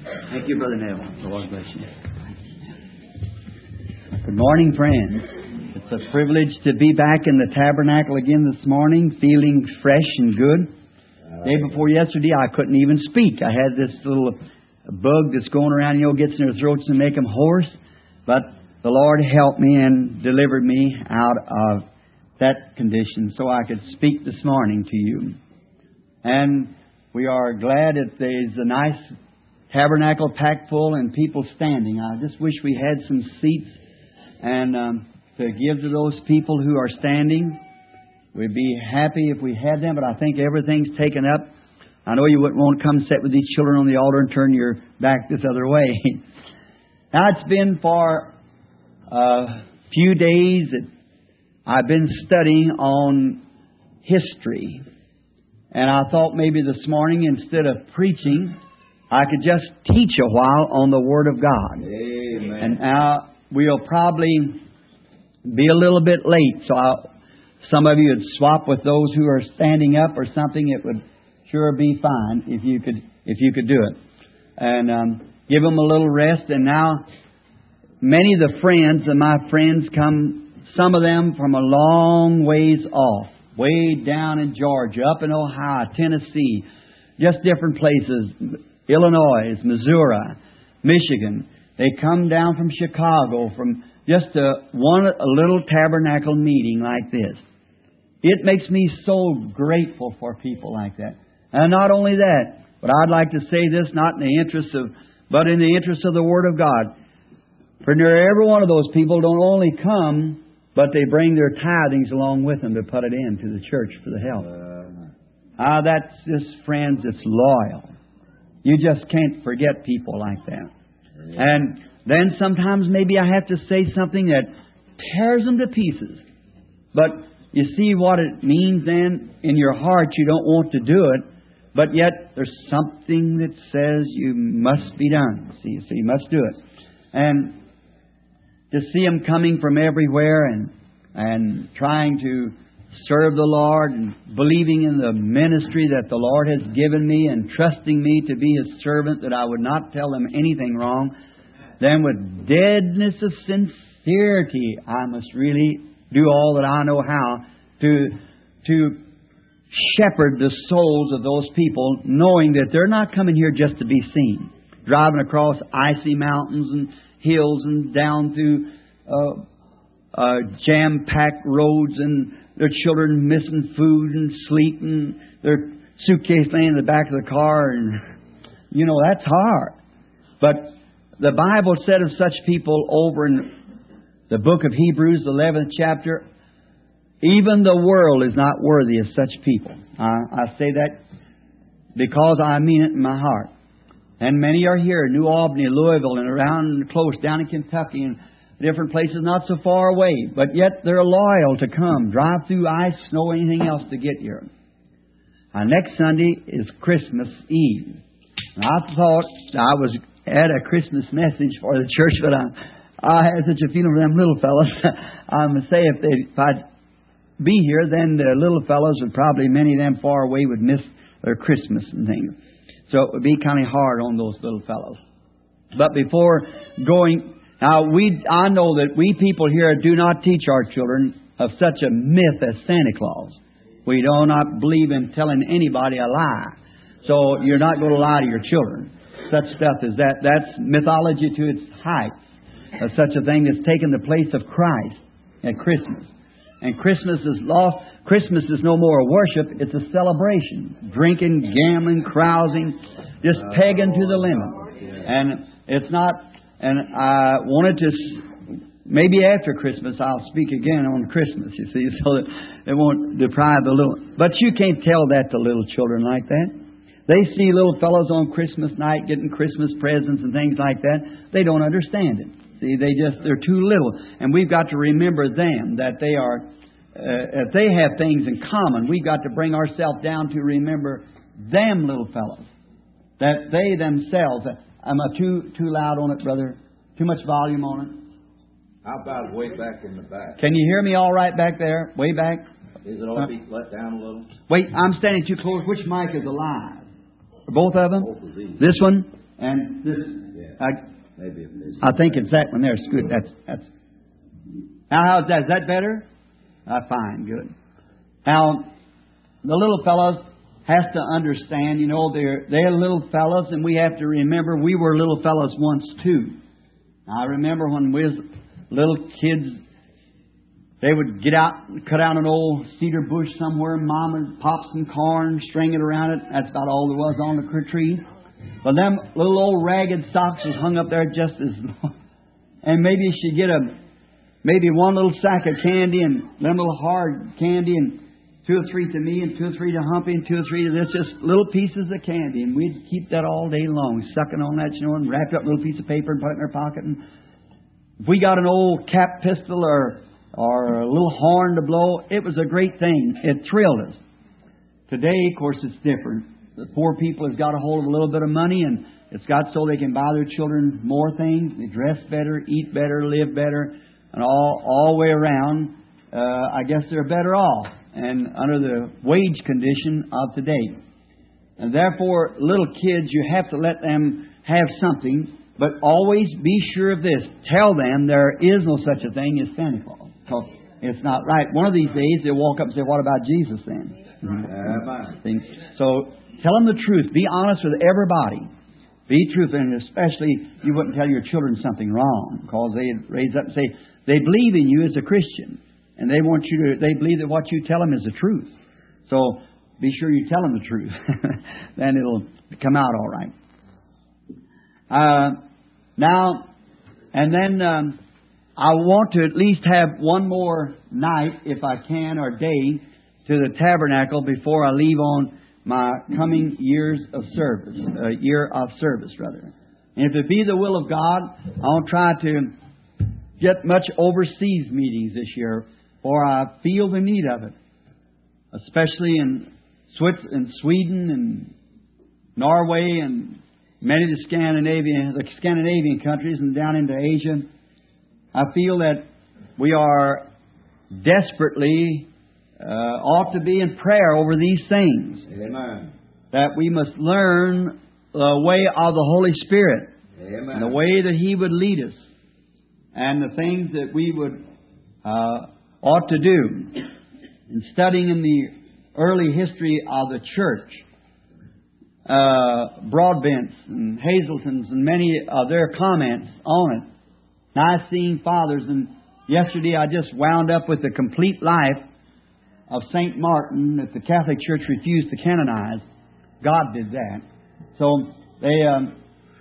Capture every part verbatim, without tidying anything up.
Thank you, Brother Neville. The Lord bless you. Good morning, friends. It's a privilege to be back in the tabernacle again this morning, feeling fresh and good. The day before yesterday, I couldn't even speak. I had this little bug that's going around, you know, gets in their throats and make them hoarse. But the Lord helped me and delivered me out of that condition so I could speak this morning to you. And we are glad that there's a nice tabernacle packed full and people standing. I just wish we had some seats and um, to give to those people who are standing. We'd be happy if we had them, but I think everything's taken up. I know you wouldn't want to come sit with these children on the altar and turn your back this other way. Now, it's been for a few days that I've been studying on history. And I thought maybe this morning, instead of preaching, I could just teach a while on the Word of God. Amen. And now we'll probably be a little bit late, so I'll, some of you would swap with those who are standing up or something. It would sure be fine if you could if you could do it. And um, give them a little rest. And now many of the friends of my friends come, some of them from a long ways off, way down in Georgia, up in Ohio, Tennessee, just different places, Illinois, Missouri, Michigan. They come down from Chicago, from just a, one a little tabernacle meeting like this. It makes me so grateful for people like that. And not only that, but I'd like to say this not in the interest of, but in the interest of the Word of God. For near every one of those people don't only come, but they bring their tithings along with them to put it into the church for the help. Ah, that's just, friends, it's loyal. You just can't forget people like that. And then sometimes maybe I have to say something that tears them to pieces. But you see what it means then? In your heart you don't want to do it, but yet there's something that says you must be done. See, so you must do it. And to see them coming from everywhere and and trying to serve the Lord and believing in the ministry that the Lord has given me and trusting me to be His servant, that I would not tell them anything wrong, then with deadness of sincerity I must really do all that I know how to to shepherd the souls of those people, knowing that they're not coming here just to be seen, driving across icy mountains and hills and down through uh, uh, jam-packed roads, and their children missing food and sleep, and their suitcase laying in the back of the car, and you know, that's hard. But the Bible said of such people over in the book of Hebrews, the eleventh chapter, even the world is not worthy of such people. I, I say that because I mean it in my heart. And many are here, New Albany, Louisville, and around close, down in Kentucky, and different places not so far away. But yet they're loyal to come, drive through ice, snow, anything else to get here. Now, next Sunday is Christmas Eve. And I thought I was at a Christmas message for the church, but I, I had such a feeling for them little fellows. I must say, if, they, if I'd be here, then the little fellows would probably, many of them far away, would miss their Christmas and things. So it would be kind of hard on those little fellows. But before going, now we, I know that we people here do not teach our children of such a myth as Santa Claus. We do not believe in telling anybody a lie. So you're not going to lie to your children. Such stuff as that, that's mythology to its heights. Of such a thing that's taken the place of Christ at Christmas. And Christmas is lost. Christmas is no more a worship, it's a celebration. Drinking, gambling, carousing, just pegging to the limit. And it's not, and I wanted to, maybe after Christmas I'll speak again on Christmas, you see, so that it won't deprive the little. But you can't tell that to little children like that. They see little fellows on Christmas night getting Christmas presents and things like that. They don't understand it. See, they just, they're too little. And we've got to remember them, that they are, uh, if they have things in common, we've got to bring ourselves down to remember them little fellows. That they themselves, am I too, too loud on it, brother? Too much volume on it? How about way back in the back? Can you hear me all right back there? Way back? Is it all be let down a little? Wait, I'm standing too close. Which mic is alive? Both of them? Both of these. This one? And this, Yeah. I, Maybe if this. I think it's that one there. It's good. That's that's. Now, how's that? Is that better? Uh, fine, good. Now, the little fellows has to understand. You know, they're they're little fellows, and we have to remember we were little fellows once too. Now, I remember when we was little kids. They would get out and cut out an old cedar bush somewhere. Mom would pop some corn, string it around it. That's about all there was on the tree. But them little old ragged socks was hung up there just as long. And maybe she'd get a, maybe one little sack of candy and them little hard candy and two or three to me and two or three to Humpy and two or three to this, just little pieces of candy. And we'd keep that all day long, sucking on that, you know, and wrapped up a little piece of paper and put it in our pocket. And if we got an old cap pistol or or a little horn to blow, it was a great thing. It thrilled us. Today, of course, it's different. The poor people has got a hold of a little bit of money, and it's got so they can buy their children more things. They dress better, eat better, live better, and all all the way around. Uh, I guess they're better off, and under the wage condition of today. And therefore, little kids, you have to let them have something, but always be sure of this. Tell them there is no such a thing as Santa Claus. Because it's not right. One of these days, they'll walk up and say, what about Jesus then? Mm-hmm. So tell them the truth. Be honest with everybody. Be truthful. And especially, you wouldn't tell your children something wrong. Because they'd raise up and say, they believe in you as a Christian. And they want you to, they believe that what you tell them is the truth. So be sure you tell them the truth. Then it'll come out all right. Uh, now, and then... Um, I want to at least have one more night, if I can, or day, to the tabernacle before I leave on my coming years of service, uh, year of service, rather. And if it be the will of God, I'll try to get much overseas meetings this year, for I feel the need of it, especially in Swiss- in Sweden and Norway and many of the Scandinavian, the Scandinavian countries and down into Asia. I feel that we are desperately uh, ought to be in prayer over these things. Amen. That we must learn the way of the Holy Spirit. Amen. And the way that He would lead us. And the things that we would uh, ought to do. In studying in the early history of the church, uh, Broadbent's and Hazelton's and many of their comments on it. Nicene Fathers, and yesterday I just wound up with the complete life of Saint Martin that the Catholic Church refused to canonize. God did that. So they um,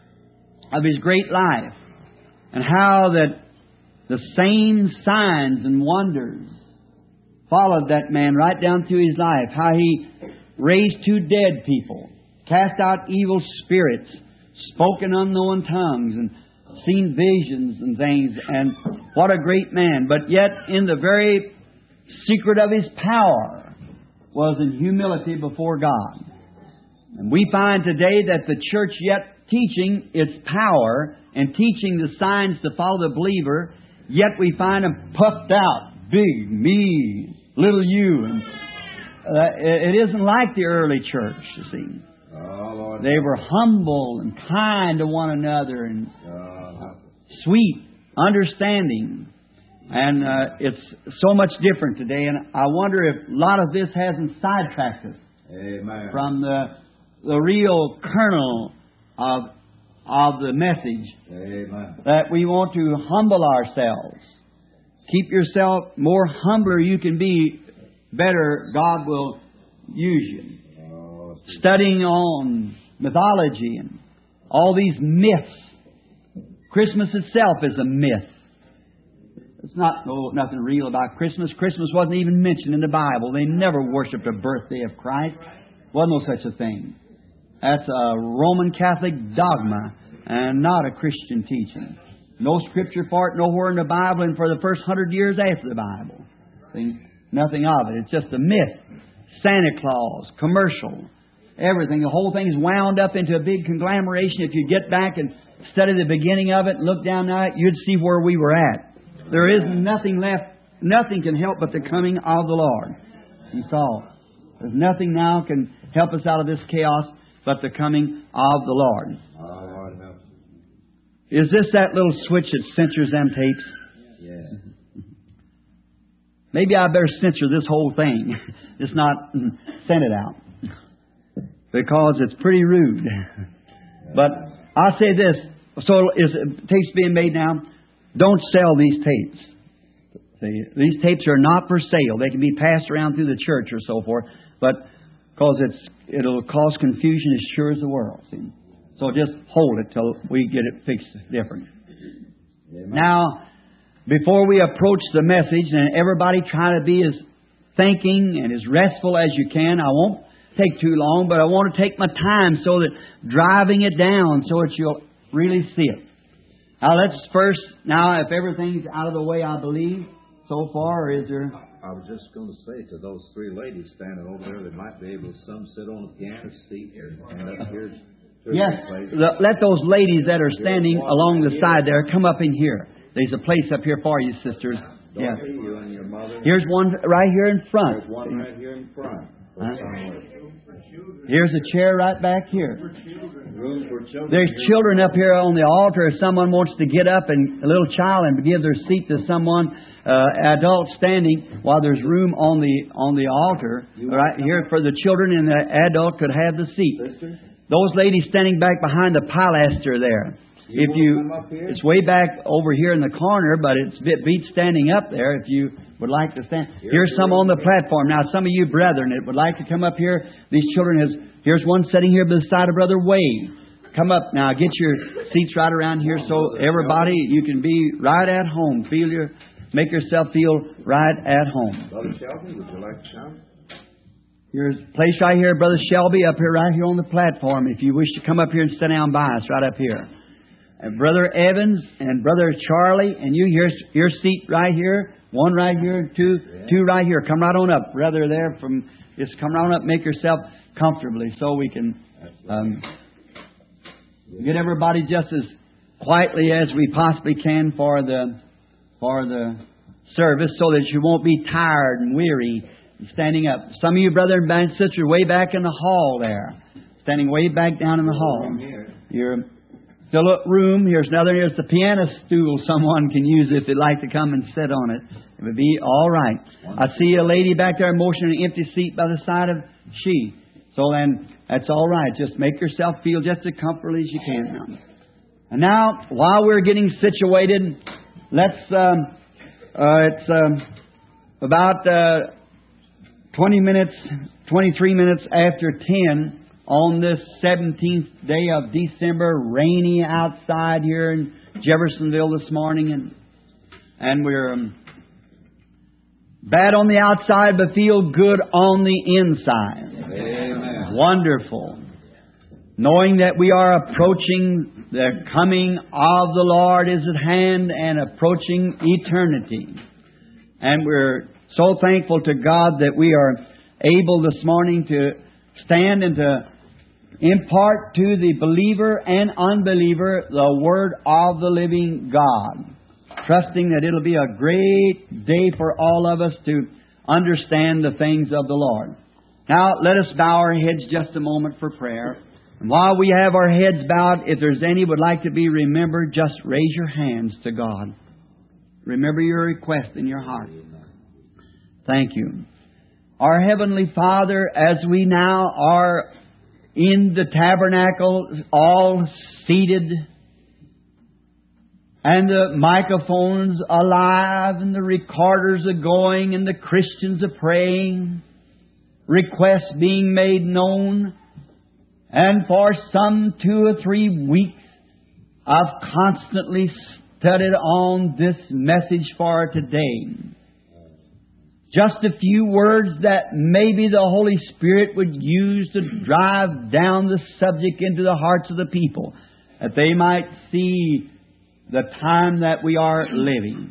of his great life, and how that the same signs and wonders followed that man right down through his life. How he raised two dead people, cast out evil spirits, spoke in unknown tongues, and seen visions and things, and what a great man. But yet, in the very secret of his power was in humility before God. And we find today that the church yet teaching its power and teaching the signs to follow the believer, yet we find them puffed out, big, me, little you. And uh, it isn't like the early church, you see. Oh, Lord. They were humble and kind to one another and Oh. sweet, understanding. And uh, it's so much different today. And I wonder if a lot of this hasn't sidetracked us Amen. from the the real kernel of of the message. Amen. That we want to humble ourselves. Keep yourself more humbler you can be, better God will use you. Oh, Studying on mythology and all these myths. Christmas itself is a myth. It's not no, nothing real about Christmas. Christmas wasn't even mentioned in the Bible. They never worshipped a birthday of Christ. Wasn't no such a thing. That's a Roman Catholic dogma and not a Christian teaching. No scripture for it nowhere in the Bible, and for the first hundred years after the Bible. See? Nothing of it. It's just a myth. Santa Claus, commercial, everything. The whole thing's wound up into a big conglomeration. If you get back and study the beginning of it and look down at it, you'd see where we were at. There is nothing left. Nothing can help but the coming of the Lord. That's all. There's nothing now can help us out of this chaos but the coming of the Lord. Is this that little switch that censors them tapes? Yeah. Maybe I better censor this whole thing. Just not send it out. Because it's pretty rude. But I'll say this. So is tapes being made now? Don't sell these tapes. See, these tapes are not for sale. They can be passed around through the church or so forth. But because it's it'll cause confusion as sure as the world. See? So just hold it till we get it fixed different. Amen. Now, before we approach the message, and everybody try to be as thinking and as restful as you can. I won't take too long, but I want to take my time so that driving it down so that you'll really see it. Now let's first, now if everything's out of the way, I believe, so far, is there... I was just going to say to those three ladies standing over there, they might be able to some sit on a piano seat and up here. Yes, the, let those ladies that are standing along the side there come up in here. There's a place up here for you, sisters. Yeah. You and your mother. Here's one right here in front. There's one right here in front. Huh? Here's a chair right back here. Room for children. There's children up here on the altar. If someone wants to get up and a little child and give their seat to someone, uh, adult standing, while there's room on the on the altar right here for the children, and the adult could have the seat. Sister? Those ladies standing back behind the pilaster there. You if you, it's way back over here in the corner, but it's a bit beat standing up there. If you would like to stand, here's some on the platform. Now, some of you brethren that would like to come up here, these children has. Here's one sitting here beside of Brother Wade. Come up now, get your seats right around here, so everybody you can be right at home. Feel your, make yourself feel right at home. Brother Shelby, would you like to come? Here's a place right here, Brother Shelby, up here, right here on the platform. If you wish to come up here and sit down by us, right up here. And Brother Evans and Brother Charlie, and you, here's your seat right here. One right here, two, yeah. two right here. Come right on up, brother. There, from just come right on up. Make yourself comfortably, so we can um, get everybody just as quietly as we possibly can for the for the service, so that you won't be tired and weary standing up. Some of you, brother and sister, way back in the hall there, standing way back down in the hall. You're still a room. Here's another. Here's the piano stool someone can use if they'd like to come and sit on it. It would be all right. I see a lady back there motioning an empty seat by the side of she. So then, that's all right. Just make yourself feel just as comfortable as you can now. And now, while we're getting situated, let's, um, uh, it's um, about uh, twenty minutes, twenty-three minutes after ten on this seventeenth day of December, rainy outside here in Jeffersonville this morning. And, and we're um, bad on the outside, but feel good on the inside. Amen. Wonderful. Knowing that we are approaching the coming of the Lord is at hand and approaching eternity. And we're so thankful to God that we are able this morning to stand and to impart to the believer and unbeliever the Word of the living God. Trusting that it'll be a great day for all of us to understand the things of the Lord. Now, let us bow our heads just a moment for prayer. And while we have our heads bowed, if there's any would like to be remembered, just raise your hands to God. Remember your request in your heart. Thank you. Our Heavenly Father, as we now are in the tabernacle, all seated, and the microphones alive, and the recorders are going, and the Christians are praying, requests being made known, and for some two or three weeks I've constantly studied on this message for today. Just a few words that maybe the Holy Spirit would use to drive down the subject into the hearts of the people, that they might see the time that we are living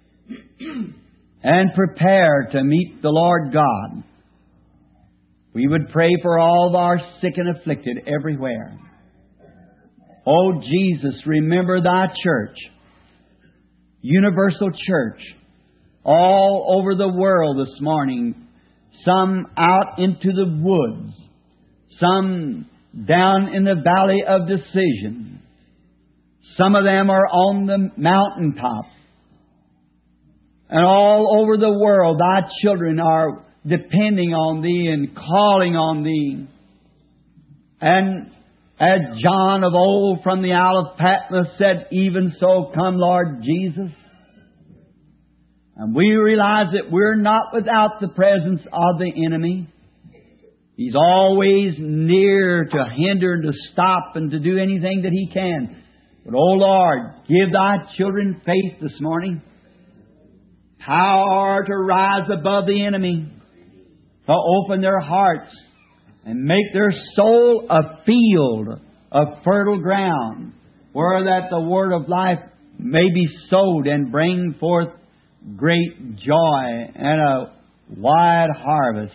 and prepare to meet the Lord God. We would pray for all of our sick and afflicted everywhere. Oh Jesus, remember Thy church, universal church, all over the world this morning, some out into the woods, some down in the valley of decision, Some of them are on the mountaintop. And all over the world, Thy children are depending on Thee and calling on Thee. And as John of old from the Isle of Patmos said, even so come, Lord Jesus. And we realize that we're not without the presence of the enemy. He's always near to hinder and to stop and to do anything that he can. But, oh Lord, give Thy children faith this morning. Power to rise above the enemy. To open their hearts and make their soul a field of fertile ground, where that the word of life may be sowed and bring forth great joy and a wide harvest.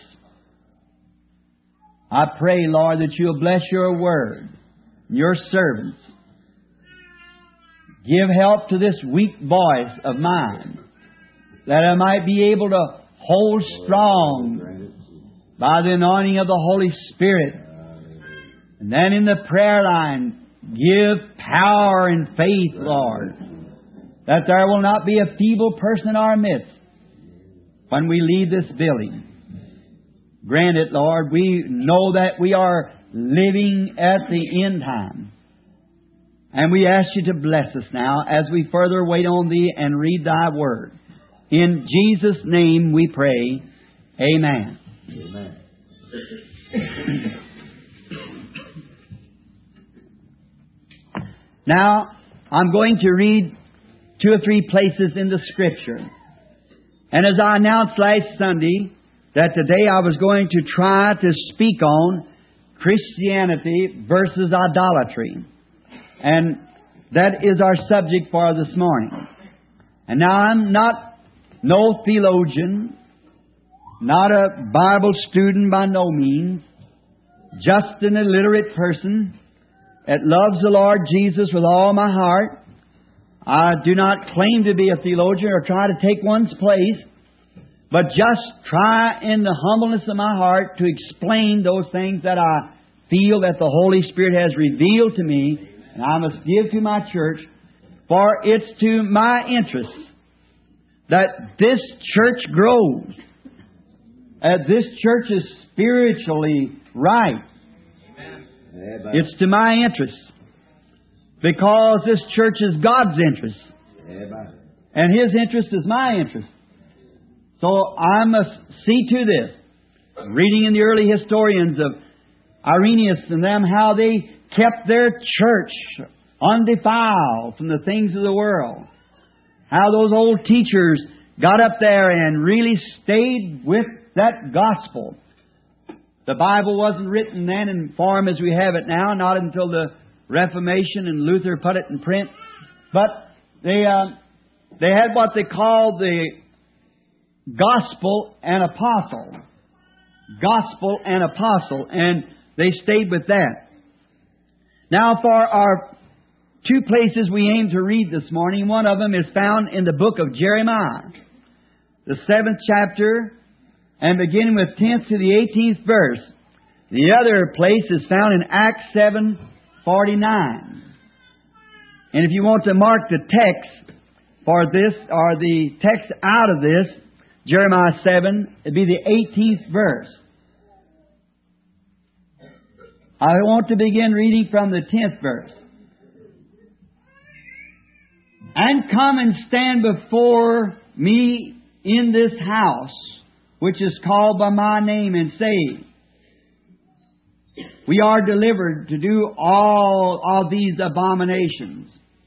I pray, Lord, that You'll bless Your word, Your servants. Give help to this weak voice of mine, that I might be able to hold strong by the anointing of the Holy Spirit. And then in the prayer line, give power and faith, Lord, that there will not be a feeble person in our midst when we leave this building. Grant it, Lord. We know that we are living at the end time. And we ask You to bless us now as we further wait on Thee and read Thy word. In Jesus' name we pray. Amen. Amen. Now, I'm going to read two or three places in the Scripture. And as I announced last Sunday, that today I was going to try to speak on Christianity versus idolatry. And that is our subject for this morning. And now I'm not no theologian, not a Bible student by no means, just an illiterate person that loves the Lord Jesus with all my heart. I do not claim to be a theologian or try to take one's place, but just try in the humbleness of my heart to explain those things that I feel that the Holy Spirit has revealed to me and I must give to my church, for it's to my interest that this church grows, that this church is spiritually right. Amen. It's to my interest, because this church is God's interest. Amen. And His interest is my interest. So I must see to this. Reading in the early historians of Irenaeus and them, how they kept their church undefiled from the things of the world. How those old teachers got up there and really stayed with that gospel. The Bible wasn't written then in form as we have it now, not until the Reformation and Luther put it in print. But they uh, they had what they called the gospel and apostle. Gospel and apostle. And they stayed with that. Now for our two places we aim to read this morning, one of them is found in the book of Jeremiah, the seventh chapter, and beginning with tenth to the eighteenth verse. The other place is found in Acts seven forty-nine. And if you want to mark the text for this, or the text out of this, Jeremiah seven, it'd be the eighteenth verse. I want to begin reading from the tenth verse. And come and stand before me in this house, which is called by my name, and say, we are delivered to do all of these abominations.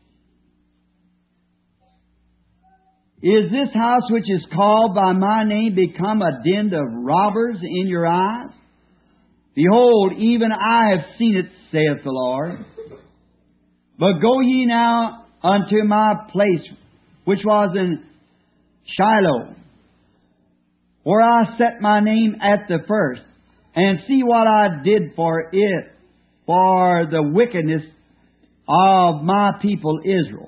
Is this house which is called by my name become a den of robbers in your eyes? Behold, even I have seen it, saith the Lord. But go ye now unto my place, which was in Shiloh, where I set my name at the first, and see what I did for it, for the wickedness of my people Israel.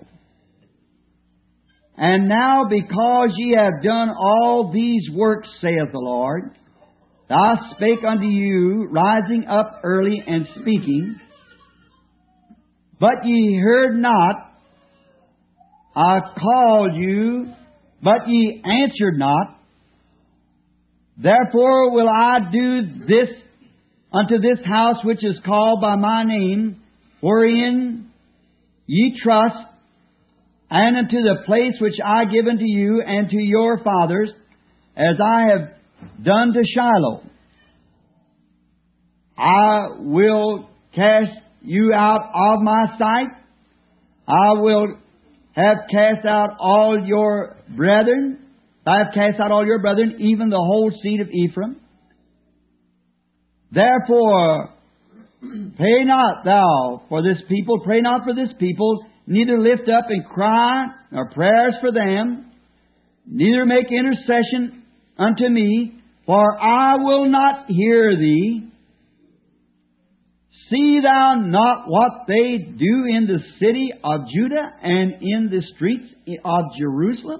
And now because ye have done all these works, saith the Lord, I spake unto you, rising up early and speaking, but ye heard not, I called you, but ye answered not. Therefore will I do this unto this house which is called by my name, wherein ye trust, and unto the place which I give unto you and to your fathers, as I have done to Shiloh. I will cast you out of my sight. I will have cast out all your brethren. I have cast out all your brethren, even the whole seed of Ephraim. Therefore, pray not thou for this people, pray not for this people, neither lift up and cry, nor prayers for them, neither make intercession unto me, for I will not hear thee. See thou not what they do in the city of Judah and in the streets of Jerusalem?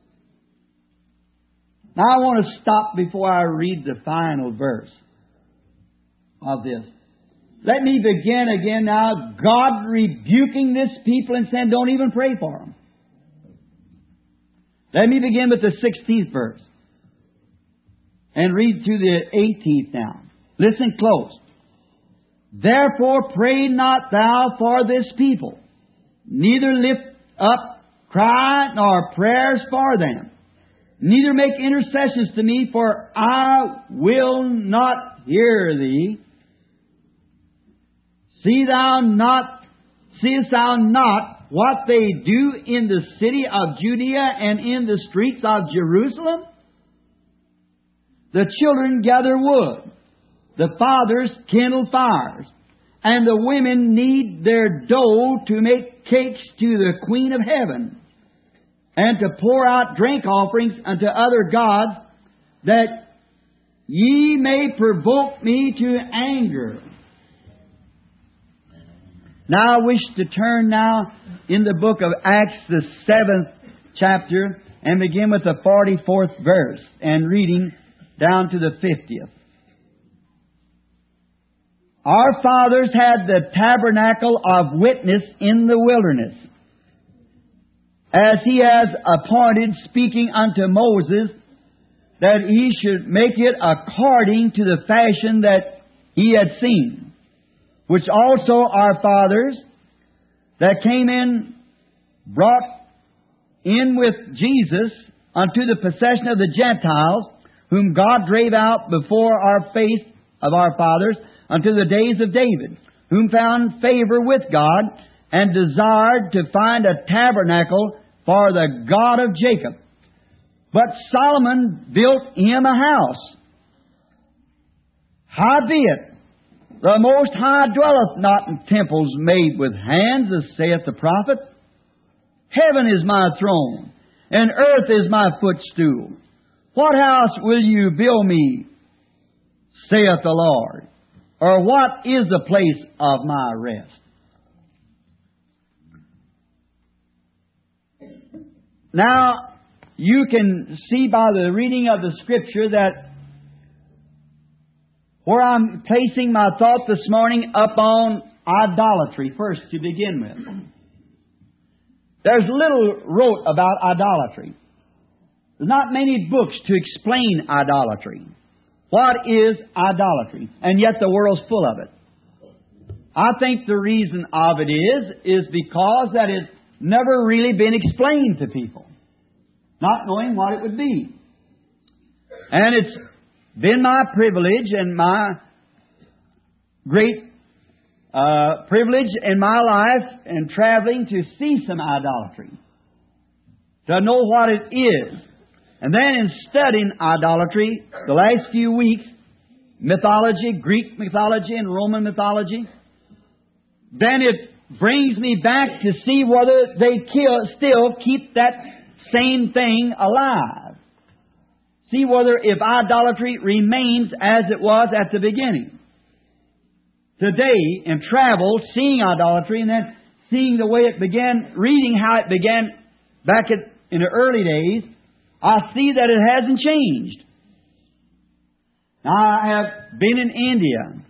Now I want to stop before I read the final verse of this. Let me begin again now, God rebuking this people and saying, don't even pray for them. Let me begin with the sixteenth verse and read through the eighteenth now. Listen close. Therefore pray not thou for this people, neither lift up cry nor prayers for them, neither make intercessions to me, for I will not hear thee. See thou not, seest thou not what they do in the city of Judea and in the streets of Jerusalem? The children gather wood, the fathers kindle fires, and the women knead their dough to make cakes to the Queen of Heaven, and to pour out drink offerings unto other gods, that ye may provoke me to anger. Now I wish to turn now in the book of Acts, the seventh chapter, and begin with the forty-fourth verse, and reading down to the fiftieth. Our fathers had the tabernacle of witness in the wilderness, as He has appointed, speaking unto Moses, that he should make it according to the fashion that he had seen, which also our fathers that came in brought in with Jesus unto the possession of the Gentiles, whom God drave out before our face of our fathers unto the days of David, whom found favor with God, and desired to find a tabernacle for the God of Jacob. But Solomon built him a house. Howbeit, the Most High dwelleth not in temples made with hands, as saith the prophet. Heaven is my throne, and earth is my footstool. What house will you build me, saith the Lord? Or what is the place of my rest? Now, you can see by the reading of the Scripture that where I'm placing my thought this morning upon idolatry first to begin with. There's little wrote about idolatry. There's not many books to explain idolatry. What is idolatry? And yet the world's full of it. I think the reason of it is, is because that it's never really been explained to people, not knowing what it would be. And it's been my privilege and my great uh, privilege in my life and traveling to see some idolatry, to know what it is. And then in studying idolatry the last few weeks, mythology, Greek mythology and Roman mythology, then it brings me back to see whether they kill, still keep that same thing alive. See whether if idolatry remains as it was at the beginning. Today, in travel, seeing idolatry and then seeing the way it began, reading how it began back at, in the early days, I see that it hasn't changed. Now, I have been in India.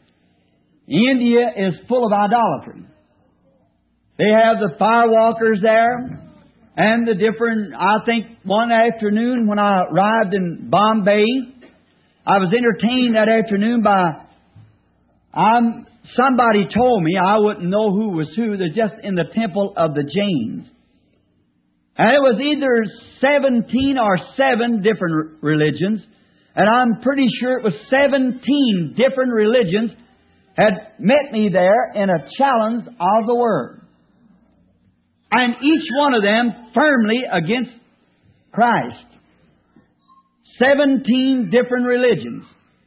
India is full of idolatry. They have the firewalkers there. and the different, I think one afternoon when I arrived in Bombay, I was entertained that afternoon by, um, somebody told me, I wouldn't know who was who, they're just in the temple of the Jains. And it was either seventeen or seven different religions, and I'm pretty sure it was seventeen different religions had met me there in a challenge of the Word. And each one of them firmly against Christ. Seventeen different religions.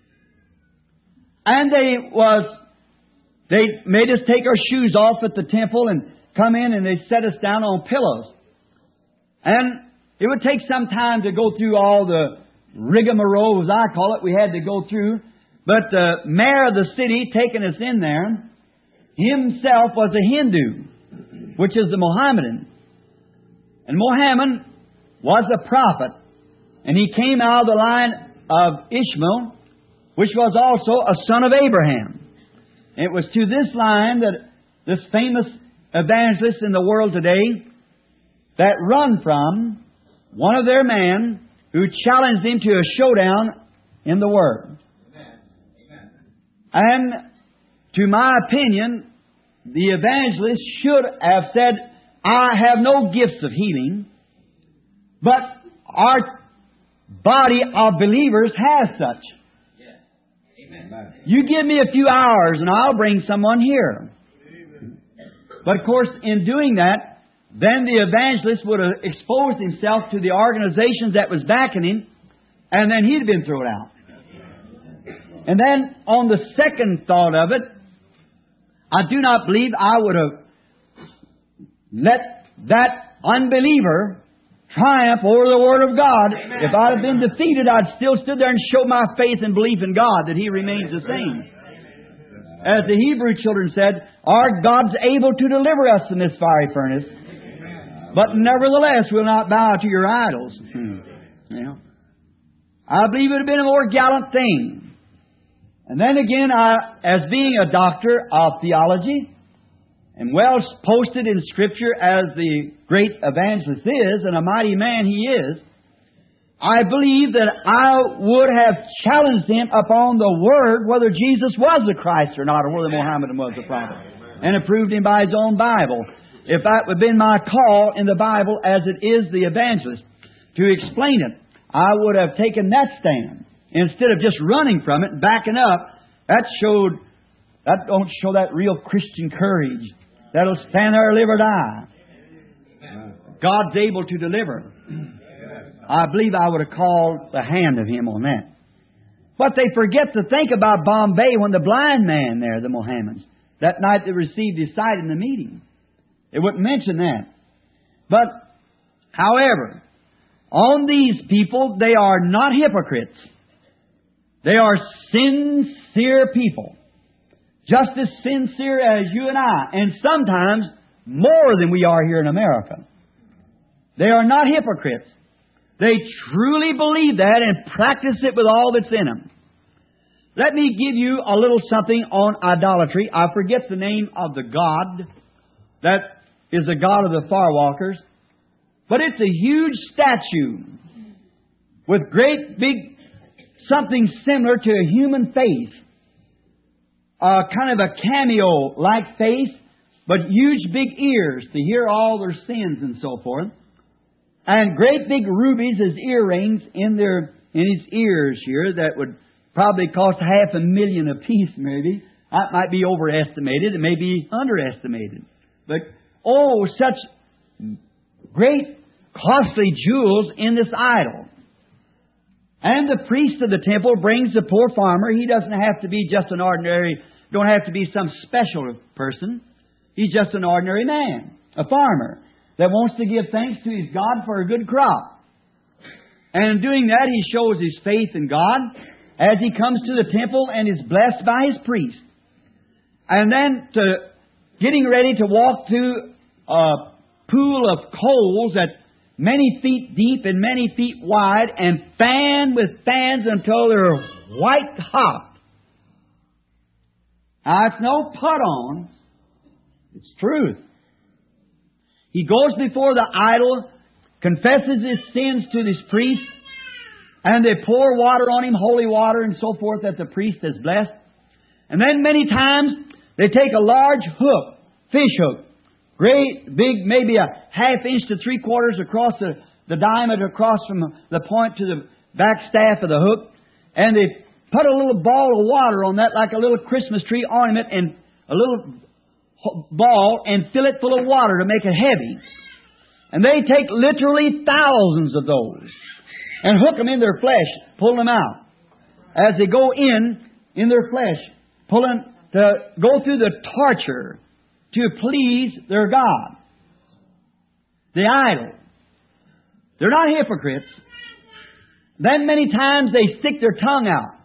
And they was, they made us take our shoes off at the temple and come in and they set us down on pillows. And it would take some time to go through all the rigmarole, as I call it, we had to go through. But the mayor of the city taking us in there, himself was a Hindu, which is a Mohammedan. And Mohammed was a prophet. And he came out of the line of Ishmael, which was also a son of Abraham. And it was to this line that this famous evangelist in the world today that run from one of their men who challenged him to a showdown in the Word. And to my opinion, the evangelist should have said, I have no gifts of healing, but our body of believers has such. You give me a few hours and I'll bring someone here. But of course, in doing that, then the evangelist would have exposed himself to the organizations that was backing him, and then he'd have been thrown out. And then, on the second thought of it, I do not believe I would have let that unbeliever triumph over the Word of God. Amen. If I'd have been defeated, I'd still stood there and show my faith and belief in God that He remains the same. As the Hebrew children said, our God's able to deliver us from this fiery furnace, but nevertheless we'll not bow to your idols. Hmm. Yeah. I believe it would have been a more gallant thing. And then again, I, as being a doctor of theology, and well posted in Scripture as the great evangelist is, and a mighty man he is, I believe that I would have challenged him upon the Word whether Jesus was the Christ or not, or whether Mohammed was the prophet, and approved him by his own Bible. If that would have been my call in the Bible, as it is the evangelist, to explain it, I would have taken that stand. Instead of just running from it and backing up, that showed, that don't show that real Christian courage. That'll stand there, live or die. God's able to deliver. I believe I would have called the hand of Him on that. But they forget to think about Bombay when the blind man there, the Mohammedans, that night they received his sight in the meeting. They wouldn't mention that. But, however, on these people, they are not hypocrites. They are sincere people. Just as sincere as you and I. And sometimes more than we are here in America. They are not hypocrites. They truly believe that and practice it with all that's in them. Let me give you a little something on idolatry. I forget the name of the god that is the god of the far walkers. But it's a huge statue with great big something similar to a human face. Uh, kind of a cameo-like face, but huge big ears to hear all their sins and so forth. And great big rubies as earrings in their in his ears here that would probably cost half a million apiece maybe. That might be overestimated. It may be underestimated. But, oh, such great costly jewels in this idol. And the priest of the temple brings the poor farmer. He doesn't have to be just an ordinary, don't have to be some special person. He's just an ordinary man, a farmer, that wants to give thanks to his God for a good crop. And in doing that, he shows his faith in God as he comes to the temple and is blessed by his priest. And then to getting ready to walk to a pool of coals that many feet deep and many feet wide, and fan with fans until they're white hot. Now, it's no put on. It's truth. He goes before the idol confesses his sins to this priest, and they pour water on him, holy water and so forth, that the priest is blessed. And then many times they take a large hook, fish hook, great, big, maybe a half inch to three quarters across the, the diameter, across from the point to the back staff of the hook, and they put a little ball of water on that like a little Christmas tree ornament, and a little ball, and fill it full of water to make it heavy. And they take literally thousands of those and hook them in their flesh, pull them out. As they go in, in their flesh, pulling to go through the torture to please their God, the idol. They're not hypocrites. Then many times they stick their tongue out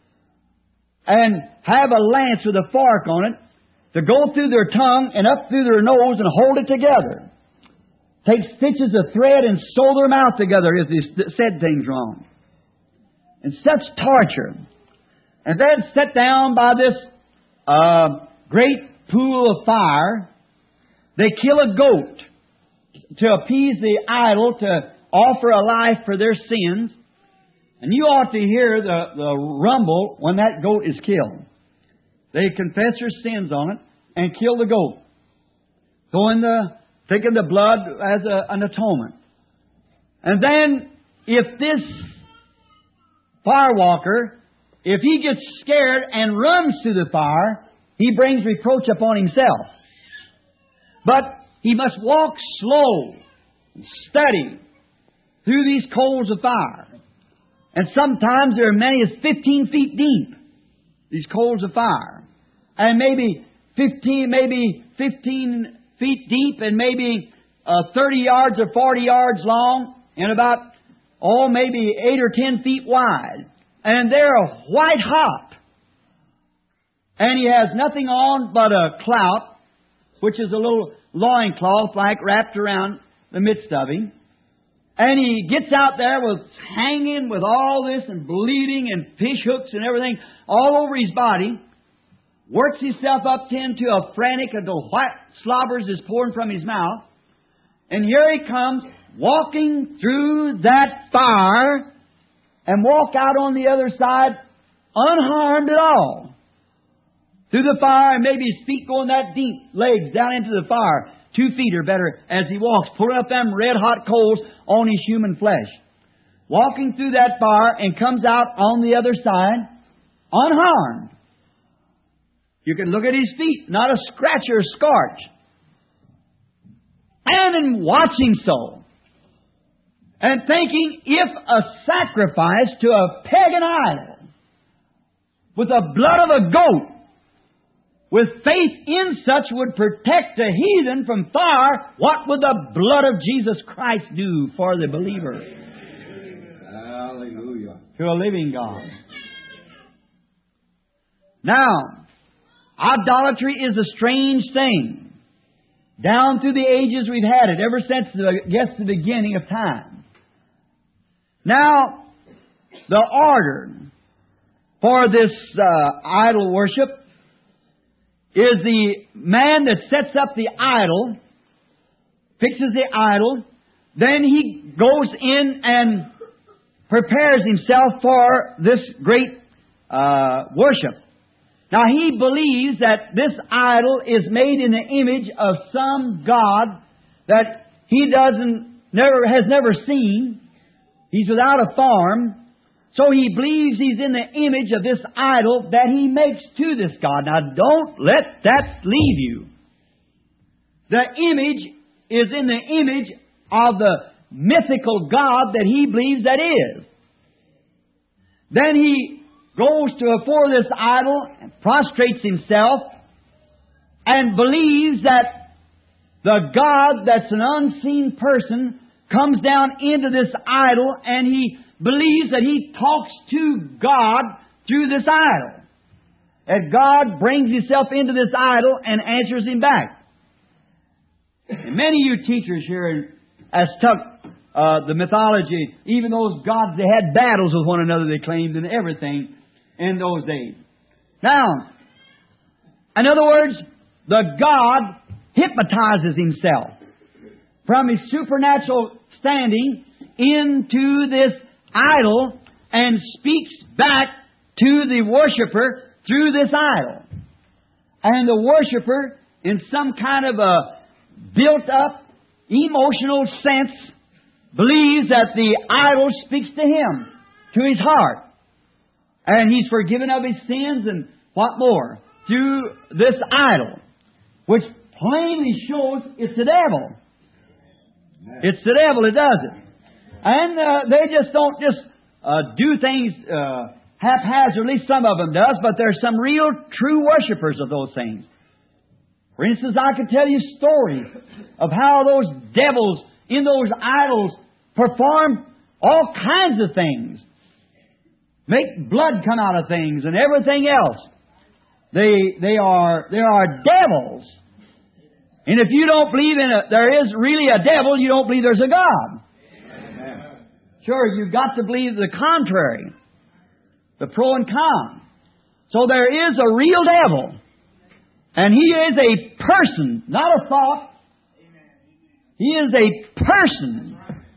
and have a lance with a fork on it to go through their tongue and up through their nose and hold it together. Take stitches of thread and sew their mouth together if they said things wrong. And such torture. And then set down by this uh, great pool of fire. They kill a goat to appease the idol, to offer a life for their sins. And you ought to hear the, the rumble when that goat is killed. They confess their sins on it and kill the goat. Throwing the, taking the blood as a, an atonement. And then, if this firewalker, if he gets scared and runs to the fire, he brings reproach upon himself. But he must walk slow and steady through these coals of fire. And sometimes there are many as fifteen feet deep, these coals of fire. And maybe fifteen, maybe fifteen feet deep, and maybe uh, thirty yards or forty yards long, and about, oh, maybe eight or ten feet wide. And they're white hot. And he has nothing on but a clout, which is a little loincloth like wrapped around the midst of him. And he gets out there with hanging with all this and bleeding and fish hooks and everything all over his body. Works himself up into a frantic until white slobbers is pouring from his mouth. And here he comes walking through that fire and walk out on the other side unharmed at all. Through the fire, and maybe his feet going that deep, legs down into the fire. Two feet or better as he walks, pulling up them red-hot coals on his human flesh. Walking through that fire and comes out on the other side unharmed. You can look at his feet, not a scratch or a scorch. And in watching so, and thinking if a sacrifice to a pagan idol with the blood of a goat, with faith in such, would protect the heathen from fire, what would the blood of Jesus Christ do for the believer? Hallelujah. To a living God. Now, idolatry is a strange thing. Down through the ages we've had it, ever since the, I guess the beginning of time. Now, the order for this uh, idol worship is the man that sets up the idol, fixes the idol, then he goes in and prepares himself for this great uh, worship. Now he believes that this idol is made in the image of some God that he doesn't, never has never seen. He's without a form. So he believes he's in the image of this idol that he makes to this God. Now don't let that leave you. The image is in the image of the mythical God that he believes that is. Then he goes to before this idol and prostrates himself and believes that the God that's an unseen person comes down into this idol, and he believes that he talks to God through this idol. That God brings himself into this idol and answers him back. And many of you teachers here has took uh, the mythology, even those gods, they had battles with one another, they claimed, and everything in those days. Now, in other words, the God hypnotizes himself from his supernatural standing into this idol and speaks back to the worshiper through this idol. And the worshiper, in some kind of a built-up emotional sense, believes that the idol speaks to him, to his heart. And he's forgiven of his sins and what more? Through this idol, which plainly shows it's the devil. It's the devil that does it. And uh, they just don't just uh, do things uh, haphazardly. Some of them does, but there's some real true worshippers of those things. For instance, I could tell you stories of how those devils in those idols perform all kinds of things. Make blood come out of things and everything else. They they are there are devils. And if you don't believe in a, there is really a devil, you don't believe there's a God. Amen. Sure, you've got to believe the contrary. The pro and con. So there is a real devil. And he is a person, not a thought. He is a person.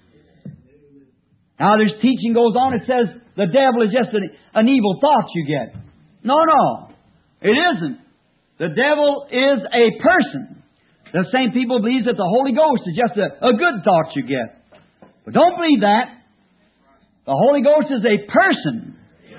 Now there's teaching goes on, it says the devil is just an, an evil thought you get. No, no. It isn't. The devil is a person. The same people believe that the Holy Ghost is just a, a good thought you get. But don't believe that. The Holy Ghost is a person.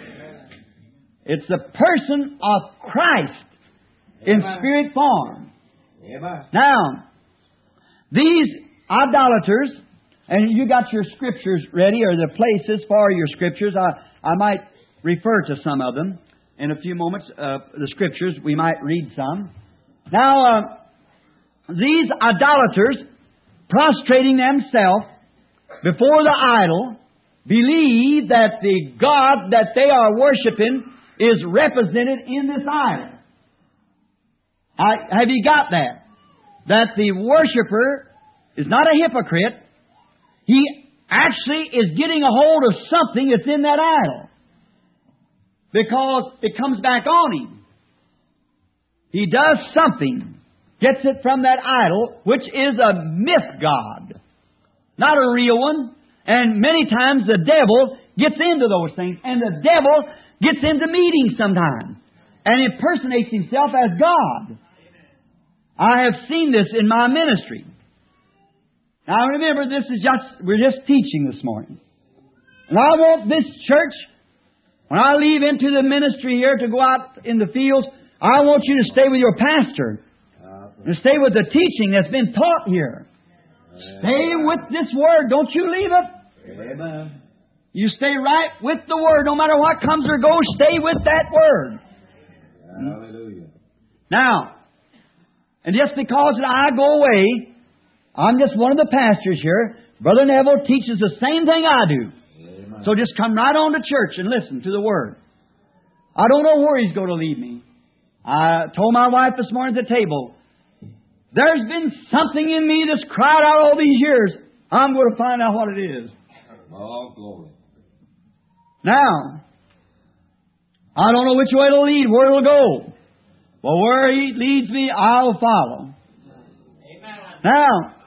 It's the person of Christ in spirit form. Now, these idolaters, and you got your scriptures ready, or the places for your scriptures. I, I might refer to some of them in a few moments. Uh, the scriptures, we might read some. Now, uh, these idolaters, prostrating themselves before the idol, believe that the God that they are worshiping is represented in this idol. I, have you got that? That the worshiper is not a hypocrite. He actually is getting a hold of something that's in that idol. Because it comes back on him. He does something. Gets it from that idol, which is a myth god. Not a real one. And many times the devil gets into those things. And the devil gets into meetings sometimes. And impersonates himself as God. I have seen this in my ministry. Now remember, this is just, we're just teaching this morning. And I want this church, when I leave into the ministry here to go out in the fields, I want you to stay with your pastor. And stay with the teaching that's been taught here. Stay with this Word. Don't you leave it. Amen. You stay right with the Word. No matter what comes or goes, stay with that Word. Hallelujah. Now, and just because I go away, I'm just one of the pastors here. Brother Neville teaches the same thing I do. Amen. So just come right on to church and listen to the Word. I don't know where He's going to lead me. I told my wife this morning at the table, there's been something in me that's cried out all these years. I'm going to find out what it is. Oh, glory. Now, I don't know which way it'll lead, where it'll go. But where He leads me, I'll follow. Amen. Now,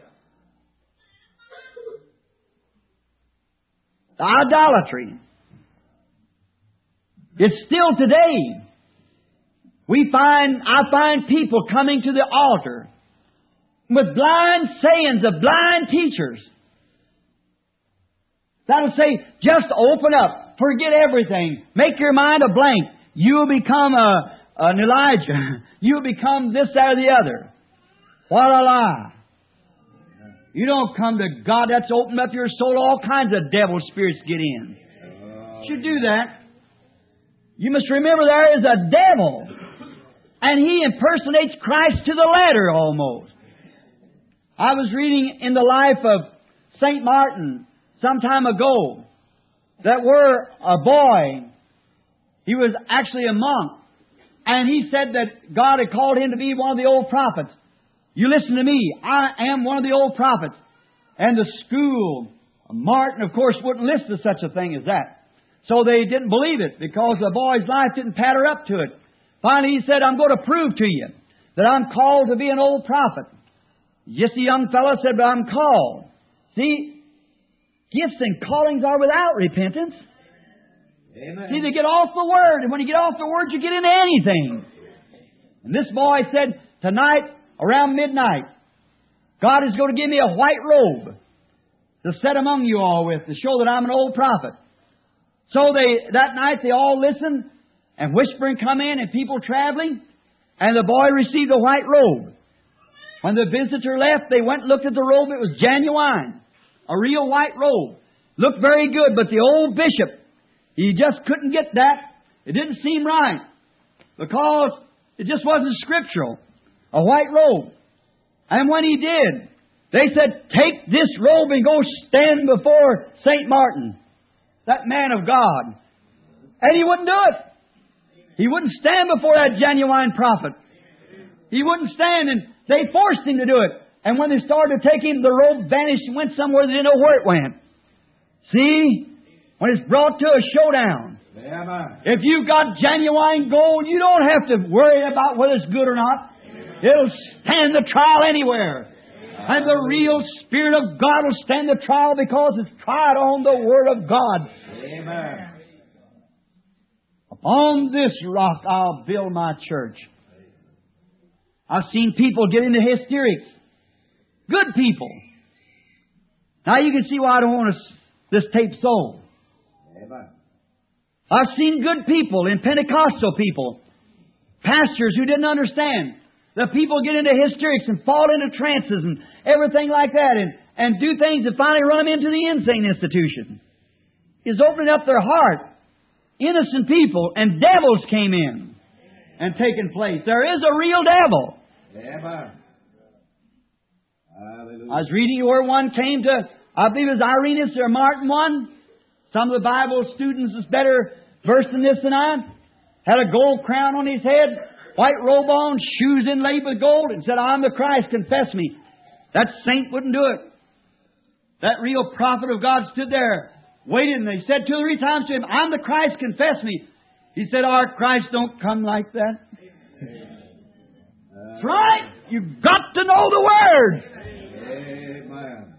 idolatry. It's still today. We find, I find people coming to the altar with blind sayings of blind teachers. That'll say, just open up, forget everything, make your mind a blank. You'll become a, an Elijah. You'll become this, that, or the other. What a lie. You don't come to God. That's opened up your soul. All kinds of devil spirits get in. You should do that. You must remember there is a devil. And he impersonates Christ to the letter almost. I was reading in the life of Saint Martin some time ago that were a boy. He was actually a monk. And he said that God had called him to be one of the old prophets. You listen to me. I am one of the old prophets. And the school, Martin, of course, wouldn't listen to such a thing as that. So they didn't believe it because the boy's life didn't patter up to it. Finally, he said, I'm going to prove to you that I'm called to be an old prophet. Just a young fellow said, but I'm called. See, gifts and callings are without repentance. Amen. See, they get off the Word, and when you get off the Word, you get into anything. And this boy said, tonight, around midnight, God is going to give me a white robe to set among you all with, to show that I'm an old prophet. So they that night they all listened, and whispering come in, and people traveling, and the boy received a white robe. When the visitor left, they went and looked at the robe. It was genuine, a real white robe. Looked very good, but the old bishop, he just couldn't get that. It didn't seem right, because it just wasn't scriptural. A white robe. And when he did, they said, take this robe and go stand before Saint Martin, that man of God. And he wouldn't do it. He wouldn't stand before that genuine prophet. He wouldn't stand, and they forced him to do it. And when they started to take him, the robe vanished and went somewhere they didn't know where it went. See? When it's brought to a showdown. Amen. If you've got genuine gold, you don't have to worry about whether it's good or not. It'll stand the trial anywhere. And the real Spirit of God will stand the trial because it's tried on the Word of God. Amen. On this rock I'll build my church. I've seen people get into hysterics. Good people. Now you can see why I don't want this tape sold. Amen. I've seen good people in Pentecostal people, pastors who didn't understand. The people get into hysterics and fall into trances and everything like that, and, and do things that finally run them into the insane institution. Is opening up their heart. Innocent people and devils came in and taken place. There is a real devil. Amen. Hallelujah. I was reading where one came to, I believe it was Irenaeus or Martin one. Some of the Bible students is better versed in this than I. Had a gold crown on his head, white robe on, shoes inlaid with gold, and said, I'm the Christ, confess me. That saint wouldn't do it. That real prophet of God stood there, waited, and they said two or three times to him, I'm the Christ, confess me. He said, our Christ don't come like that. That's right. You've got to know the Word. Amen.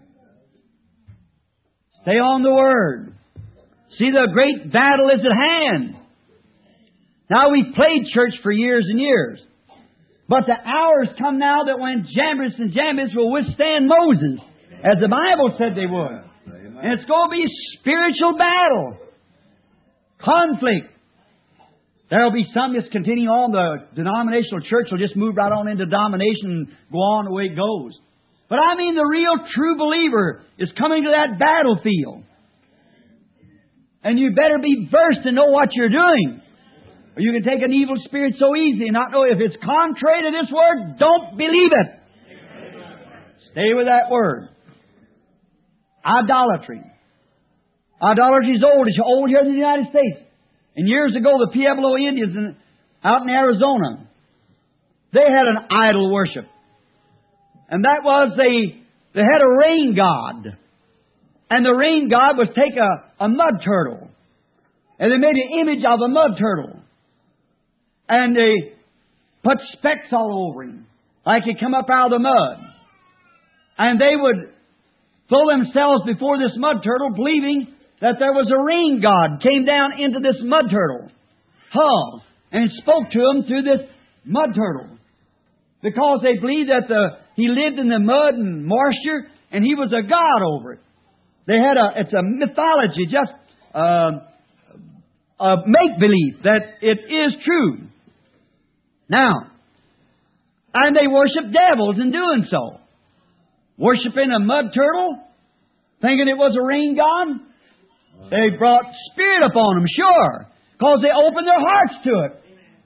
Stay on the Word. See, the great battle is at hand. Now, we've played church for years and years. But the hour's come now that when Jambres and Jambres will withstand Moses, as the Bible said they would. Amen. And it's going to be a spiritual battle. Conflict. There will be some that's continuing on. The denominational church will just move right on into domination and go on the way it goes. But I mean the real true believer is coming to that battlefield. And you better be versed and know what you're doing. Or you can take an evil spirit so easy and not know if it's contrary to this Word, don't believe it. Stay with that Word. Idolatry. Idolatry is old. It's old here in the United States. And years ago, the Pueblo Indians in, out in Arizona, they had an idol worship. And that was they, they had a rain god. And the rain god was take a, a mud turtle. And they made an image of a mud turtle. And they put specks all over him, like he'd come up out of the mud. And they would throw themselves before this mud turtle, believing that there was a rain god came down into this mud turtle hull and spoke to them through this mud turtle. Because they believed that the he lived in the mud and moisture, and he was a god over it. They had a, it's a mythology, just uh, a make-believe that it is true. Now, and they worship devils in doing so. Worshipping a mud turtle, thinking it was a rain god. They brought spirit upon them, sure, because they opened their hearts to it.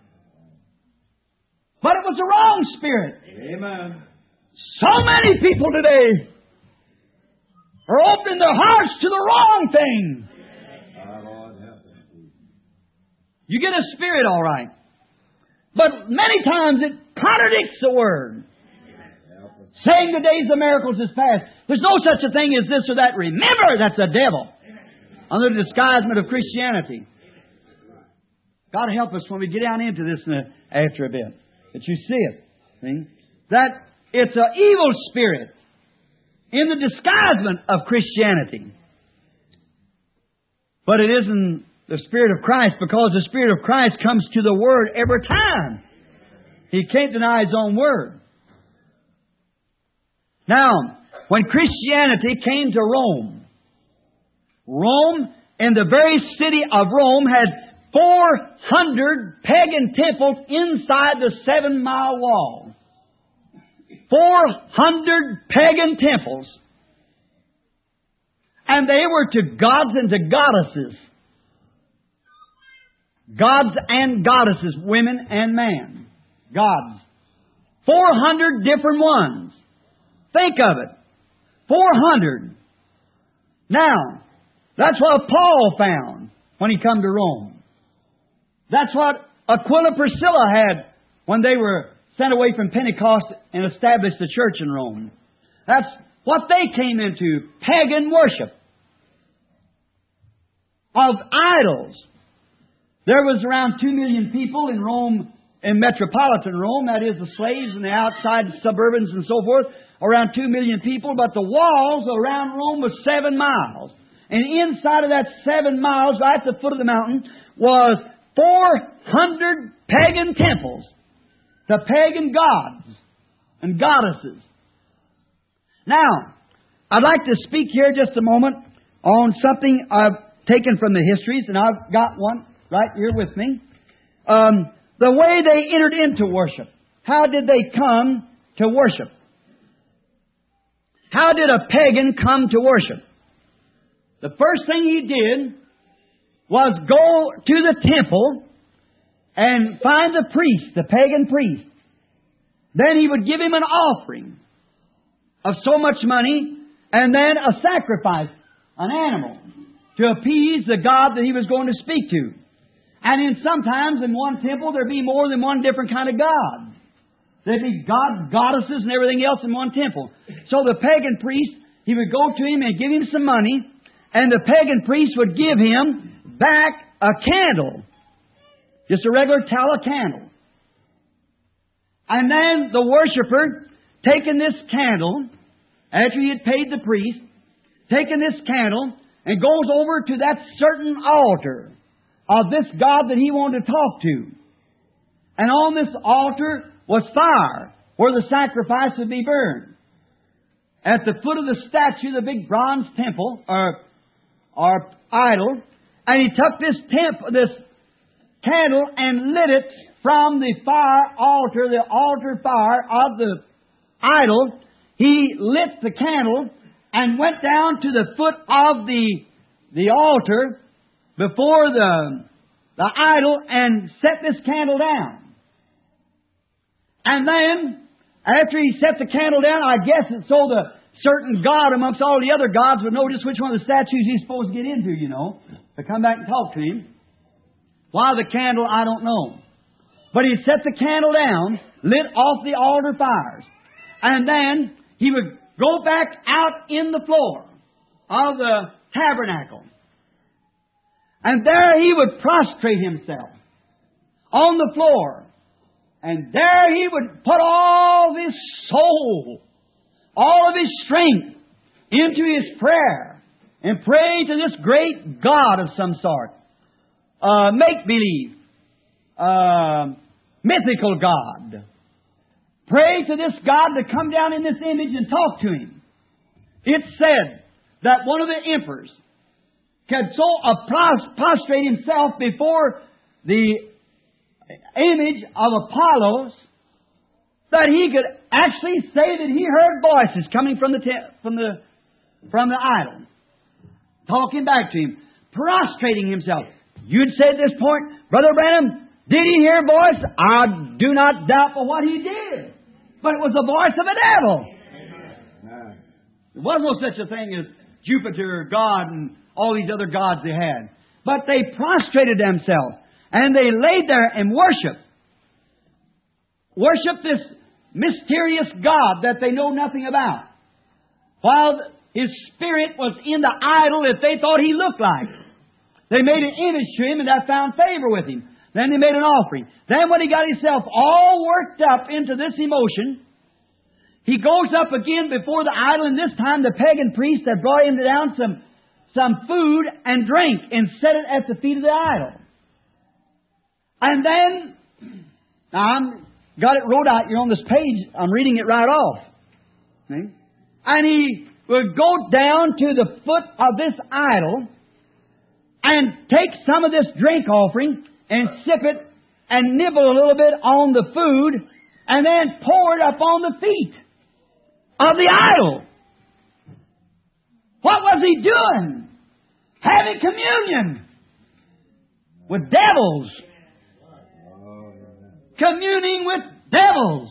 But it was the wrong spirit. Amen. So many people today are opening their hearts to the wrong thing. Our Lord help us. You get a spirit, all right. But many times it contradicts the Word. Saying the days of miracles is past. There's no such a thing as this or that. Remember, that's a devil. Under the disguisement of Christianity. God help us when we get down into this in a, after a bit. That you see it. See? That it's an evil spirit. in the disguisement of Christianity. But it isn't the Spirit of Christ, because the Spirit of Christ comes to the Word every time. He can't deny His own Word. Now, when Christianity came to Rome, Rome, in the very city of Rome, had four hundred pagan temples inside the seven-mile wall. four hundred pagan temples. And they were to gods and to goddesses. Gods and goddesses, women and men. Gods. four hundred different ones. Think of it. four hundred. Now, that's what Paul found when he come to Rome. That's what Aquila and Priscilla had when they were sent away from Pentecost and established the church in Rome. That's what they came into, pagan worship of idols. There was around two million people in Rome, in metropolitan Rome, that is the slaves and the outside suburbans and so forth, around two million people, but the walls around Rome was seven miles. And inside of that seven miles, right at the foot of the mountain, was four hundred pagan temples to pagan gods and goddesses. Now, I'd like to speak here just a moment on something I've taken from the histories, and I've got one right here with me. Um, the way they entered into worship. How did they come to worship? How did a pagan come to worship? The first thing he did was go to the temple and find the priest, the pagan priest. Then he would give him an offering of so much money, and then a sacrifice, an animal, to appease the God that he was going to speak to. And then sometimes in one temple there'd be more than one different kind of God. There'd be gods, goddesses, and everything else in one temple. So the pagan priest, he would go to him and give him some money, and the pagan priest would give him back a candle. Just a regular tallow candle. And then the worshiper, taking this candle, after he had paid the priest, taking this candle, and goes over to that certain altar of this God that he wanted to talk to. And on this altar was fire, where the sacrifice would be burned. At the foot of the statue, the big bronze temple, or, or idol, and he took this temp, this candle and lit it from the fire altar, the altar fire of the idol. He lit the candle and went down to the foot of the, the altar before the, the idol and set this candle down. And then, after he set the candle down, I guess it's so the certain God amongst all the other gods would know just which one of the statues he's supposed to get into, you know, to come back and talk to him. Why the candle, I don't know. But he set the candle down, lit off the altar fires. And then he would go back out in the floor of the tabernacle. And there he would prostrate himself on the floor. And there he would put all his soul, all of his strength into his prayer and pray to this great God of some sort. Uh, make-believe. Uh, mythical God. Pray to this God to come down in this image and talk to him. It said that one of the emperors could so uh, prostrate himself before the image of Apollos that he could actually say that he heard voices coming from the te- from the from the idol, talking back to him, prostrating himself. You'd say at this point, Brother Branham, did he hear a voice? I do not doubt for what he did, but it was the voice of a devil. There was no such a thing as Jupiter, God, and all these other gods they had. But they prostrated themselves. And they laid there and worshiped. Worshiped this mysterious God that they know nothing about. While his spirit was in the idol that they thought he looked like. They made an image to him and that found favor with him. Then they made an offering. Then when he got himself all worked up into this emotion, he goes up again before the idol, and this time the pagan priest had brought him down some, some food and drink and set it at the feet of the idol. And then, now I'm got it wrote out here on this page. I'm reading it right off. Okay? And he would go down to the foot of this idol and take some of this drink offering and sip it and nibble a little bit on the food and then pour it up on the feet of the idol. What was he doing? Having communion with devils. Communing with devils.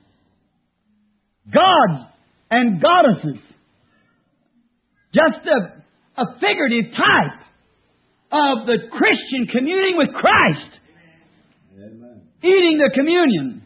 Gods and goddesses. Just a, a figurative type of the Christian communing with Christ. Amen. Eating the communion.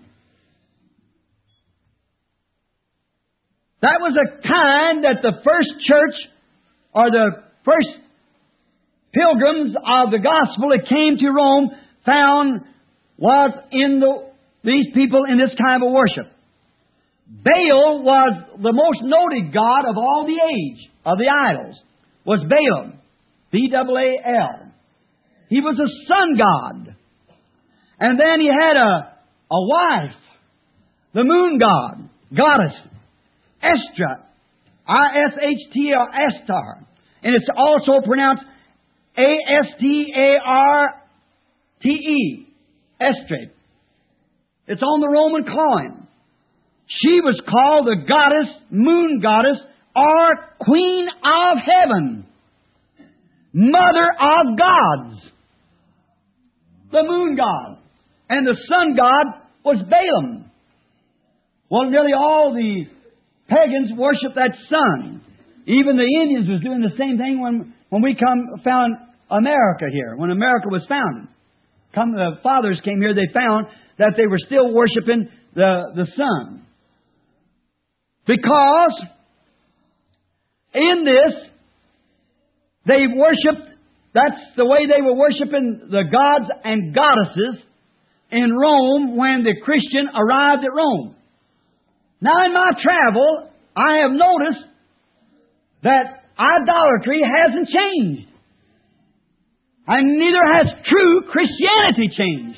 That was a time that the first church or the first pilgrims of the gospel that came to Rome found was in the, these people in this kind of worship. Baal was the most noted god of all the age of the idols, was Balaam. B A A L. He was a sun god. And then he had a, a wife, the moon god, goddess, Estra, I S H T R, Estar. And it's also pronounced A S T A R T E, Estre. It's on the Roman coin. She was called the goddess, moon goddess, or queen of heaven. Mother of gods. The moon god. And the sun god was Balaam. Well, nearly all the pagans worship that sun. Even the Indians was doing the same thing when, when we come found America here, when America was founded. Come, the fathers came here, they found that they were still worshiping the, the sun. Because in this, they worshipped, that's the way they were worshiping the gods and goddesses in Rome when the Christian arrived at Rome. Now in my travel, I have noticed that idolatry hasn't changed. And neither has true Christianity changed.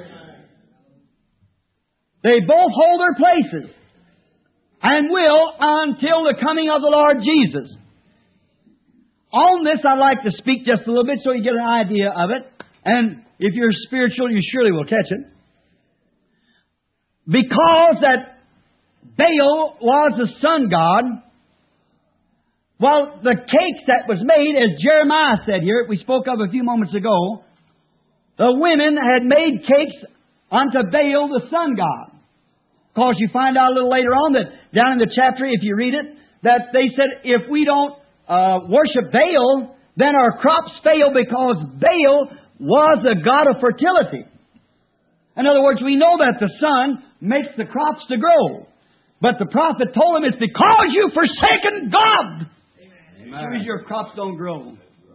They both hold their places and will until the coming of the Lord Jesus. On this, I'd like to speak just a little bit so you get an idea of it. And if you're spiritual, you surely will catch it. Because that Baal was the sun god, well, the cakes that was made, as Jeremiah said here, we spoke of a few moments ago, the women had made cakes unto Baal, the sun god. Because you find out a little later on that down in the chapter, if you read it, that they said, if we don't uh, worship Baal, then our crops fail because Baal was the god of fertility. In other words, we know that the sun makes the crops to grow. But the prophet told him, it's because you've forsaken God. Amen. Your crops don't grow.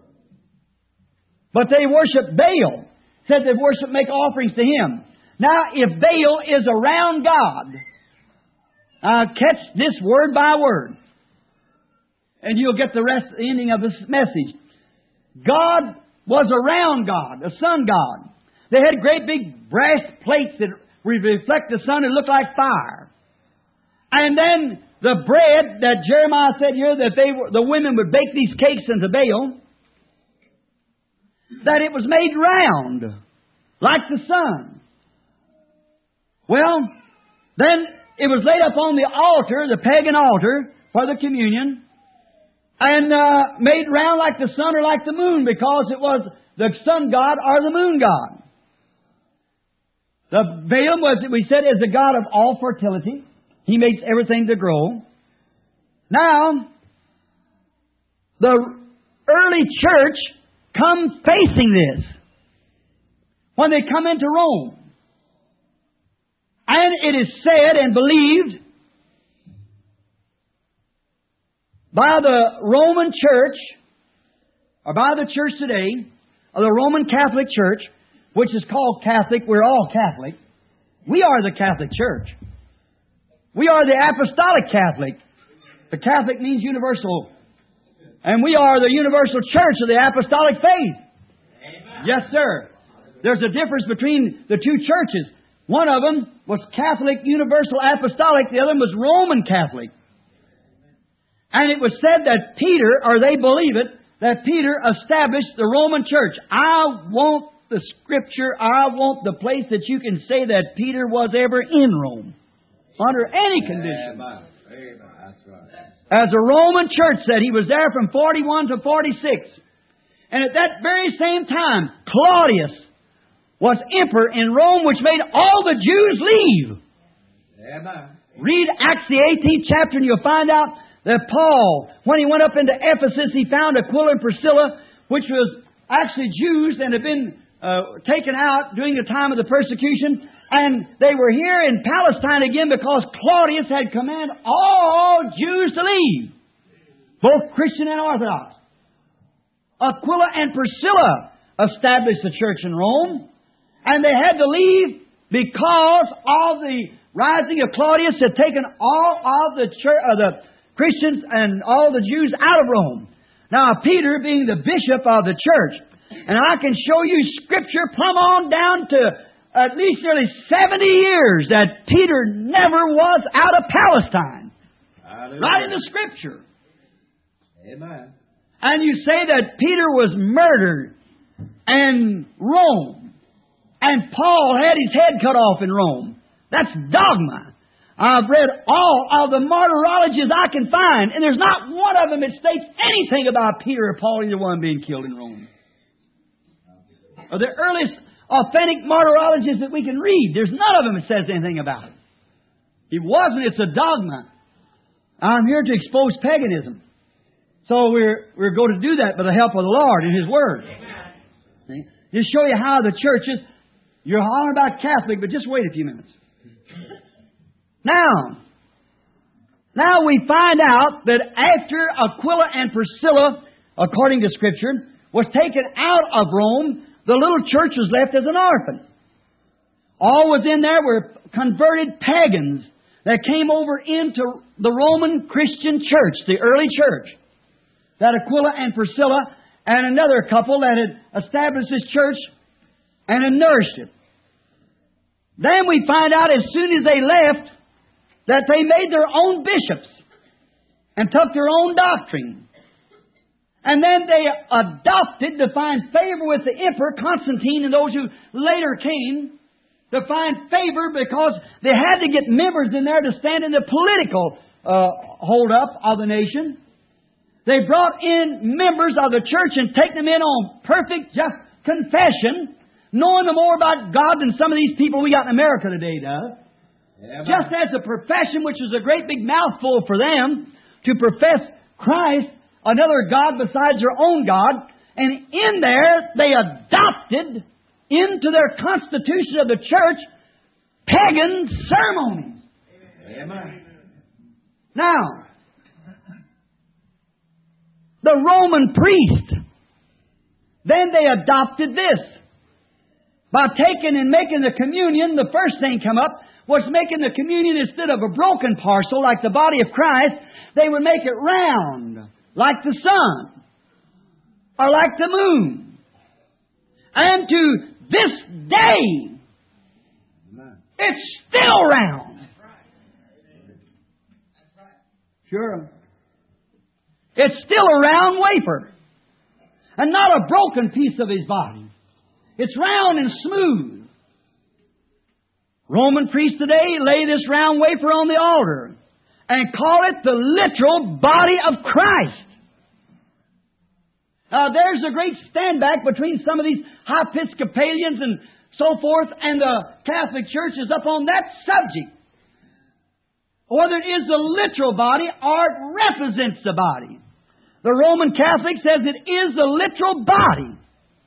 But they worship Baal. Said they worship, make offerings to him. Now, if Baal is around God, uh, catch this word by word, and you'll get the rest, the ending of this message. God was around God, a sun god. They had great big brass plates that would reflect the sun and look like fire. And then the bread that Jeremiah said here that they were, the women would bake these cakes unto Baal, that it was made round like the sun. Well, then it was laid up on the altar, the pagan altar for the communion, and uh, made round like the sun or like the moon, because it was the sun god or the moon god. The Balaam was, we said, is the god of all fertility. He makes everything to grow. Now, the early church come facing this when they come into Rome. And it is said and believed by the Roman Church, or by the church today, or the Roman Catholic Church, which is called Catholic. We're all Catholic. We are the Catholic Church. We are the Apostolic Catholic. The Catholic means universal. And we are the universal church of the Apostolic faith. Amen. Yes, sir. There's a difference between the two churches. One of them was Catholic, Universal Apostolic. The other one was Roman Catholic. And it was said that Peter, or they believe it, that Peter established the Roman church. I want the Scripture, I want the place that you can say that Peter was ever in Rome. Under any condition. Amen. Amen. That's right. As a Roman church said, he was there from forty-one to forty-six. And at that very same time, Claudius was emperor in Rome, which made all the Jews leave. Amen. Read Acts the eighteenth chapter and you'll find out that Paul, when he went up into Ephesus, he found Aquila and Priscilla, which was actually Jews and had been uh, taken out during the time of the persecution. And they were here in Palestine again because Claudius had commanded all Jews to leave, both Christian and Orthodox. Aquila and Priscilla established the church in Rome, and they had to leave because of the rising of Claudius had taken all of the church, uh, the Christians and all the Jews out of Rome. Now, Peter being the bishop of the church, and I can show you Scripture plumb on down to at least nearly seventy years that Peter never was out of Palestine. Hallelujah. Right in the Scripture. Amen. And you say that Peter was murdered in Rome. And Paul had his head cut off in Rome. That's dogma. I've read all of the martyrologies I can find, and there's not one of them that states anything about Peter or Paul, either one being killed in Rome. Or the earliest authentic martyrologies that we can read, there's none of them that says anything about it. It wasn't, it's a dogma. I'm here to expose paganism. So we're we're going to do that by the help of the Lord and His Word. Amen. Just show you how the churches, you're hollering about Catholic, but just wait a few minutes. Now, now we find out that after Aquila and Priscilla, according to Scripture, was taken out of Rome, the little church was left as an orphan. All within there were converted pagans that came over into the Roman Christian church, the early church. That Aquila and Priscilla and another couple that had established this church and had nourished it. Then we find out as soon as they left that they made their own bishops and took their own doctrine. And then they adopted to find favor with the Emperor Constantine and those who later came to find favor because they had to get members in there to stand in the political uh, hold-up of the nation. They brought in members of the church and taken them in on perfect just confession, knowing more about God than some of these people we got in America today does. Yeah, just as a profession, which was a great big mouthful for them, to profess Christ, another God besides their own God. And in there, they adopted into their constitution of the church pagan ceremonies. Amen. Now, the Roman priest, then they adopted this. By taking and making the communion, the first thing come up was making the communion instead of a broken parcel like the body of Christ, they would make it round, like the sun, or like the moon. And to this day, it's still round. Sure. It's still a round wafer, and not a broken piece of His body. It's round and smooth. Roman priests today lay this round wafer on the altar and call it the literal body of Christ. Now, there's a great standback between some of these high Episcopalians and so forth and the Catholic churches up on that subject. Whether it is the literal body or it represents the body. The Roman Catholic says it is the literal body.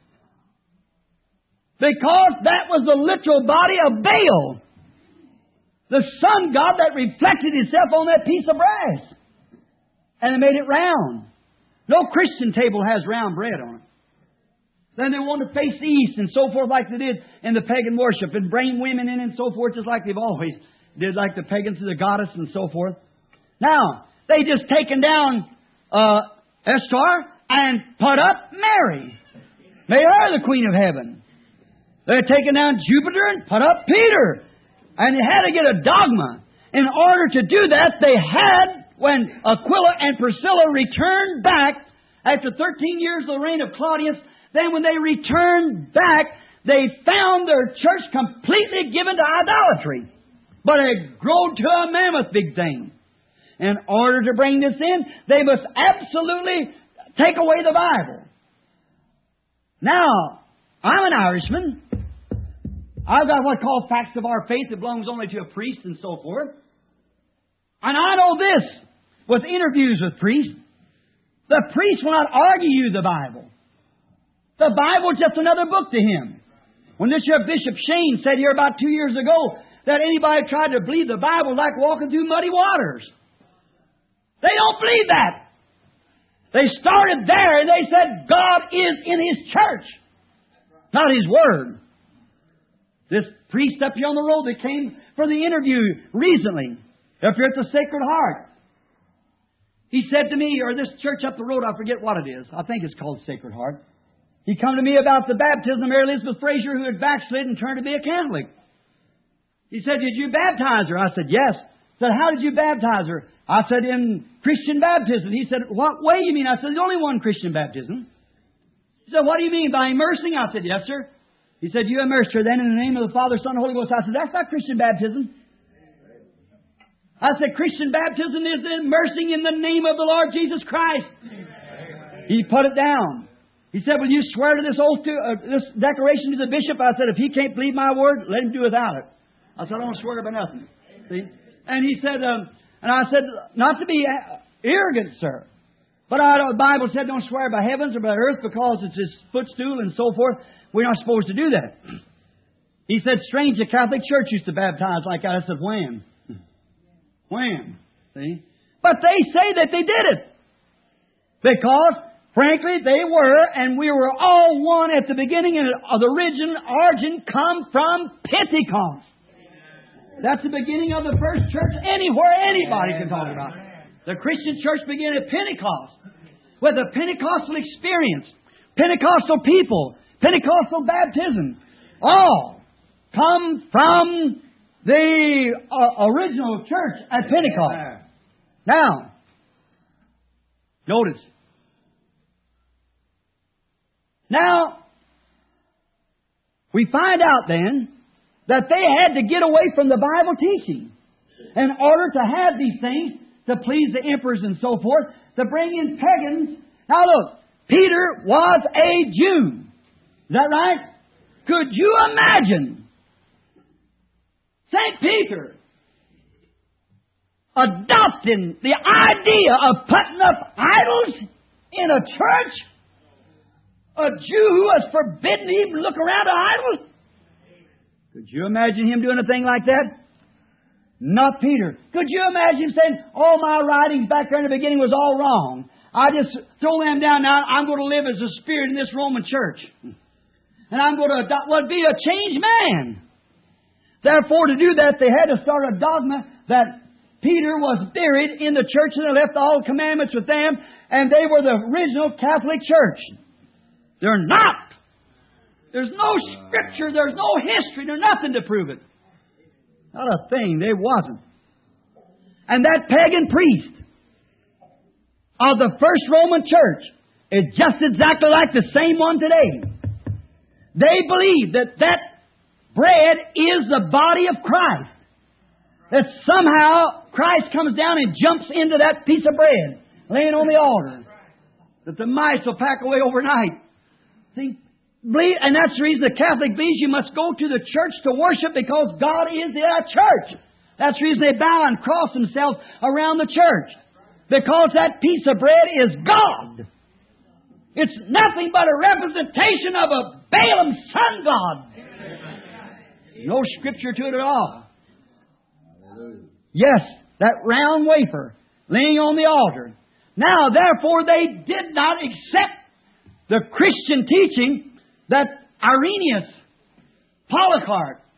Because that was the literal body of Baal, the sun god that reflected himself on that piece of brass. And they made it round. No Christian table has round bread on it. Then they want to face the east and so forth like they did in the pagan worship and bring women in and so forth just like they've always did like the pagans to the goddess and so forth. Now, they just taken down uh, Esther and put up Mary. Made her the Queen of Heaven. They're taking down Jupiter and put up Peter. And they had to get a dogma. In order to do that, they had, when Aquila and Priscilla returned back after thirteen years of the reign of Claudius, then when they returned back, they found their church completely given to idolatry. But it grew to a mammoth big thing. In order to bring this in, they must absolutely take away the Bible. Now, I'm an Irishman. I've got what's called facts of our faith that belongs only to a priest and so forth. And I know this, with interviews with priests, the priest will not argue you the Bible. The Bible is just another book to him. When this here Bishop Shane said here about two years ago that anybody tried to believe the Bible was like walking through muddy waters. They don't believe that. They started there and they said God is in His church, not His Word. This priest up here on the road that came for the interview recently, up here at the Sacred Heart, he said to me, or this church up the road, I forget what it is. I think it's called Sacred Heart. He come to me about the baptism of Mary Elizabeth Fraser, who had backslid and turned to be a Catholic. He said, "Did you baptize her?" I said, "Yes." He said, "How did you baptize her?" I said, "In Christian baptism." He said, "What way you mean?" I said, "There's only one Christian baptism." He said, "What do you mean by immersing?" I said, "Yes, sir." He said, "You immersed her then in the name of the Father, Son, and Holy Ghost." I said, "That's not Christian baptism." I said, "Christian baptism is immersing in the name of the Lord Jesus Christ." He put it down. He said, "Will you swear to this oath, to uh, this declaration to the bishop?" I said, "If he can't believe my word, let him do without it." I said, "I don't swear by nothing." See? And he said, um, and I said, "Not to be arrogant, sir, but I, the Bible said don't swear by heavens or by earth because it's His footstool and so forth. We're not supposed to do that." He said, "Strange, the Catholic Church used to baptize like that." I said, "When? When?" See? But they say that they did it. Because, frankly, they were, and we were all one at the beginning, and the origin, origin come from Pentecost. That's the beginning of the first church anywhere anybody can talk about. The Christian church began at Pentecost with a Pentecostal experience, Pentecostal people, Pentecostal baptism, all come from the uh, original church at Pentecost. Now, notice. Now, we find out then that they had to get away from the Bible teaching in order to have these things to please the emperors and so forth, to bring in pagans. Now look, Peter was a Jew. Is that right? Could you imagine Saint Peter adopting the idea of putting up idols in a church? A Jew who was forbidden to even look around at idols? Could you imagine him doing a thing like that? Not Peter. Could you imagine him saying, "All my writings back there in the beginning was all wrong. I just throw them down now. I'm going to live as a spirit in this Roman church. And I'm going to adopt, well, be a changed man." Therefore, to do that, they had to start a dogma that Peter was buried in the church and they left all commandments with them, and they were the original Catholic church. They're not. There's no scripture, there's no history, there's nothing to prove it. Not a thing, there wasn't. And that pagan priest of the first Roman church is just exactly like the same one today. They believe that that bread is the body of Christ. That somehow Christ comes down and jumps into that piece of bread laying on the altar. That the mice will pack away overnight. See? And that's the reason the Catholic believes you must go to the church to worship, because God is in that church. That's the reason they bow and cross themselves around the church. Because that piece of bread is God. It's nothing but a representation of a Balaam sun god. No scripture to it at all. Yes, that round wafer laying on the altar. Now, therefore, they did not accept the Christian teaching that Irenaeus, Polycarp,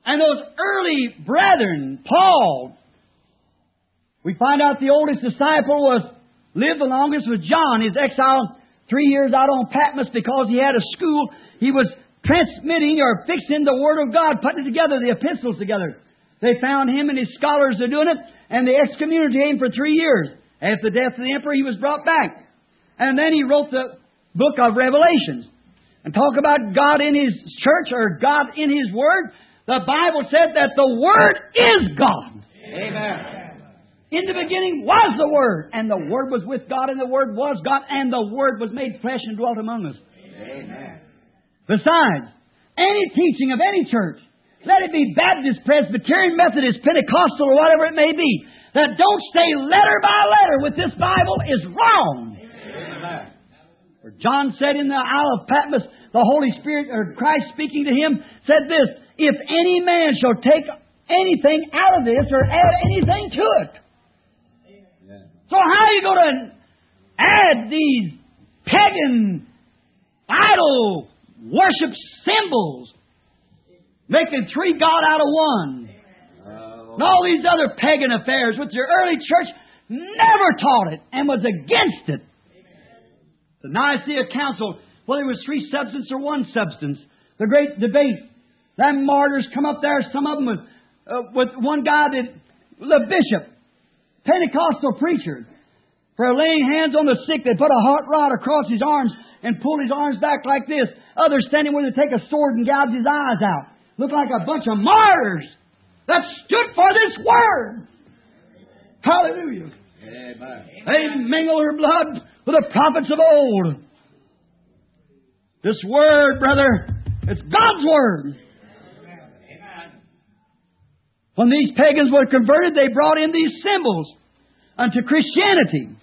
And those early brethren, Paul, we find out the oldest disciple was, lived the longest was John. His exile three years out on Patmos because he had a school. He was transmitting or fixing the Word of God, putting it together, the epistles together. They found him and his scholars are doing it, and they excommunicated him for three years. After the death of the emperor, he was brought back. And then he wrote the book of Revelations. And talk about God in His church or God in His Word. The Bible said that the Word is God. Amen. In the beginning was the Word, and the Word was with God, and the Word was God, and the Word was made flesh and dwelt among us. Amen. Besides, any teaching of any church, let it be Baptist, Presbyterian, Methodist, Pentecostal, or whatever it may be, that don't stay letter by letter with this Bible is wrong. Amen. For John said in the Isle of Patmos, the Holy Spirit, or Christ speaking to him, said this, if any man shall take anything out of this or add anything to it. Amen. So how are you going to add these pagan, idol worship symbols, making three God out of one? Uh, And all these other pagan affairs, which your early church never taught it and was against it. The Nicaea Council, whether it was three substance or one substance, the great debate. Them martyrs come up there, some of them with, uh, with one guy that, the bishop, Pentecostal preacher, for laying hands on the sick, they put a hot rod across his arms and pull his arms back like this. Others standing where they take a sword and gouge his eyes out. Look like a bunch of martyrs that stood for this Word. Hallelujah. Amen. They mingle their blood with the prophets of old. This Word, brother, it's God's Word. When these pagans were converted, they brought in these symbols unto Christianity.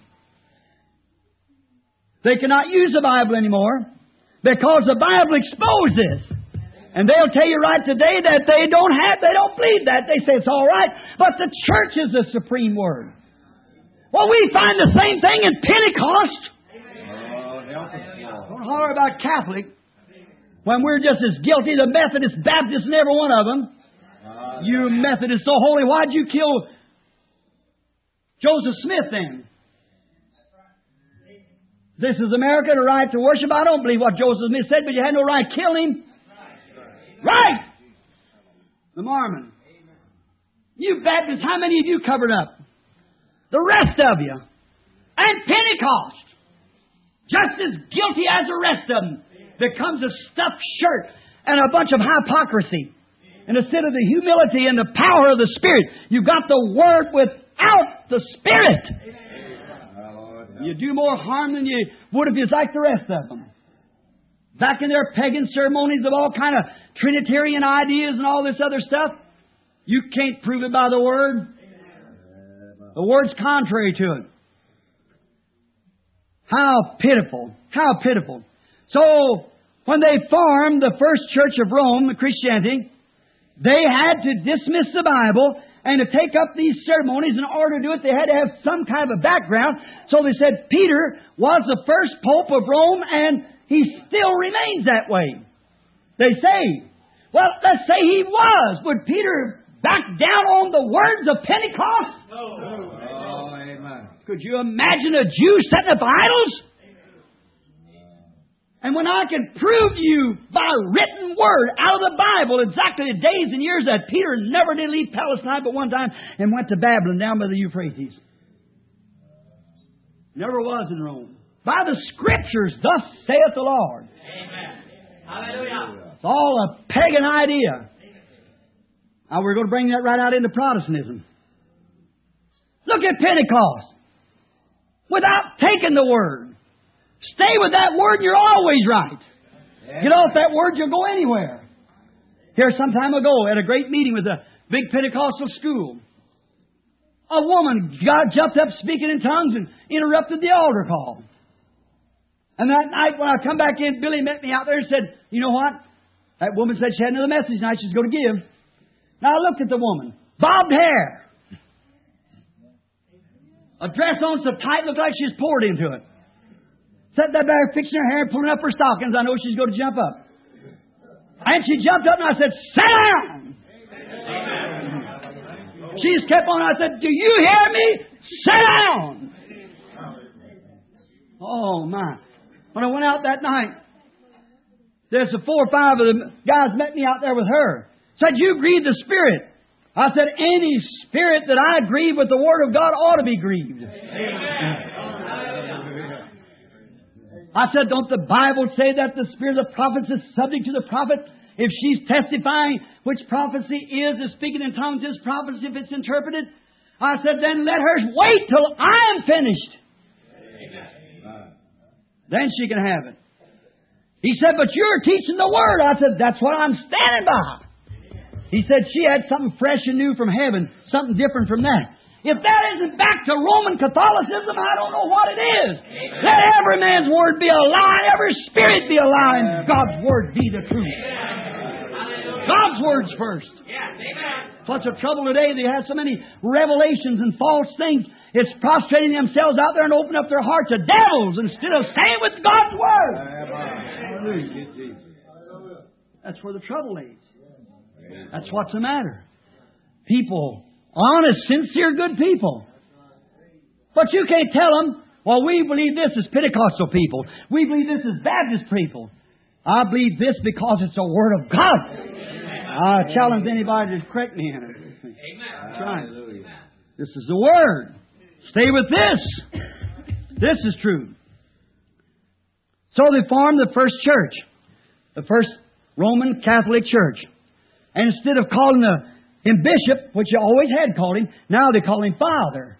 They cannot use the Bible anymore because the Bible exposed this. And they'll tell you right today that they don't have, they don't believe that. They say it's all right, but the church is the supreme Word. Well, we find the same thing in Pentecost. Oh, help us, Lord. Don't holler about Catholic when we're just as guilty as the Methodists, Baptists, and every one of them. Uh, You Methodists so holy, why'd you kill Joseph Smith then? This is America, the right to worship. I don't believe what Joseph Smith said, but you had no right to kill him. Right! The Mormon. You Baptists, how many of you covered up? The rest of you. And Pentecost. Just as guilty as the rest of them. Becomes a stuffed shirt and a bunch of hypocrisy. And instead of the humility and the power of the Spirit, you've got the Word without the Spirit. You do more harm than you would if you was like the rest of them. Back in their pagan ceremonies of all kind of Trinitarian ideas and all this other stuff, you can't prove it by the Word. The Word's contrary to it. How pitiful. How pitiful. So, when they formed the first church of Rome, the Christianity, they had to dismiss the Bible and to take up these ceremonies. In order to do it, they had to have some kind of a background. So they said Peter was the first Pope of Rome, and he still remains that way. They say. Well, let's say he was. Would Peter back down on the words of Pentecost? No. Oh, amen. Could you imagine a Jew setting up idols? And when I can prove to you by written word out of the Bible exactly the days and years that Peter never did leave Palestine but one time and went to Babylon down by the Euphrates. Never was in Rome. By the Scriptures, thus saith the Lord. Amen. Hallelujah. It's all a pagan idea. Now we're going to bring that right out into Protestantism. Look at Pentecost. Without taking the Word. Stay with that Word and you're always right. Yeah. Get off that Word, you'll go anywhere. Here some time ago at a great meeting with a big Pentecostal school, a woman got, jumped up speaking in tongues and interrupted the altar call. And that night when I come back in, Billy met me out there and said, you know what? That woman said she had another message tonight she's going to give. Now I looked at the woman. Bobbed hair. A dress on so tight looked like she's poured into it. Sat there back fixing her hair and pulling up her stockings. I know she's going to jump up. And she jumped up and I said, sit down! She just kept on. I said, do you hear me? Sit down. Oh, my. When I went out that night, there's a four or five of the guys met me out there with her. Said, you grieve the Spirit. I said, any spirit that I grieve with the Word of God ought to be grieved. Amen. I said, don't the Bible say that the spirit of the prophets is subject to the prophet? If she's testifying which prophecy is, is speaking in tongues is prophecy if it's interpreted. I said, then let her wait till I am finished. Amen. Then she can have it. He said, but you're teaching the Word. I said, that's what I'm standing by. He said she had something fresh and new from heaven, something different from that. If that isn't back to Roman Catholicism, I don't know what it is. Amen. Let every man's word be a lie, every spirit be a lie, and God's Word be the truth. Amen. God's Word's first. Yes. What's the trouble today? They have so many revelations and false things. It's prostrating themselves out there and opening up their heart to devils instead of staying with God's Word. Amen. That's where the trouble lays. That's what's the matter. People, honest, sincere, good people. But you can't tell them, well, we believe this is Pentecostal people. We believe this is Baptist people. I believe this because it's a Word of God. I challenge anybody to correct me in it. That's right. This is the Word. Stay with this. This is true. So they formed the first church. The first Roman Catholic Church. And instead of calling the, him bishop, which you always had called him, now they call him Father.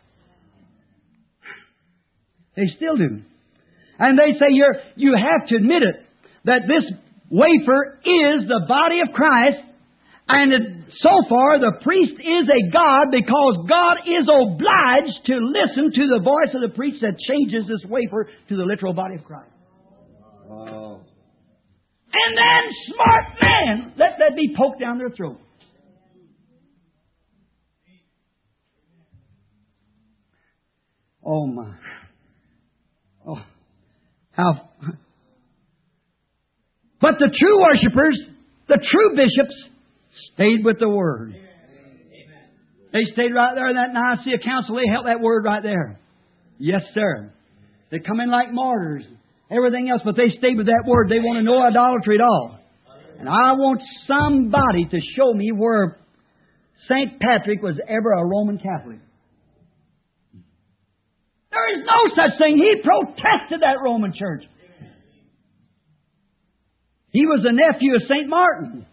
They still do. And they say you're, you have to admit it, that this wafer is the body of Christ, and it, so far the priest is a God because God is obliged to listen to the voice of the priest that changes this wafer to the literal body of Christ. Oh. And then, smart man, let that be poked down their throat. Oh, my. Oh, how. But the true worshipers, the true bishops, stayed with the Word. They stayed right there in that Nicaea Council. They held that Word right there. Yes, sir. They come in like martyrs. Everything else, but they stayed with that Word. They want to know idolatry at all. And I want somebody to show me where Saint Patrick was ever a Roman Catholic. There is no such thing. He protested that Roman church. He was the nephew of Saint Martin.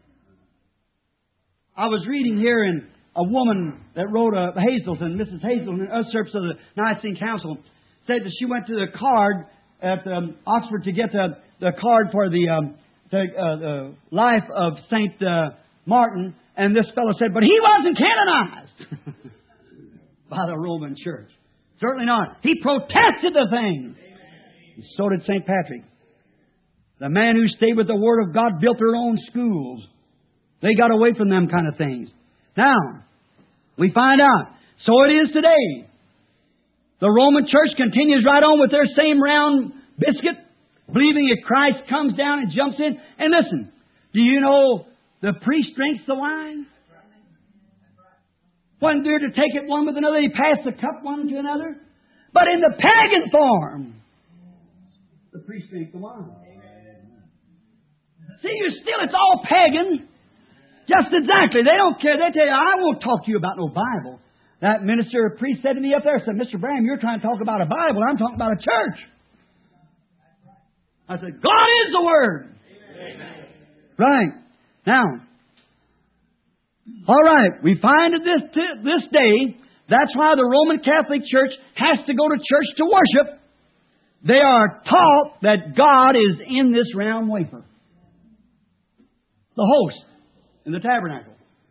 I was reading here in a woman that wrote a Hazelton, Missus Hazelton, an usurper of the Nicene Council, said that she went to the card at um, Oxford to get the, the card for the, um, the, uh, the life of Saint uh, Martin, and this fellow said, but he wasn't canonized by the Roman Church. Certainly not. He protested the thing. And so did Saint Patrick. The man who stayed with the Word of God built their own schools. They got away from them kind of things. Now, we find out. So it is today. The Roman Church continues right on with their same round biscuit, believing that Christ comes down and jumps in. And listen, do you know the priest drinks the wine? When they're to take it one with another, he passed the cup one to another. But in the pagan form, the priest drinks the wine. See, you still, it's all pagan. Just exactly. They don't care. They tell you, I won't talk to you about no Bible. That minister or priest said to me up there, said, Mister Branham, you're trying to talk about a Bible. I'm talking about a church. I said, God is the Word. Amen. Right. Now, all right, we find at this, this day, that's why the Roman Catholic Church has to go to church to worship. They are taught that God is in this round wafer. The host in the tabernacle.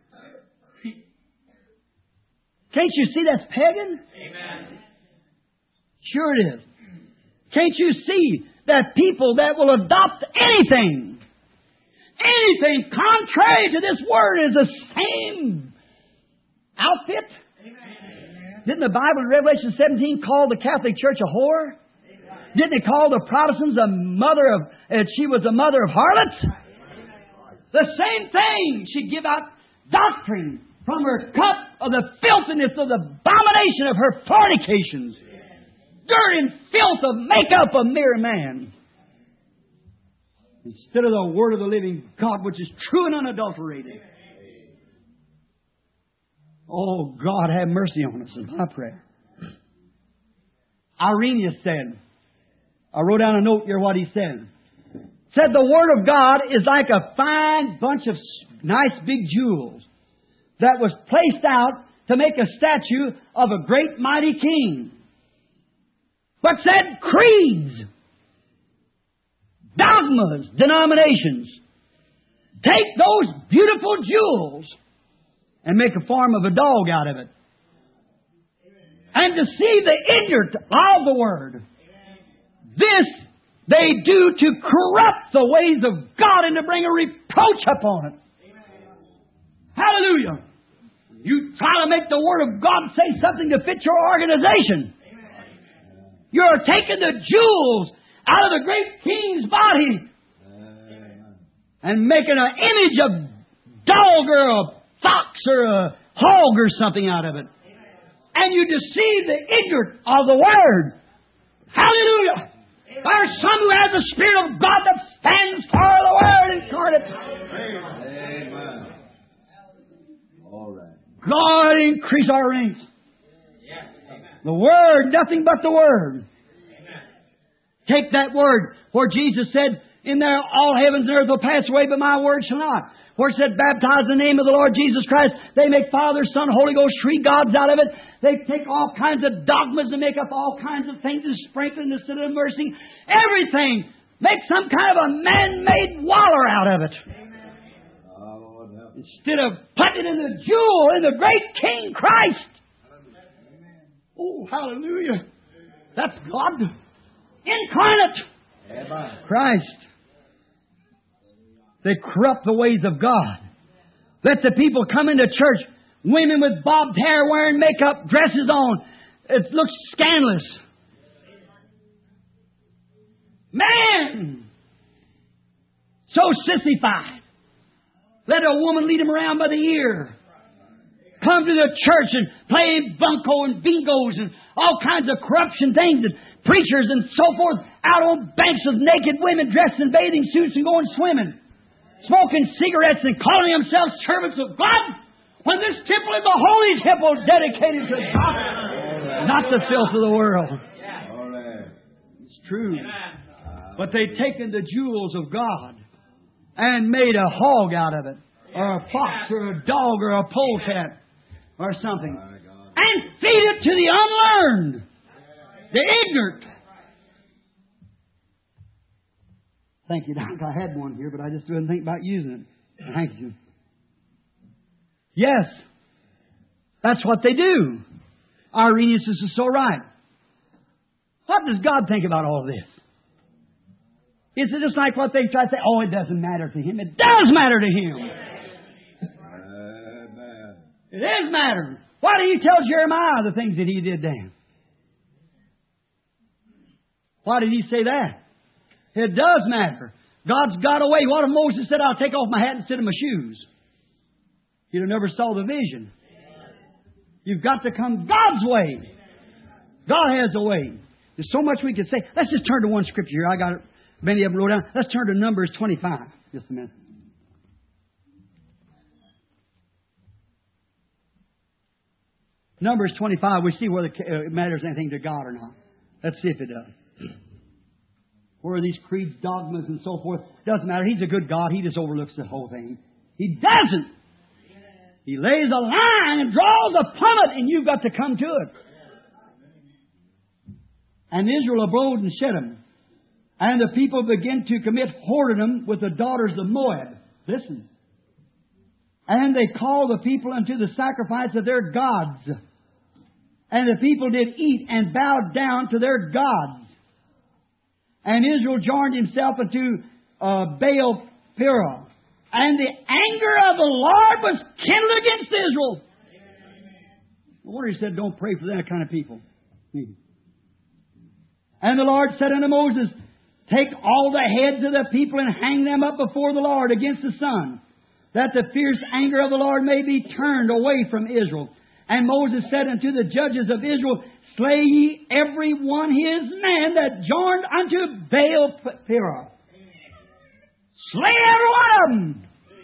Can't you see that's pagan? Amen. Sure it is. Can't you see that people that will adopt anything, anything contrary to this Word is the same outfit? Amen. Didn't the Bible in Revelation seventeen call the Catholic Church a whore? Amen. Didn't it call the Protestants a mother of, uh, she was a mother of harlots? Amen. The same thing. She'd give out doctrine from her cup of the filthiness of the abomination of her fornications. Dirt and filth of makeup of mere man. Instead of the Word of the living God, which is true and unadulterated. Oh, God, have mercy on us, is my prayer. Irenaeus said, I wrote down a note here what he said. Said the Word of God is like a fine bunch of nice big jewels that was placed out to make a statue of a great mighty king. But said creeds, dogmas, denominations, take those beautiful jewels and make a form of a dog out of it. And deceive the ignorant of the Word. This they do to corrupt the ways of God and to bring a reproach upon it. Hallelujah. You try to make the Word of God say something to fit your organization. You're taking the jewels out of the great king's body and making an image of dog or a fox or a hog or something out of it. And you deceive the ignorant of the Word. Hallelujah. There are some who have the Spirit of God that stands for the Word incarnate. Amen. All right. God increase our ranks. The Word, nothing but the Word. Take that Word where Jesus said, in there all heavens and earth will pass away, but my word shall not. Where it said, baptize in the name of the Lord Jesus Christ. They make Father, Son, Holy Ghost, three gods out of it. They take all kinds of dogmas and make up all kinds of things and sprinkle instead of mercy. Everything. Make some kind of a man-made waller out of it. Instead of putting it in the jewel in the great King Christ. Oh, hallelujah. That's God. Incarnate. Christ. They corrupt the ways of God. Let the people come into church, women with bobbed hair wearing makeup, dresses on. It looks scandalous. Man! So sissified. Let a woman lead them around by the ear. Come to the church and play bunco and bingos and all kinds of corruption things and preachers and so forth out on banks of naked women dressed in bathing suits and going swimming. Smoking cigarettes and calling themselves servants of God when this temple is the holy temple dedicated to God, not the filth of the world. It's true. But they've taken the jewels of God and made a hog out of it, or a fox, or a dog, or a polecat, or something, and feed it to the unlearned, the ignorant. Thank you, Doc. I had one here, but I just didn't think about using it. Thank you. Yes, that's what they do. Irenaeus is so right. What does God think about all of this? Is it just like what they try to say, oh, it doesn't matter to Him? It does matter to Him. Amen. It is matter. Why did He tell Jeremiah the things that He did then? Why did He say that? It does matter. God's got a way. What if Moses said, I'll take off my hat instead of my shoes? He'd have never saw the vision. You've got to come God's way. God has a way. There's so much we could say. Let's just turn to one scripture here. I got it. Many of them wrote down. Let's turn to Numbers twenty-five. Just a minute. Numbers twenty-five. We see whether it matters anything to God or not. Let's see if it does. Where are these creeds, dogmas, and so forth? Doesn't matter. He's a good God. He just overlooks the whole thing. He doesn't. He lays a line and draws a plummet, and you've got to come to it. And Israel abode in Shittim. And the people began to commit whoredom with the daughters of Moab. Listen. And they called the people unto the sacrifice of their gods. And the people did eat and bowed down to their gods. And Israel joined himself unto uh, Baal Peor. And the anger of the Lord was kindled against Israel. No wonder He said, don't pray for that kind of people. And the Lord said unto Moses, take all the heads of the people and hang them up before the Lord against the sun, that the fierce anger of the Lord may be turned away from Israel. And Moses said unto the judges of Israel, slay ye every one his man that joined unto Baal Peor. Slay every one of them.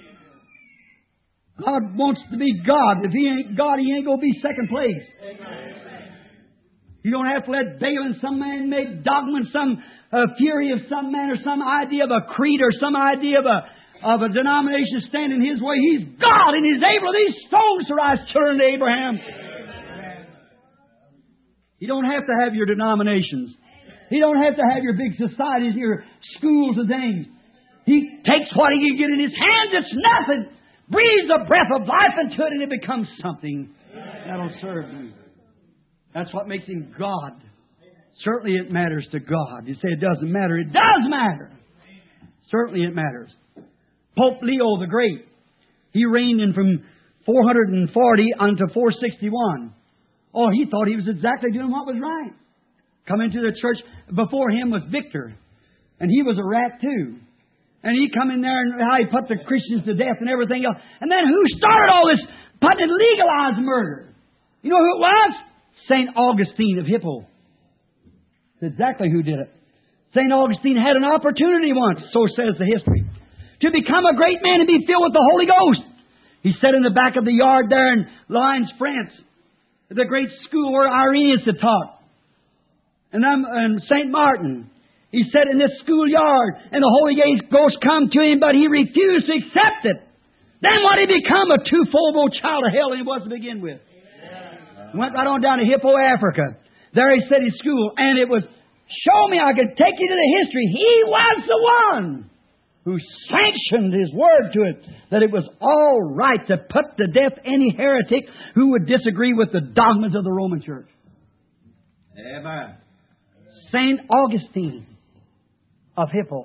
God wants to be God. If He ain't God, He ain't going to be second place. Amen. You don't have to let Baal and some man-made dogma and some uh, fury of some man or some idea of a creed or some idea of a of a denomination stand in His way. He's God and He's able of these stones to rise children to Abraham. Amen. You don't have to have your denominations. You don't have to have your big societies, your schools and things. He takes what He can get in His hands. It's nothing. Breathes a breath of life into it and it becomes something that'll serve you. That's what makes Him God. Certainly it matters to God. You say it doesn't matter. It does matter. Certainly it matters. Pope Leo the Great, he reigned in from four hundred forty unto four sixty-one. Oh, he thought he was exactly doing what was right. Come into the church. Before him was Victor. And he was a rat too. And he come in there and how he put the Christians to death and everything else. And then who started all this? Putting it legalized murder. You know who it was? Saint Augustine of Hippo. That's exactly who did it. Saint Augustine had an opportunity once, so says the history, to become a great man and be filled with the Holy Ghost. He sat in the back of the yard there in Lyons, France, the great school where Irenaeus had taught. And, and Saint Martin. He sat in this schoolyard, and the Holy Ghost come to him, but he refused to accept it. Then what he become? A two-fold child of hell, and he was to begin with. Yeah. Went right on down to Hippo, Africa. There he sat in school, and it was, show me, I can take you to the history. He was the one who sanctioned His word to it, that it was all right to put to death any heretic who would disagree with the dogmas of the Roman Church. Amen. Saint Augustine of Hippo.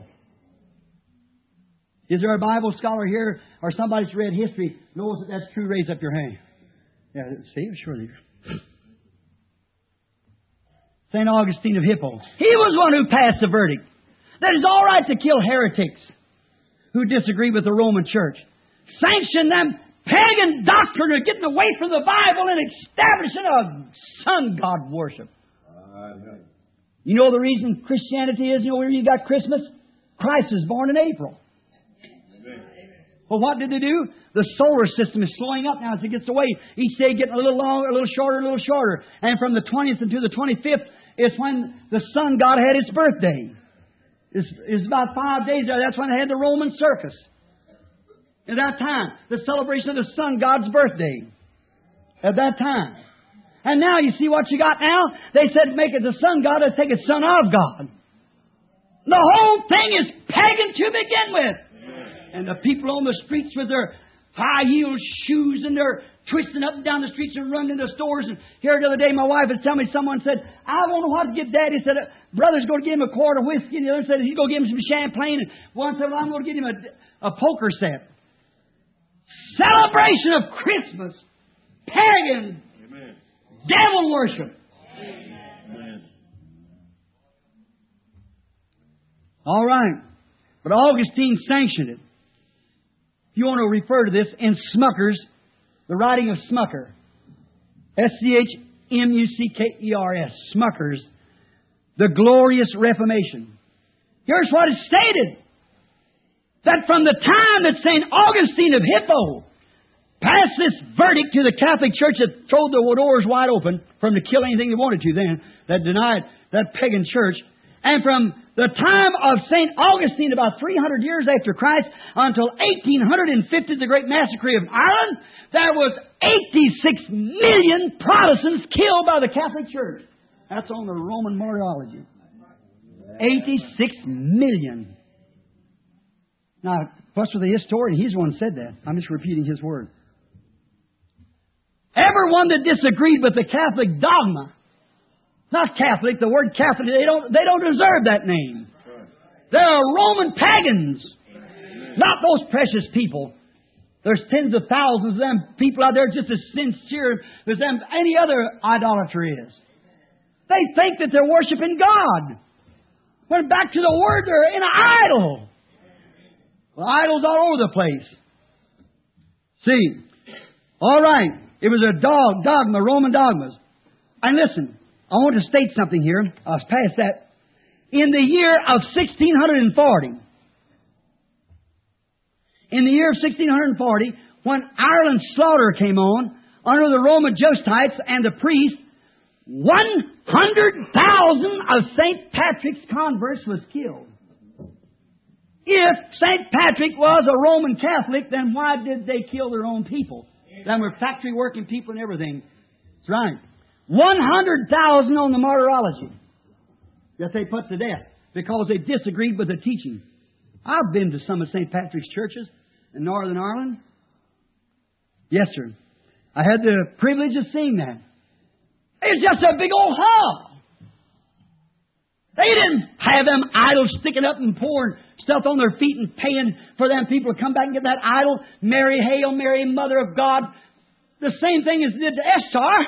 Is there a Bible scholar here or somebody that's read history knows that that's true? Raise up your hand. Yeah, see, surely. Saint Augustine of Hippo. He was one who passed the verdict that it's all right to kill heretics who disagree with the Roman Church. Sanction them pagan doctrine of getting away from the Bible and establishing a sun god worship. Uh, You know the reason Christianity is? You know where you got Christmas? Christ was born in April. Amen. Well, what did they do? The solar system is slowing up now as it gets away. Each day getting a little longer, a little shorter, a little shorter. And from the twentieth until the twenty-fifth is when the sun god had its birthday. It's, it's about five days there. That's when they had the Roman circus. At that time, the celebration of the sun god's birthday. At that time. And now you see what you got now? They said make it the sun god, let's take it son of God. The whole thing is pagan to begin with. And the people on the streets with their high-heeled shoes and they're twisting up and down the streets and running into stores. And here the other day my wife was telling me, someone said, I don't know what to give Daddy. He said, brother's going to give him a quart of whiskey. And the other said, he's going to give him some champagne. And one said, well, I'm going to give him a, a poker set. Celebration of Christmas. Pagan. Devil worship. Amen. All right. But Augustine sanctioned it. If you want to refer to this in Smucker's, the writing of Smucker, S C H M U C K E R S, Smucker's, The Glorious Reformation. Here's what is stated. That from the time that Saint Augustine of Hippo passed this verdict to the Catholic Church that throwed the doors wide open from to kill anything they wanted to then, that denied that pagan church. And from the time of Saint Augustine, about three hundred years after Christ, until eighteen fifty, the great massacre of Ireland, there was eighty-six million Protestants killed by the Catholic Church. That's on the Roman Martyrology. eighty-six million. Now, plus with the historian, he's the one who said that. I'm just repeating his word. Everyone that disagreed with the Catholic dogma, not Catholic, the word Catholic, they don't, they don't deserve that name. They are Roman pagans, not those precious people. There's tens of thousands of them people out there just as sincere as them any other idolater is. They think that they're worshiping God. When back to the Word, they're in an idol. Well, idols all over the place. See, all right. It was a dog, dogma, Roman dogmas. And listen, I want to state something here. I was past that. In the year of sixteen forty, in the year of sixteen forty, when Ireland's slaughter came on, under the Roman Justites and the priests, one hundred thousand of Saint Patrick's converts was killed. If Saint Patrick was a Roman Catholic, then why did they kill their own people? Them were factory working people and everything. That's right. one hundred thousand on the martyrology that they put to death because they disagreed with the teaching. I've been to some of Saint Patrick's churches in Northern Ireland. Yes, sir. I had the privilege of seeing that. It's just a big old hub. They didn't have them idols sticking up and pouring stuff on their feet and paying for them people to come back and get that idol. Mary, Hail Mary, Mother of God. The same thing as did to Esther.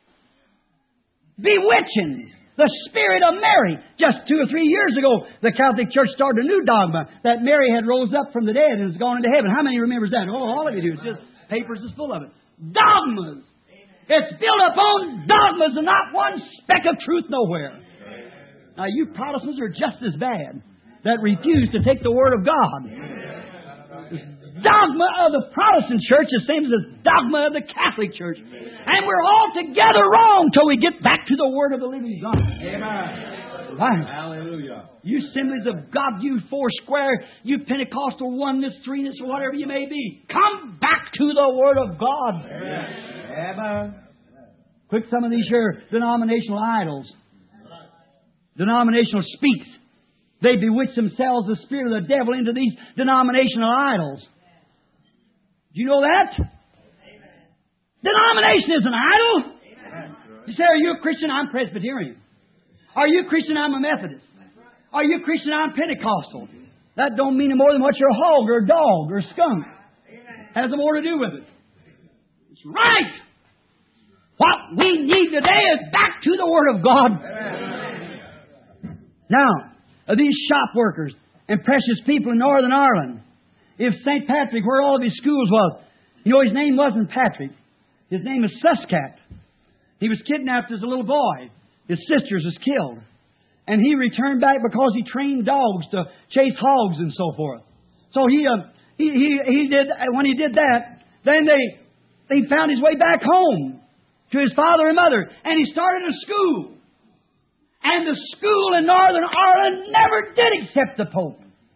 Bewitching the spirit of Mary. Just two or three years ago, the Catholic Church started a new dogma that Mary had rose up from the dead and has gone into heaven. How many remembers that? Oh, all of you do. It's just papers is full of it. Dogmas. It's built upon dogmas and not one speck of truth nowhere. Now, you Protestants are just as bad that refuse to take the Word of God. The dogma of the Protestant church is the same as the dogma of the Catholic church. And we're all together wrong till we get back to the Word of the living God. Amen. Right. Hallelujah. You Assemblies of God, you Four Square, you Pentecostal oneness, threeness, or whatever you may be, come back to the Word of God. Amen. Amen. Quit some of these here denominational idols. Denominational speaks. They bewitch themselves, the spirit of the devil, into these denominational idols. Do you know that? Amen. Denomination is an idol. Amen. You say, are you a Christian? I'm Presbyterian. Are you a Christian? I'm a Methodist. Are you a Christian? I'm Pentecostal. That don't mean more than what you're a hog or a dog or a skunk. Has more to do with it. It's right. What we need today is back to the Word of God. Amen. Now, of these shop workers and precious people in Northern Ireland, if Saint Patrick, where all of his schools was, you know his name wasn't Patrick. His name is Suscat. He was kidnapped as a little boy. His sisters was killed. And he returned back because he trained dogs to chase hogs and so forth. So he, uh, he, he, he did, when he did that, then they, he found his way back home to his father and mother. And he started a school. And the school in Northern Ireland never did accept the Pope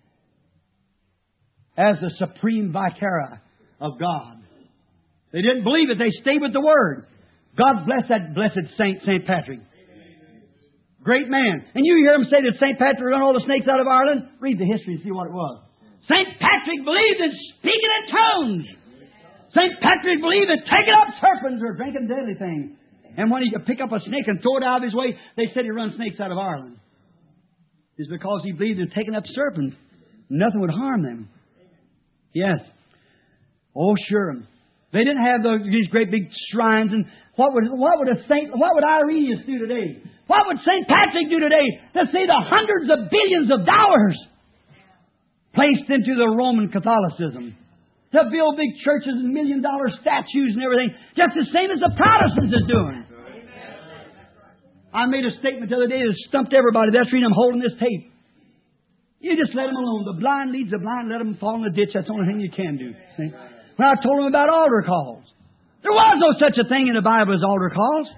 as the supreme vicar of God. They didn't believe it. They stayed with the Word. God bless that blessed saint, Saint Patrick. Great man. And you hear him say that Saint Patrick run all the snakes out of Ireland? Read the history and see what it was. Saint Patrick believed in speaking in tongues. Saint Patrick believed in taking up serpents or drinking deadly things. And when he could pick up a snake and throw it out of his way, they said he run snakes out of Ireland. It's because he believed in taking up serpents. Nothing would harm them. Yes. Oh, sure. They didn't have those, these great big shrines. And what would what would a Saint, what would Irenaeus do today? What would Saint Patrick do today to see the hundreds of billions of dollars placed into the Roman Catholicism? To build big churches and million dollar statues and everything, just the same as the Protestants is doing. I made a statement the other day that stumped everybody. That's the reason I'm holding this tape. You just let them alone. The blind leads the blind. Let them fall in the ditch. That's the only thing you can do. See? When I told them about altar calls, there was no such a thing in the Bible as altar calls.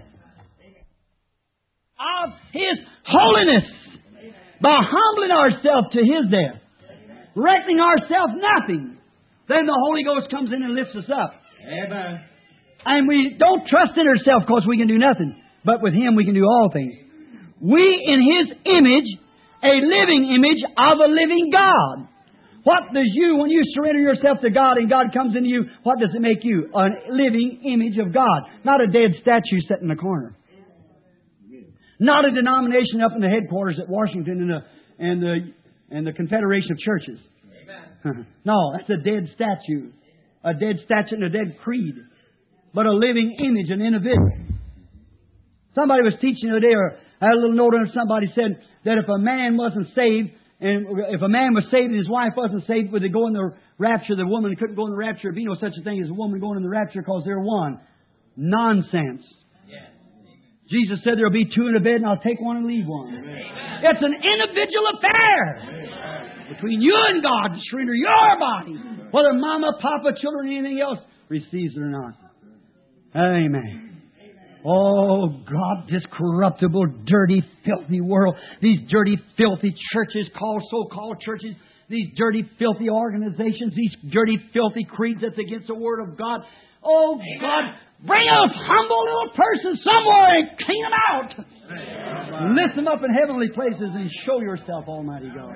Of His holiness, by humbling ourselves to His death, reckoning ourselves nothing, then the Holy Ghost comes in and lifts us up. Amen. And we don't trust in ourselves because we can do nothing. But with Him we can do all things. We in His image, a living image of a living God. What does you, when you surrender yourself to God and God comes into you, what does it make you? A living image of God. Not a dead statue set in the corner. Not a denomination up in the headquarters at Washington and the, and the, and the Confederation of Churches. No, that's a dead statue. A dead statue and a dead creed. But a living image, an individual. Somebody was teaching the other day, or I had a little note on it, somebody said that if a man wasn't saved, and if a man was saved and his wife wasn't saved, would they go in the rapture? The woman couldn't go in the rapture. There'd be no such a thing as a woman going in the rapture because they're one. Nonsense. Jesus said there'll be two in a bed and I'll take one and leave one. Amen. It's an individual affair. Amen. Between you and God to surrender your body. Whether mama, papa, children, anything else receives it or not. Amen. Oh God, this corruptible, dirty, filthy world. These dirty, filthy churches called so-called churches. These dirty, filthy organizations. These dirty, filthy creeds that's against the Word of God. Oh God, bring a humble little person somewhere and clean them out. Amen. Lift them up in heavenly places and show yourself, Almighty God.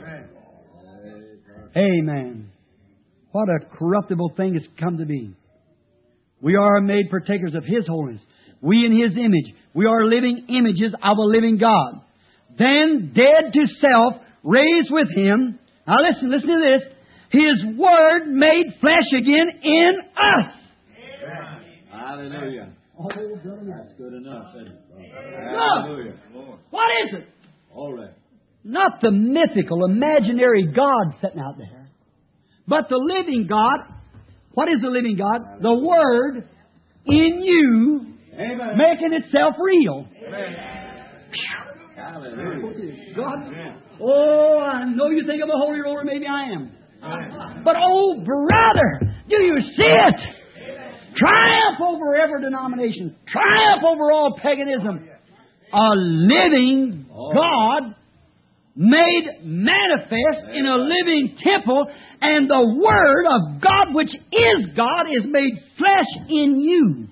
Amen. What a corruptible thing it's come to be. We are made partakers of His holiness. We in His image. We are living images of a living God. Then dead to self, raised with Him. Now listen, listen to this. His Word made flesh again in us. Hallelujah. Oh, that's good enough. Hallelujah. What is it? All right. Not the mythical, imaginary God sitting out there, but the living God. What is the living God? The Word in you, Amen. Making itself real. Amen. Hallelujah. God. Oh, I know you think I'm a holy roller. Maybe I am. Amen. But oh, brother, do you see it? Triumph over every denomination. Triumph over all paganism. A living God made manifest in a living temple, and the Word of God, which is God, is made flesh in you.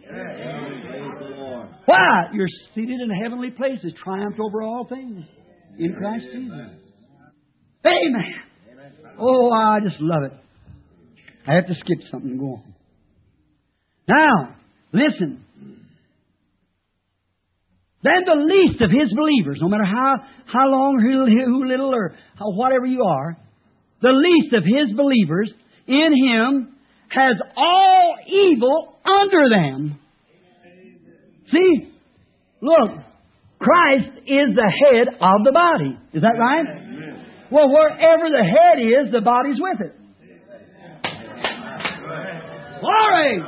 Why? You're seated in heavenly places, triumphed over all things in Christ Jesus. Amen. Oh, I just love it. I have to skip something and go on. Now, listen. Then the least of His believers, no matter how, how long, who, who little, or how, whatever you are, the least of His believers in Him has all evil under them. See? Look, Christ is the head of the body. Is that right? Well, wherever the head is, the body's with it. Glory!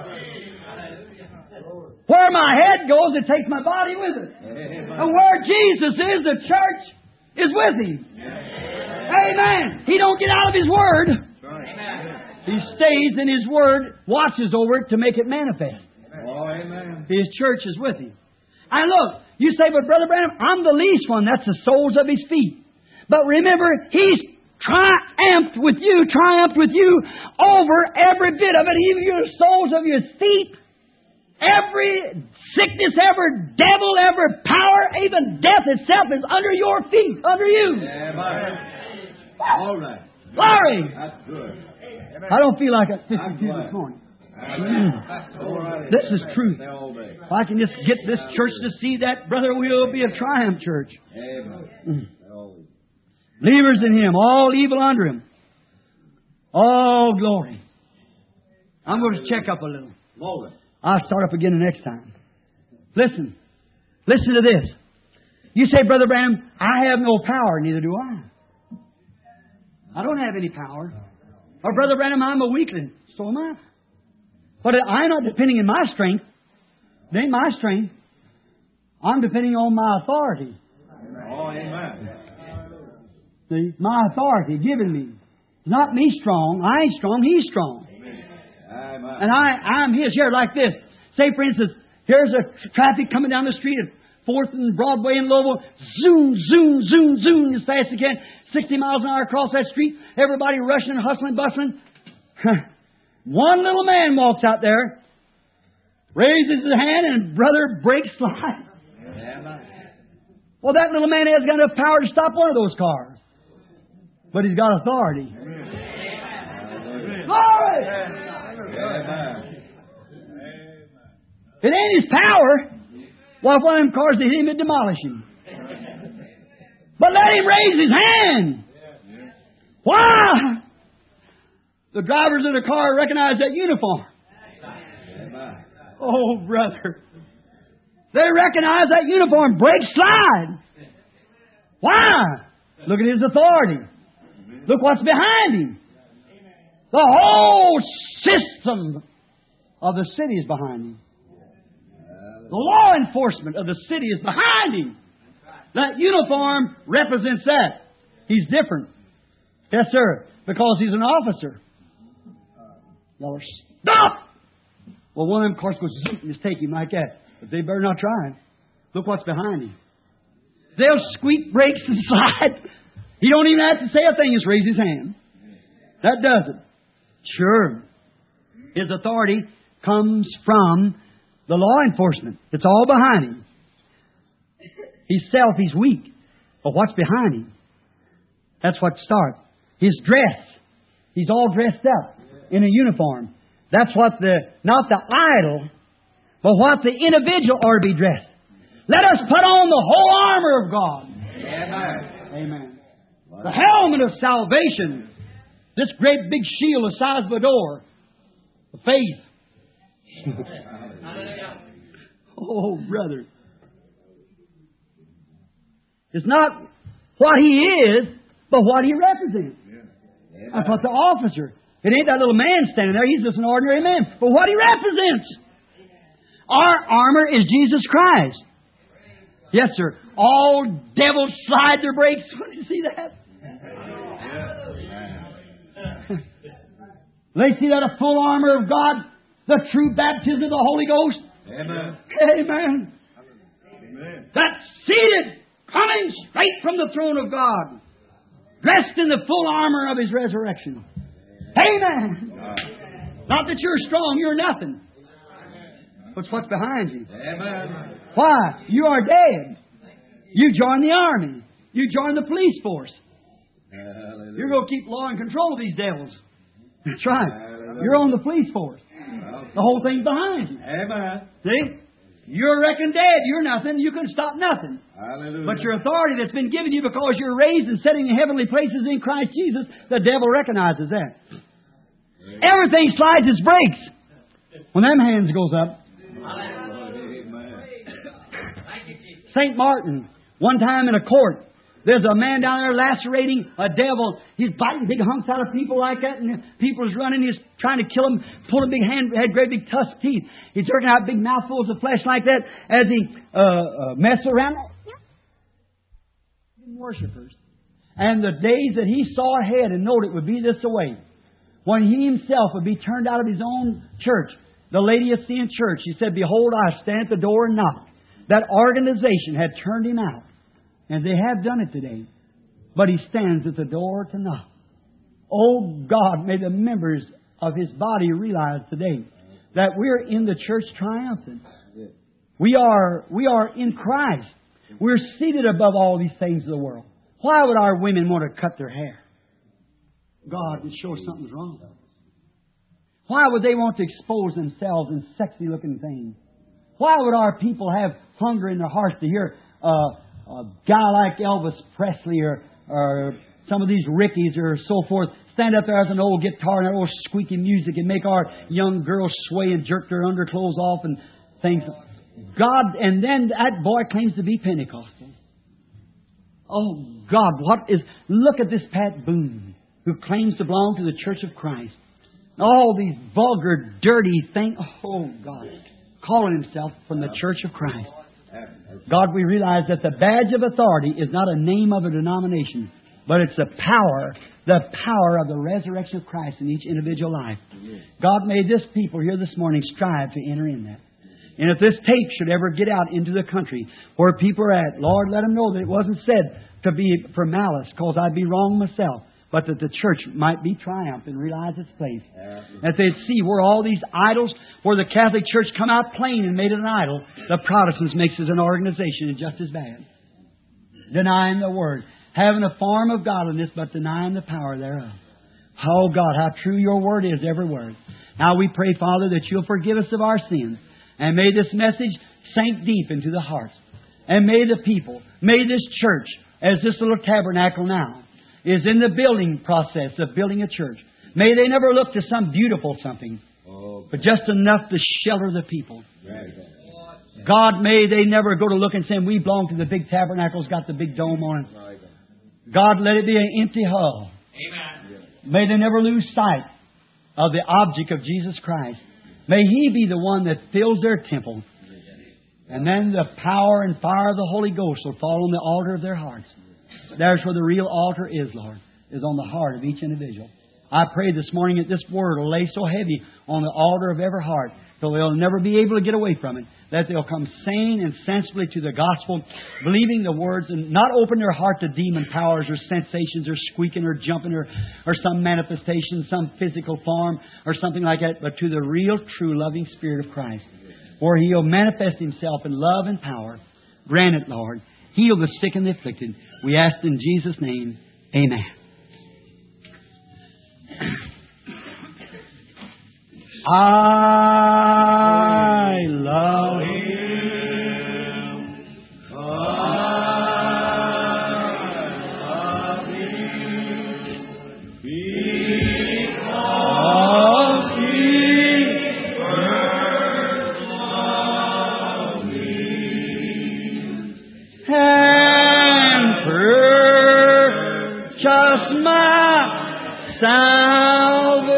Where my head goes, it takes my body with it. And where Jesus is, the church is with Him. Amen. He don't get out of His Word. He stays in His Word, watches over it to make it manifest. His church is with Him. And look, you say, but Brother Branham, I'm the least one. That's the soles of His feet. But remember, He's triumphed with you, triumphed with you over every bit of it, even your soles of your feet. Every sickness, every devil, every power, even death itself is under your feet, under you. Yeah, all right. Glory. That's good. I don't feel like I fifty-two this morning. Mm. This is truth. If I can just get this church to see that, brother, we'll be a triumph church. Mm. Believers in Him, all evil under Him. All glory. I'm going to check up a little. I'll start up again the next time. Listen. Listen to this. You say, Brother Branham, I have no power. Neither do I. I don't have any power. Or, Brother Branham, I'm a weakling. So am I. But I'm not depending on my strength. It ain't my strength. I'm depending on my authority. Oh, amen. See? My authority given me. It's not me strong. I ain't strong. He's strong. Amen. And I, I'm His here like this. Say, for instance, here's a traffic coming down the street at fourth and Broadway in Louisville. Zoom, zoom, zoom, zoom as fast as you can. sixty miles an hour across that street. Everybody rushing and hustling, bustling. One little man walks out there, raises his hand, and brother breaks slide. Well, that little man hasn't got enough power to stop one of those cars. But he's got authority. Glory! It ain't his power. Well, if one of them cars hit him, it'd demolish him. But let him raise his hand. Why? The drivers of the car recognize that uniform. Oh, brother. They recognize that uniform. Break slide. Why? Look at his authority. Look what's behind him. The whole system of the city is behind him. The law enforcement of the city is behind him. That uniform represents that. He's different. Yes, sir. Because he's an officer. Y'all are, stop! Well, one of them, of course, goes zoom and just take him like that. But they better not try him. Look what's behind him. They'll squeak brakes and slide. He don't even have to say a thing. Just raise his hand. That does it. Sure. His authority comes from the law enforcement. It's all behind him. He's self, he's weak. But what's behind him? That's what starts. His dress. He's all dressed up in a uniform. That's what the, not the idol, but what the individual ought to be dressed. Let us put on the whole armor of God. Amen. Amen. The helmet of salvation. This great big shield the size of a door. The faith. Oh, brother. It's not what he is, but what he represents. That's what the officer. It ain't that little man standing there. He's just an ordinary man. But what he represents. Our armor is Jesus Christ. Yes, sir. All devils slide their brakes. Did you see that? They see that a full armor of God, the true baptism of the Holy Ghost. Amen. Amen. Amen. That's seated, coming straight from the throne of God, dressed in the full armor of His resurrection. Amen. Not that you're strong, you're nothing. But what's behind you? Amen. Why? You are dead. You join the army. You join the police force. Hallelujah. You're going to keep law and control of these devils. That's right. Hallelujah. You're on the police force. The whole thing's behind you. Amen. See? You're reckoned dead. You're nothing. You can stop nothing. Hallelujah. But your authority that's been given you because you're raised and sitting in heavenly places in Christ Jesus, the devil recognizes that. Amen. Everything slides its brakes when them hands goes up. Saint Martin, one time in a court, there's a man down there lacerating a devil. He's biting big hunks out of people like that, and people is running. He's trying to kill him, pulling big hand, had great big tusk teeth. He's jerking out big mouthfuls of flesh like that as he uh, uh, messed around. Worshippers. And the days that he saw ahead and knowed it would be this way, when he himself would be turned out of his own church, the Laodicean church, he said, "Behold, I stand at the door and knock." That organization had turned him out. And they have done it today. But he stands at the door to knock. Oh God, may the members of His body realize today that we're in the church triumphant. We are, we are in Christ. We're seated above all these things of the world. Why would our women want to cut their hair? God, it shows something's wrong. Why would they want to expose themselves in sexy looking things? Why would our people have hunger in their hearts to hear uh, a guy like Elvis Presley or, or some of these Rickies or so forth stand up there as an old guitar and that old squeaky music and make our young girls sway and jerk their underclothes off and things? God, and then that boy claims to be Pentecostal. Oh God, what is... Look at this Pat Boone who claims to belong to the Church of Christ. All these vulgar, dirty things. Oh God. Calling himself from the Church of Christ. God, we realize that the badge of authority is not a name of a denomination, but it's the power, the power of the resurrection of Christ in each individual life. God, may this people here this morning strive to enter in that. And if this tape should ever get out into the country where people are at, Lord, let them know that it wasn't said to be for malice, because I'd be wrong myself, but that the church might be triumphed and realize its place. Yeah. That they'd see where all these idols, where the Catholic Church come out plain and made it an idol, the Protestants makes it an organization and just as bad. Denying the Word. Having a form of godliness, but denying the power thereof. Oh God, how true Your Word is, every word. Now we pray, Father, that You'll forgive us of our sins. And may this message sink deep into the hearts. And may the people, may this church, as this little tabernacle now, is in the building process of building a church. May they never look to some beautiful something, but just enough to shelter the people. God, may they never go to look and say, we belong to the big tabernacle's got the big dome on it. God, let it be an empty hull. Amen. May they never lose sight of the object of Jesus Christ. May He be the one that fills their temple. And then the power and fire of the Holy Ghost will fall on the altar of their hearts. There's where the real altar is, Lord, is on the heart of each individual. I pray this morning that this Word will lay so heavy on the altar of every heart till they'll never be able to get away from it, that they'll come sane and sensibly to the gospel, believing the words, and not open their heart to demon powers or sensations or squeaking or jumping or, or some manifestation, some physical form or something like that, but to the real, true, loving Spirit of Christ, where He'll manifest Himself in love and power. Grant it, Lord. Heal the sick and the afflicted. We ask in Jesus' name. Amen. I love Him. I love Him. Because He first loved me and purchased my salvation.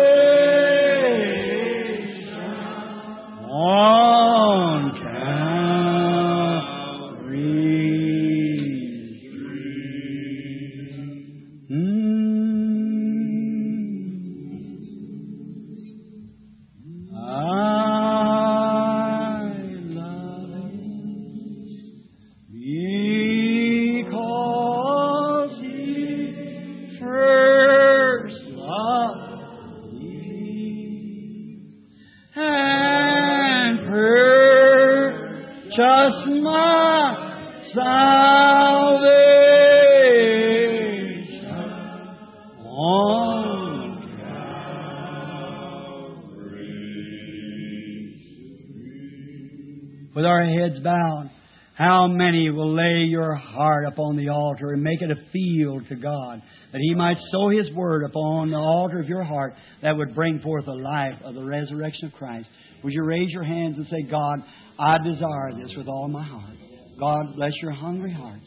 With our heads bowed, how many will lay your heart upon the altar and make it a field to God, that He might sow His Word upon the altar of your heart that would bring forth the life of the resurrection of Christ? Would you raise your hands and say, God, I desire this with all my heart. God, bless your hungry hearts.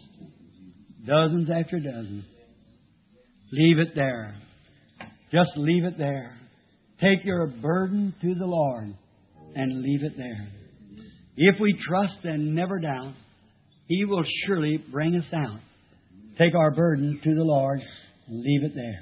Dozens after dozens. Leave it there. Just leave it there. Take your burden to the Lord and leave it there. If we trust and never doubt, He will surely bring us out. Take our burden to the Lord and leave it there.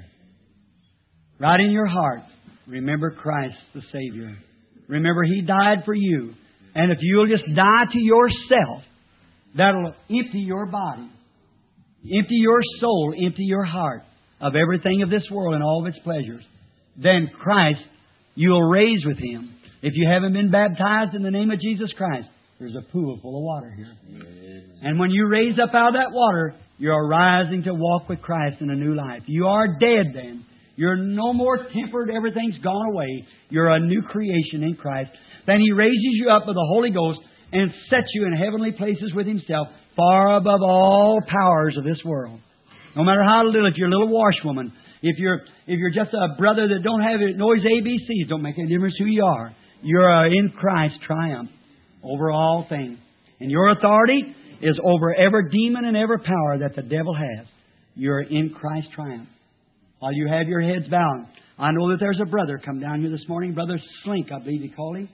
Right in your heart, remember Christ the Savior. Remember He died for you. And if you'll just die to yourself, that'll empty your body, empty your soul, empty your heart of everything of this world and all of its pleasures. Then Christ, you'll raise with Him. If you haven't been baptized in the name of Jesus Christ, there's a pool full of water here. Amen. And when you raise up out of that water, you're rising to walk with Christ in a new life. You are dead then. You're no more tempered. Everything's gone away. You're a new creation in Christ. Then He raises you up with the Holy Ghost and sets you in heavenly places with Himself, far above all powers of this world. No matter how little, if you're a little washwoman, if you're if you're just a brother that don't have it, knows A B Cs, don't make any difference who you are. You're uh, in Christ triumph over all things. And your authority is over every demon and every power that the devil has. You're in Christ triumph. While you have your heads bowed, I know that there's a brother come down here this morning, Brother Slink, I believe you call him.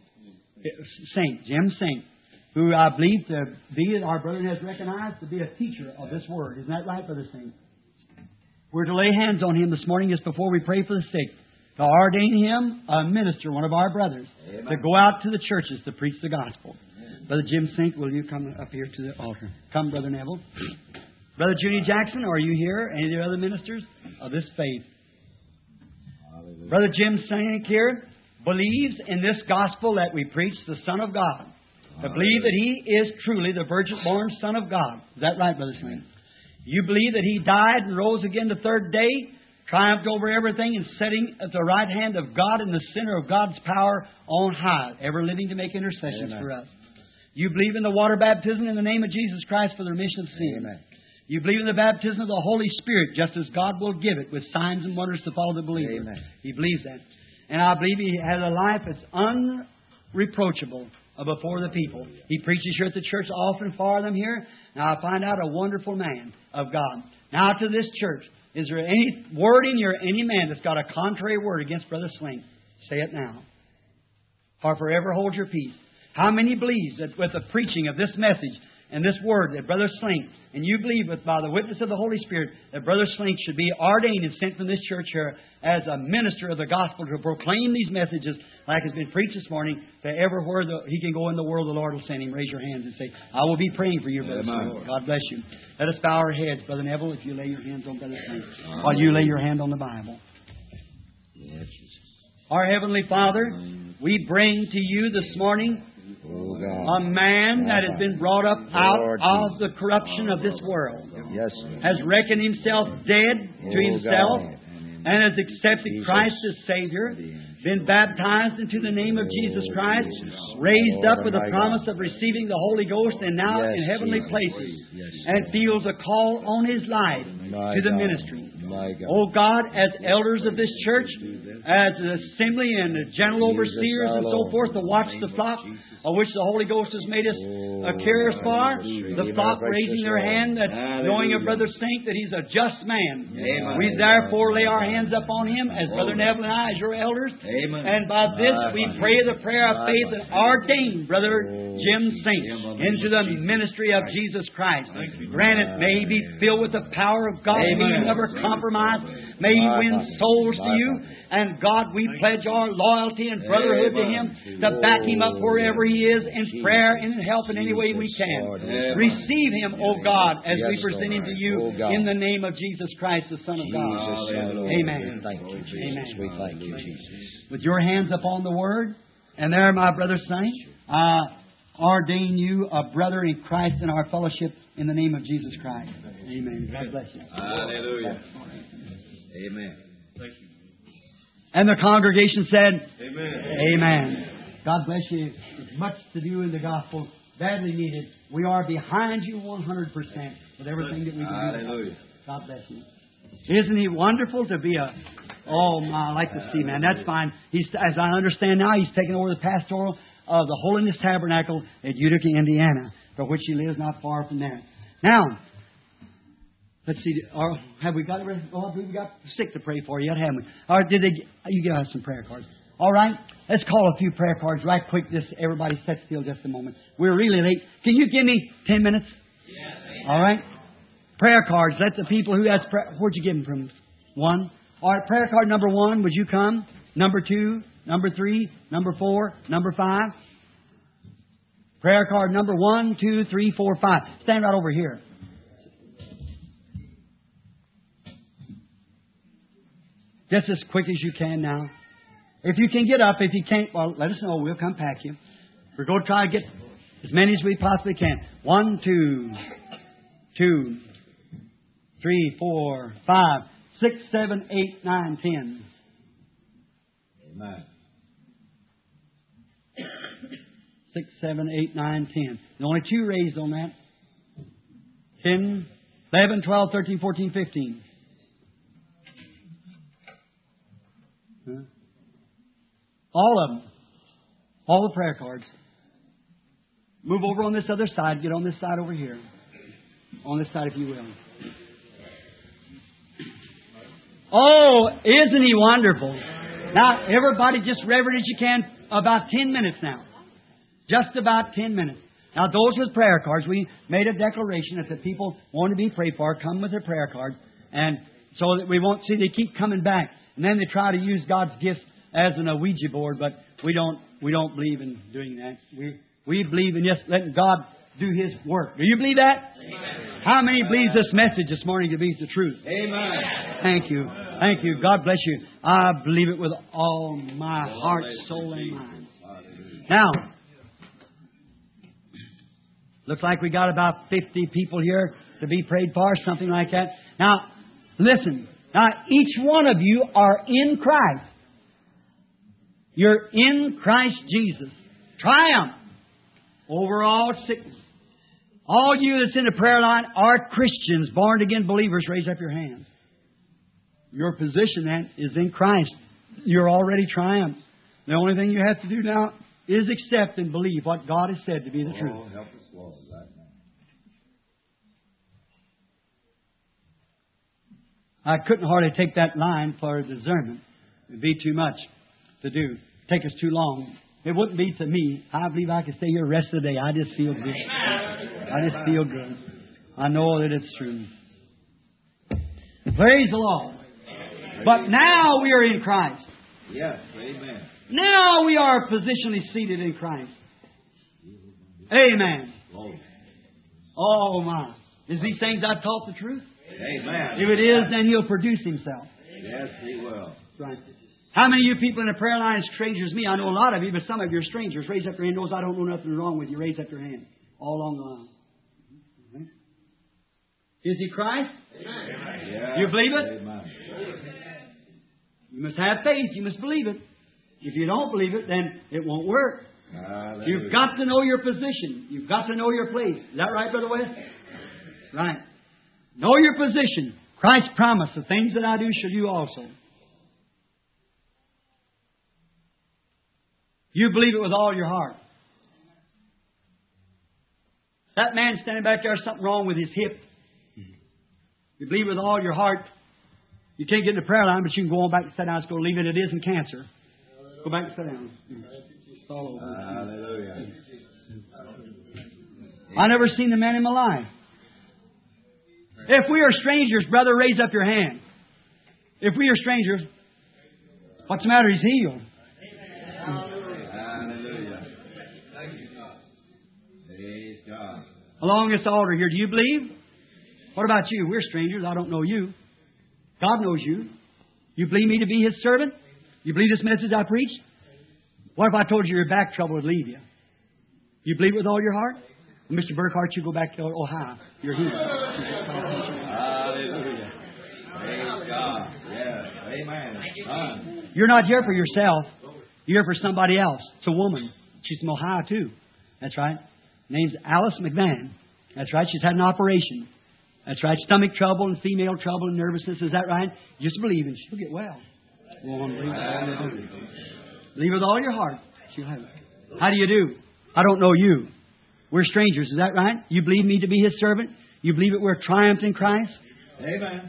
Saint, Jim Saint, who I believe to be, our brother has recognized to be a teacher of this Word. Isn't that right, Brother Saint? We're to lay hands on him this morning just before we pray for the sick, to ordain him a minister, one of our brothers, Amen. To go out to the churches to preach the gospel. Amen. Brother Jim Sink, will you come up here to the altar? Come, Brother Neville. Brother Junie Jackson, are you here? Any of the other ministers of this faith? Hallelujah. Brother Jim Sink here believes in this gospel that we preach, the Son of God. To believe that He is truly the virgin-born Son of God. Is that right, Brother Sink? You believe that He died and rose again the third day, triumphed over everything, and sitting at the right hand of God in the center of God's power on high, ever living to make intercessions Amen. For us. You believe in the water baptism in the name of Jesus Christ for the remission of sin. Amen. You believe in the baptism of the Holy Spirit, just as God will give it, with signs and wonders to follow the believer. Amen. He believes that. And I believe he has a life that's unreproachable before the people. He preaches here at the church often for them here. Now I find out a wonderful man of God. Now to this church, is there any word in here, any man that's got a contrary word against Brother Slink? Say it now. Or forever hold your peace. How many believes that with the preaching of this message and this word that Brother Slink, and you believe with by the witness of the Holy Spirit that Brother Slink should be ordained and sent from this church here as a minister of the gospel to proclaim these messages like has been preached this morning to everywhere the, he can go in the world, the Lord will send him. Raise your hands and say, I will be praying for you, Brother Slink. God bless you. Let us bow our heads, Brother Neville, if you lay your hands on Brother Slink, while you lay your hand on the Bible. Our Heavenly Father, we bring to you this morning Oh, God. a man that has been brought up out of the corruption of this world, Yes, has reckoned himself dead to Oh, himself, God. and has accepted Christ as Savior, been baptized into the name of Jesus Christ, raised up with the promise of receiving the Holy Ghost, and now Yes, in heavenly Jesus. places, Yes. and feels a call on his life My to the God. ministry. My God. Oh God, as elders of this church, as an assembly and the general overseers and so forth to watch the flock of which the Holy Ghost has made us uh, carriers for, the flock raising their hand, that knowing of Brother Saint that he's a just man. Amen. We therefore lay our hands upon him as Brother Neville and I, as your elders. Amen. And by this we pray the prayer of faith and ordain Brother Jim Saint into the ministry of Jesus Christ. Granted, may he be filled with the power of God. May he never compromise. May he win souls to you. And God, we pledge our loyalty and brotherhood to him to back him up wherever he is in prayer and in help in any way we can. Receive him, O God, as we present him to you in the name of Jesus Christ, the Son of God. Amen. Thank you, Jesus. Amen. We thank you, Jesus. With your hands upon the Word, and there, my brother Saint, I ordain you a brother in Christ in our fellowship in the name of Jesus Christ. Amen. God bless you. Hallelujah. Amen. And the congregation said, Amen. Amen. God bless you. There's much to do in the gospel, badly needed. We are behind you one hundred percent with everything that we do. Hallelujah. God bless you. Isn't he wonderful to be a... Oh, my, I like to see, man. That's fine. He's, as I understand now, he's taken over the pastoral of the Holiness Tabernacle at Utica, Indiana, for which he lives not far from there. Now, let's see. Or have we got it? Oh, we got sick to pray for yet, haven't we? Or did they? You give us some prayer cards. All right. Let's call a few prayer cards right quick. Just everybody, sit still just a moment. We're really late. Can you give me ten minutes? Yes. All right. Prayer cards. Let the people who has prayer. Where'd you get them from? One. All right. Prayer card number one. Would you come? Number two. Number three. Number four. Number five. Prayer card number one, two, three, four, five. Stand right over here. Just as quick as you can now. If you can get up, if you can't, well, let us know. We'll come pack you. We're going to try to get as many as we possibly can. One, two, two, three, four, five, six, seven, eight, nine, ten. Amen. Six, seven, eight, nine, ten. There's only two raised on that. Ten, eleven, twelve, thirteen, fourteen, fifteen. Huh? All of them. All the prayer cards. Move over on this other side. Get on this side over here. On this side, if you will. Oh, isn't he wonderful? Now, everybody just reverend as you can. About ten minutes now. Just about ten minutes. Now, those with prayer cards, we made a declaration that the people want to be prayed for come with their prayer cards, and so that we won't see they keep coming back, and then they try to use God's gifts as an Ouija board. But we don't we don't believe in doing that. We we believe in just letting God do His work. Do you believe that? Amen. How many believes this message this morning to be the truth? Amen. Thank you. Thank you. God bless you. I believe it with all my heart, soul, and mind. Now, looks like we got about fifty people here to be prayed for, something like that. Now, listen. Now, each one of you are in Christ. You're in Christ Jesus. Triumph over all sickness. All you that's in the prayer line are Christians, born-again believers. Raise up your hands. Your position then is in Christ. You're already triumphed. The only thing you have to do now is accept and believe what God has said to be the truth. Oh, help us, Lord. I couldn't hardly take that line for discernment. It'd be too much to do. Take us too long It wouldn't be to me. I believe I could stay here the rest of the day. I just feel good. I just feel good. I know that it's true. Praise the Lord. But now we are in Christ. Yes, amen. Now we are positionally seated in Christ. Amen. Lord. Oh my. Is these things I've taught the truth? Amen. If it is, then He'll produce Himself. Yes, He will. Right. How many of you people in the prayer line are strangers to me? I know a lot of you, but some of you are strangers. Raise up your hand. Those I don't know nothing wrong with you. Raise up your hand. All along the line. Right. Is He Christ? Amen. Yeah. You believe it? Amen. You must have faith. You must believe it. If you don't believe it, then it won't work. Hallelujah. You've got to know your position. You've got to know your place. Is that right, Brother West? Right. Know your position. Christ promised, the things that I do shall you also. You believe it with all your heart. That man standing back there, something wrong with his hip. You believe with all your heart. You can't get in the prayer line, but you can go on back and sit down. It's going to leave it. It isn't cancer. Go back and sit down. It's all over. Hallelujah. I never seen the man in my life. If we are strangers, brother, raise up your hand. If we are strangers, what's the matter? He's healed. Hallelujah. Praise God. Along this altar here, do you believe? What about you? We're strangers. I don't know you. God knows you. You believe me to be His servant? You believe this message I preached? What if I told you your back trouble would leave you? You believe it with all your heart? Well, Mister Burkhart, you go back to Ohio. You're healed. Hallelujah. Praise God. Yes. Amen. Amen. You're not here for yourself. You're here for somebody else. It's a woman. She's from Ohio, too. That's right. Name's Alice McMahon. That's right. She's had an operation. That's right. Stomach trouble and female trouble and nervousness. Is that right? Just believe and she'll get well. Go on, believe it. Believe with all your heart. She'll have it. How do you do? I don't know you. We're strangers. Is that right? You believe me to be His servant? You believe that we're triumphed in Christ? Amen.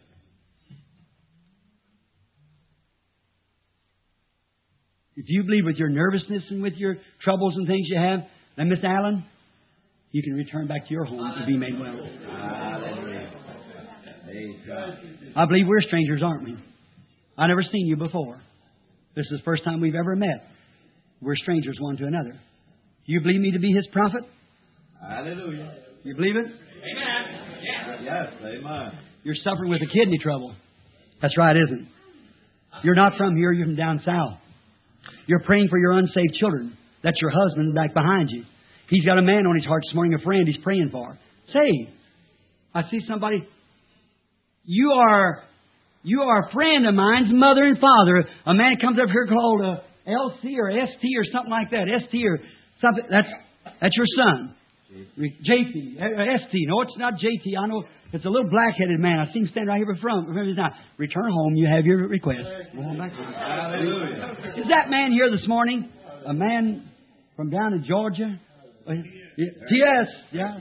If you believe with your nervousness and with your troubles and things you have, then Miss Allen, you can return back to your home to be made well. Hallelujah. Praise God. I believe we're strangers, aren't we? I've never seen you before. This is the first time we've ever met. We're strangers one to another. Do you believe me to be His prophet? Hallelujah. You believe it? Amen. Yes. Yes. Amen. You're suffering with a kidney trouble. That's right, isn't it? You're not from here. You're from down south. You're praying for your unsaved children. That's your husband back behind you. He's got a man on his heart this morning, a friend he's praying for. Say, I see somebody. You are you are a friend of mine's mother and father. A man comes up here called uh, L C or S T or something like that. S T or something. That's that's your son. J T. S T. No, it's not J T. I know it's a little black-headed man. I see him stand right here before him. Now, return home. You have your request. Go on back home. Hallelujah. Is that man here this morning? A man from down in Georgia? Yes. Yeah.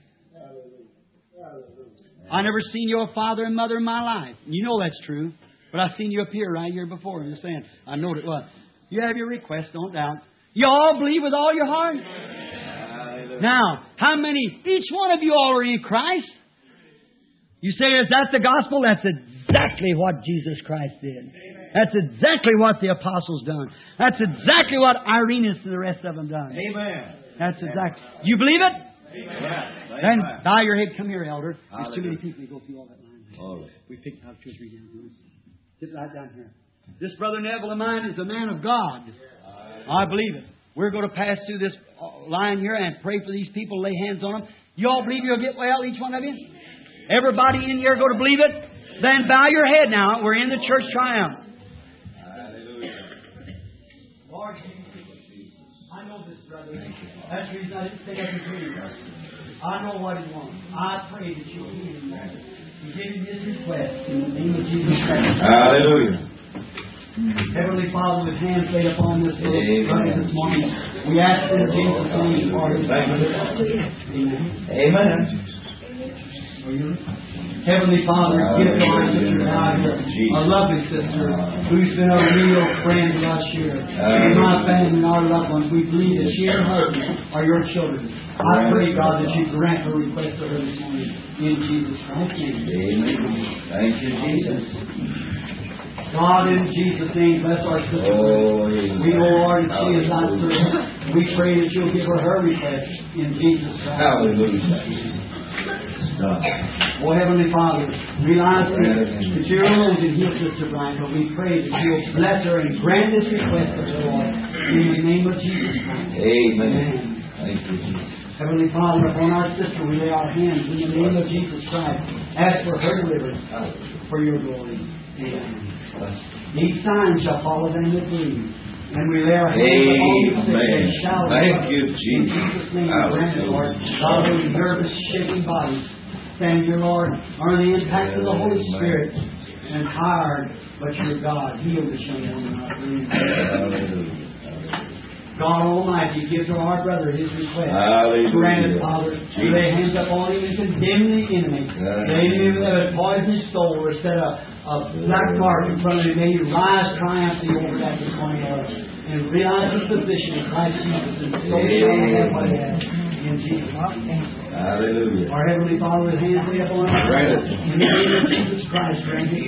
I never seen your father and mother in my life. You know that's true. But I've seen you appear right here before. I'm just saying. I know it was. You have your request, don't doubt. You all believe with all your heart? Now, how many? Each one of you all are in Christ. You say, is that the gospel? That's exactly what Jesus Christ did. That's exactly what the apostles done. That's exactly what Irenaeus and the rest of them done. Amen. That's exactly. You believe it? Yes. Then Amen. bow your head. Come here, elder. There's too many Hallelujah. people to go through all that line. Oh. We picked out two or three down here. Sit right down here. This brother Neville of mine is a man of God. I believe it. We're going to pass through this line here and pray for these people, lay hands on them. You all believe you'll get well, each one of you? Everybody in here going to believe it? Then bow your head now. We're in the church triumph. Hallelujah. Lord Jesus, I know this brother. That's the reason I didn't say that to you. I know what he wants. I pray that you'll heal him, Lord. And give him his request in the name of Jesus Christ. Hallelujah. Heavenly Father, with hands laid upon this little brother this morning, we ask in Jesus' name for his Amen. Amen. you. Heavenly Father, give to our sister now here, our lovely sister, who's been a real friend to us here. In my family and our loved ones, we believe that she and her husband are your children. I pray, God, that you grant her request to her this morning. In Jesus Christ's name. Amen. Thank you, Jesus. God, in Jesus' name, bless our sister. Oh, we know, Lord, that she is not servant. We pray that you'll give her her request in Jesus Christ. Hallelujah. Oh, Heavenly Father, realize that you're alone can heal Sister Bryant, but we pray that you'll bless her and grant this request of the Lord in the name of Jesus Christ. Amen. Amen. Thank you, Jesus. Heavenly Father, upon our sister we lay our hands in the name of Jesus Christ. Ask for her deliverance for your glory. Amen. These signs shall follow them that believe. And we lay our hands upon the sick and shall Thank you, in Jesus. Jesus' name, grant it, Lord. God, those nervous, shaking bodies. Stand, dear Lord, under the impact of the Holy Spirit, and tired, but your God, heal the young woman, I believe. God Almighty, give to our brother his request. Hallelujah. Grant it, Father. Lay hands upon him and condemn the enemy. The enemy that had poisoned his soul, or set a, a black mark in front of him, may he rise triumphantly over that this morning, Lord, and realize his position in Christ Jesus, and so shall he have what he has. In Jesus' name. Hallelujah. Our Heavenly Father, with hands laid upon our Grant it. in the name of Jesus Christ, grant it.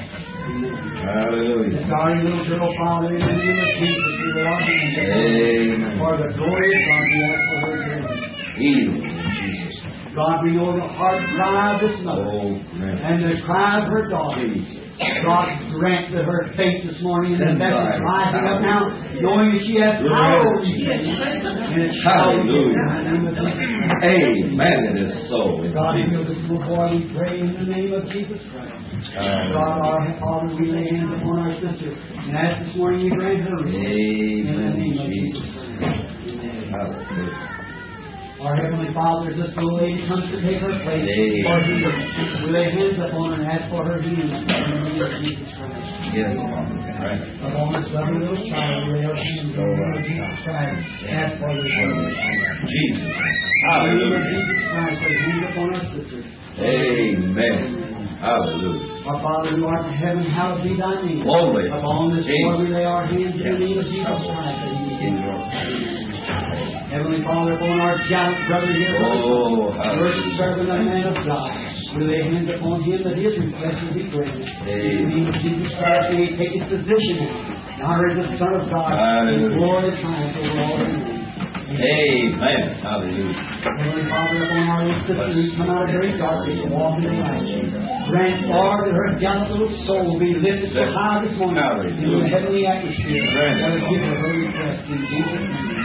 Hallelujah. Darling little girl, Father, in the name of Jesus, we lay our hands Amen. for the glory of God, we ask for her healing. Heal in Jesus. God, we know the heart cry of this mother Oh, grant and the cry of her daughter. Jesus. God, grant that her faith this morning in the message rising up now, knowing that she has power over you. And it shall be in the name of Jesus. Amen. It is so. In God, Jesus. heal this little boy, we pray in the name of Jesus Christ. God, our Father, we lay hands upon our sister and ask this morning you grant her request. In the Amen. name of Jesus Jesus. Christ. Amen. Hallelujah. Our Heavenly Father, as this little lady comes to take her place, Amen. for healing, we lay hands upon her and ask for her healing in the name of Jesus Christ. Yes, Father. Right. Upon this lovely little child, we lay our hands in the name of Jesus Christ and ask for her healing. Jesus. In the name of Hallelujah. Jesus Christ, lay hands upon our sister. Amen. Hallelujah. Our Father who art in heaven, hallowed be thy name. Glory. Upon this Jesus. Lord, we lay our hands in the name of Jesus Christ. In your Heavenly Father, upon our gallant brother here, Oh, first hallelujah. servant and man of God, we lay hands upon him that his request will be granted. In the name of Jesus Christ, may he take his position now as the Son of God, in Hallelujah. glory and triumph over all the earth. Amen. Hallelujah. Heavenly Father, upon our little sister who's come out of great darkness and walk in the light, grant, Lord, that her gallant little soul will be lifted so high this morning Hallelujah. in the heavenly atmosphere. Grant it. Let us give her her request in Jesus' name.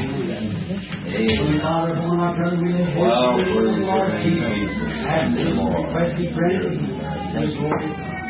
Heavenly Amen. Father, upon our brother, we lay hands Well, upon praise the your Lord name, Jesus. Jesus. Ask that his Lord. request be granted. Let us glory to God.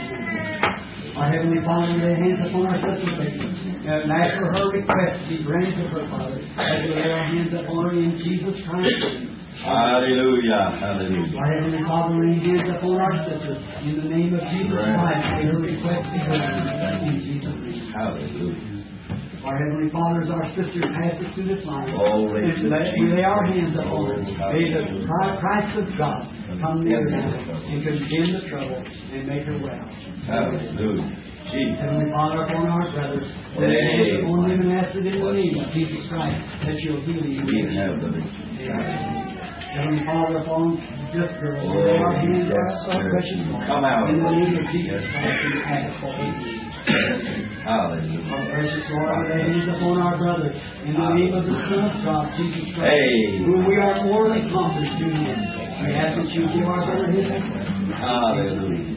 Our Heavenly Father, we lay hands upon our sister Becky, and ask for her request to be granted to her, Father, as we lay our hands upon her in Jesus Christ's name. Hallelujah. Hallelujah. Our Heavenly Father, we lay hands upon our sister in the name of Jesus Right. Christ. May her request be granted in Jesus' name. Hallelujah. Our Heavenly Father, as our sister passes through this life, Oh, and raise let- we lay our hands upon her. Oh, May the Christ of God come near her and condemn the trouble and make her well. Hallelujah. Jesus. Heavenly Father, upon our brothers, we lay hands upon them and ask it in the name of Jesus Christ that you'll heal you. We have the Heavenly Father, upon this girl, we lay our hands on our precious Lord. Come out. In the name of Jesus Christ, we ask for healing. Hallelujah. Our precious Lord, we lay hands upon our brother in the name of the Son of God, Jesus Christ, Hey. whom we are more than conquerors through him. We ask that you give our brother his request. Hallelujah.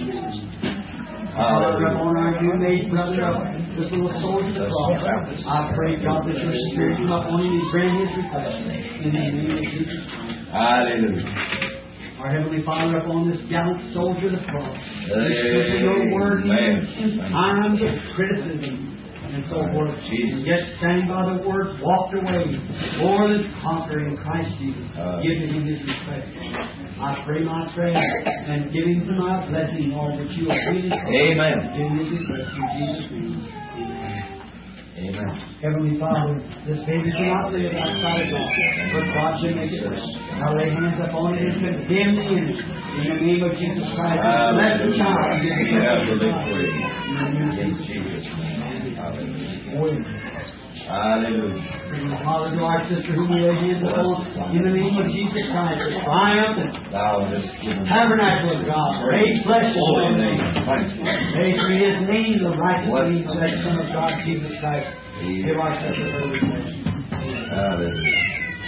Father, Hallelujah. upon our new made brother, this little soldier of the cross, I pray, God, that your Spirit come upon him and grant his request in the name of Jesus Christ. Hallelujah. Our Heavenly Father, upon this gallant soldier of the cross, listen to your word Amen. in times of criticism and so forth. Jesus. Yet stand by the word, walked away, more than conquering Christ Jesus. Uh, Give him his request. I pray my prayer and give him to my blessing, Lord, that you will heal his Amen. Give him his request in Jesus' name. Heavenly Father, this baby cannot live outside of God, but watch Him make it work. Now lay hands upon it and condemn the enemy. In the name of Jesus Christ, bless the child. In Jesus' name. Hallelujah. Father, to our sister who we lay hands upon, in the name of Jesus Christ, triumphant tabernacle of God, made flesh and blood. May for His name, the righteous name of that Son of God, Jesus Christ. Give our sister her request. Hallelujah.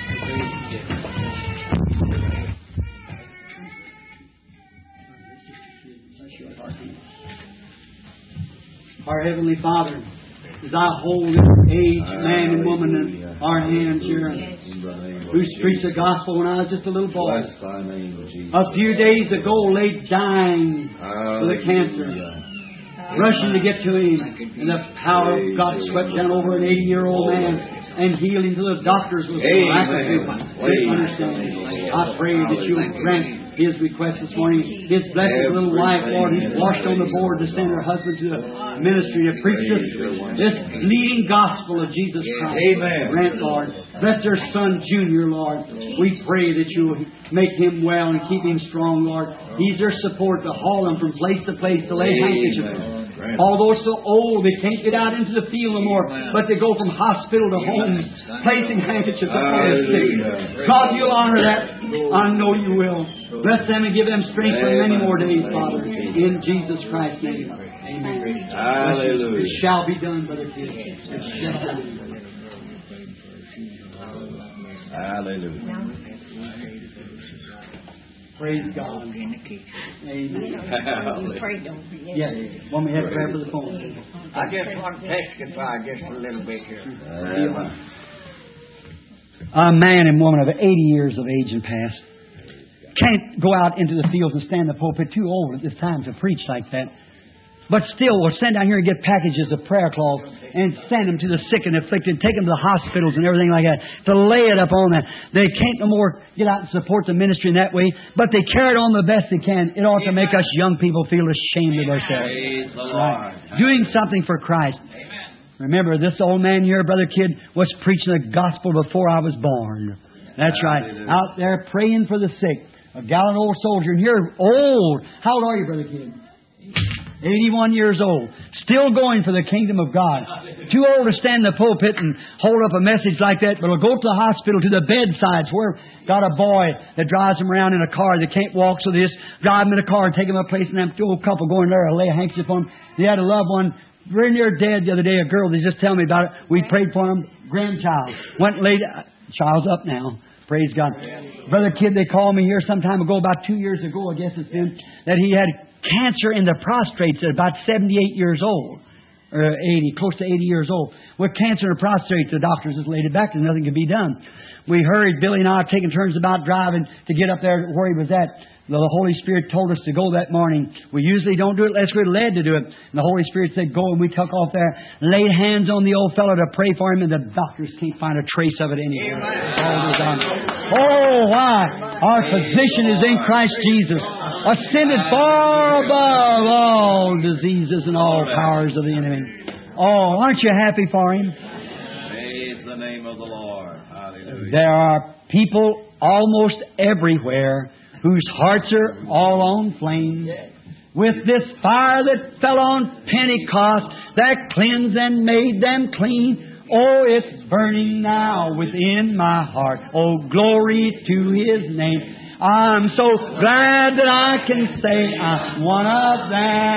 Our Heavenly Father, as I hold this aged man and woman in our hands here, who preached the gospel when I was just a little boy, a few days ago lay dying with a cancer, rushing to get to Him, and the power of God swept down over an eighty-year-old man and healed him to the doctors was miraculous. Understanding. I pray that You would grant his request this morning. His blessed little wife, Lord, who's washed on the board to send her husband to the ministry to preach this, this leading gospel of Jesus Christ. Amen. Grant, Lord. Bless their son, Junior, Lord. We pray that You make him well and keep him strong, Lord. He's their support to haul him from place to place to lay handkerchiefs. Although so old, they can't get out into the field no more, but they go from hospital to home, placing handkerchiefs upon the sick. God, You'll honor that. I know You will. Bless them and give them strength for many more days, Father. In Jesus Christ's name. Amen. Hallelujah. It shall be done, Brother Kid. It shall be done. Hallelujah. Praise God. Amen. Yes. Want me to have prayer for the phone? I just want to testify just a little bit here. A man and woman of eighty years of age and past can't go out into the fields and stand in the pulpit, too old at this time to preach like that. But still, we'll send down here and get packages of prayer cloths and send them to the sick and afflicted, take them to the hospitals and everything like that, to lay it up on that. They can't no more get out and support the ministry in that way, but they carry it on the best they can. It ought to make us young people feel ashamed of ourselves. Right. Doing something for Christ. Remember, this old man here, Brother Kid, was preaching the gospel before I was born. That's right. Out there praying for the sick. A gallant old soldier. And here, old. How old are you, Brother Kid? eighty-one years old. Still going for the kingdom of God. Too old to stand in the pulpit and hold up a message like that, but will go to the hospital, to the bedsides where got a boy that drives them around in a car that can't walk, so they just drive them in a car and take them a place, and them old couple going there and lay a handkerchief on them. They had a loved one very near dead the other day, a girl, they just tell me about it. We prayed for him, grandchild. Went and laid, child's up now. Praise God. Brother Kid, they called me here some time ago, about two years ago, I guess it's been, that he had cancer in the prostrates at about seventy-eight years old. Or eighty, close to eighty years old. With cancer in the prostrates, the doctors just laid it back and nothing could be done. We hurried, Billy and I taking turns about driving to get up there where he was at. The Holy Spirit told us to go that morning. We usually don't do it unless we're led to do it. And the Holy Spirit said, go, and we took off there, laid hands on the old fellow to pray for him, and the doctors can't find a trace of it anywhere. Oh, why? Our physician is in Christ Jesus, ascended far above all diseases and all powers of the enemy. Oh, aren't you happy for him? Praise the name of the Lord. Hallelujah. There are people almost everywhere whose hearts are all on flame. With this fire that fell on Pentecost, that cleansed and made them clean. Oh, it's burning now within my heart. Oh, glory to His name. I'm so glad that I can say I'm one of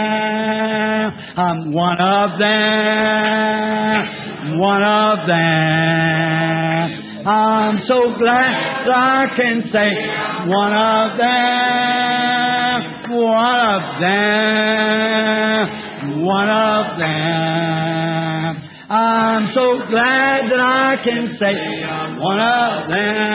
them. I'm one of them. One of them. I'm so glad that I can say one of them, one of them, one of them. I'm so glad that I can say one of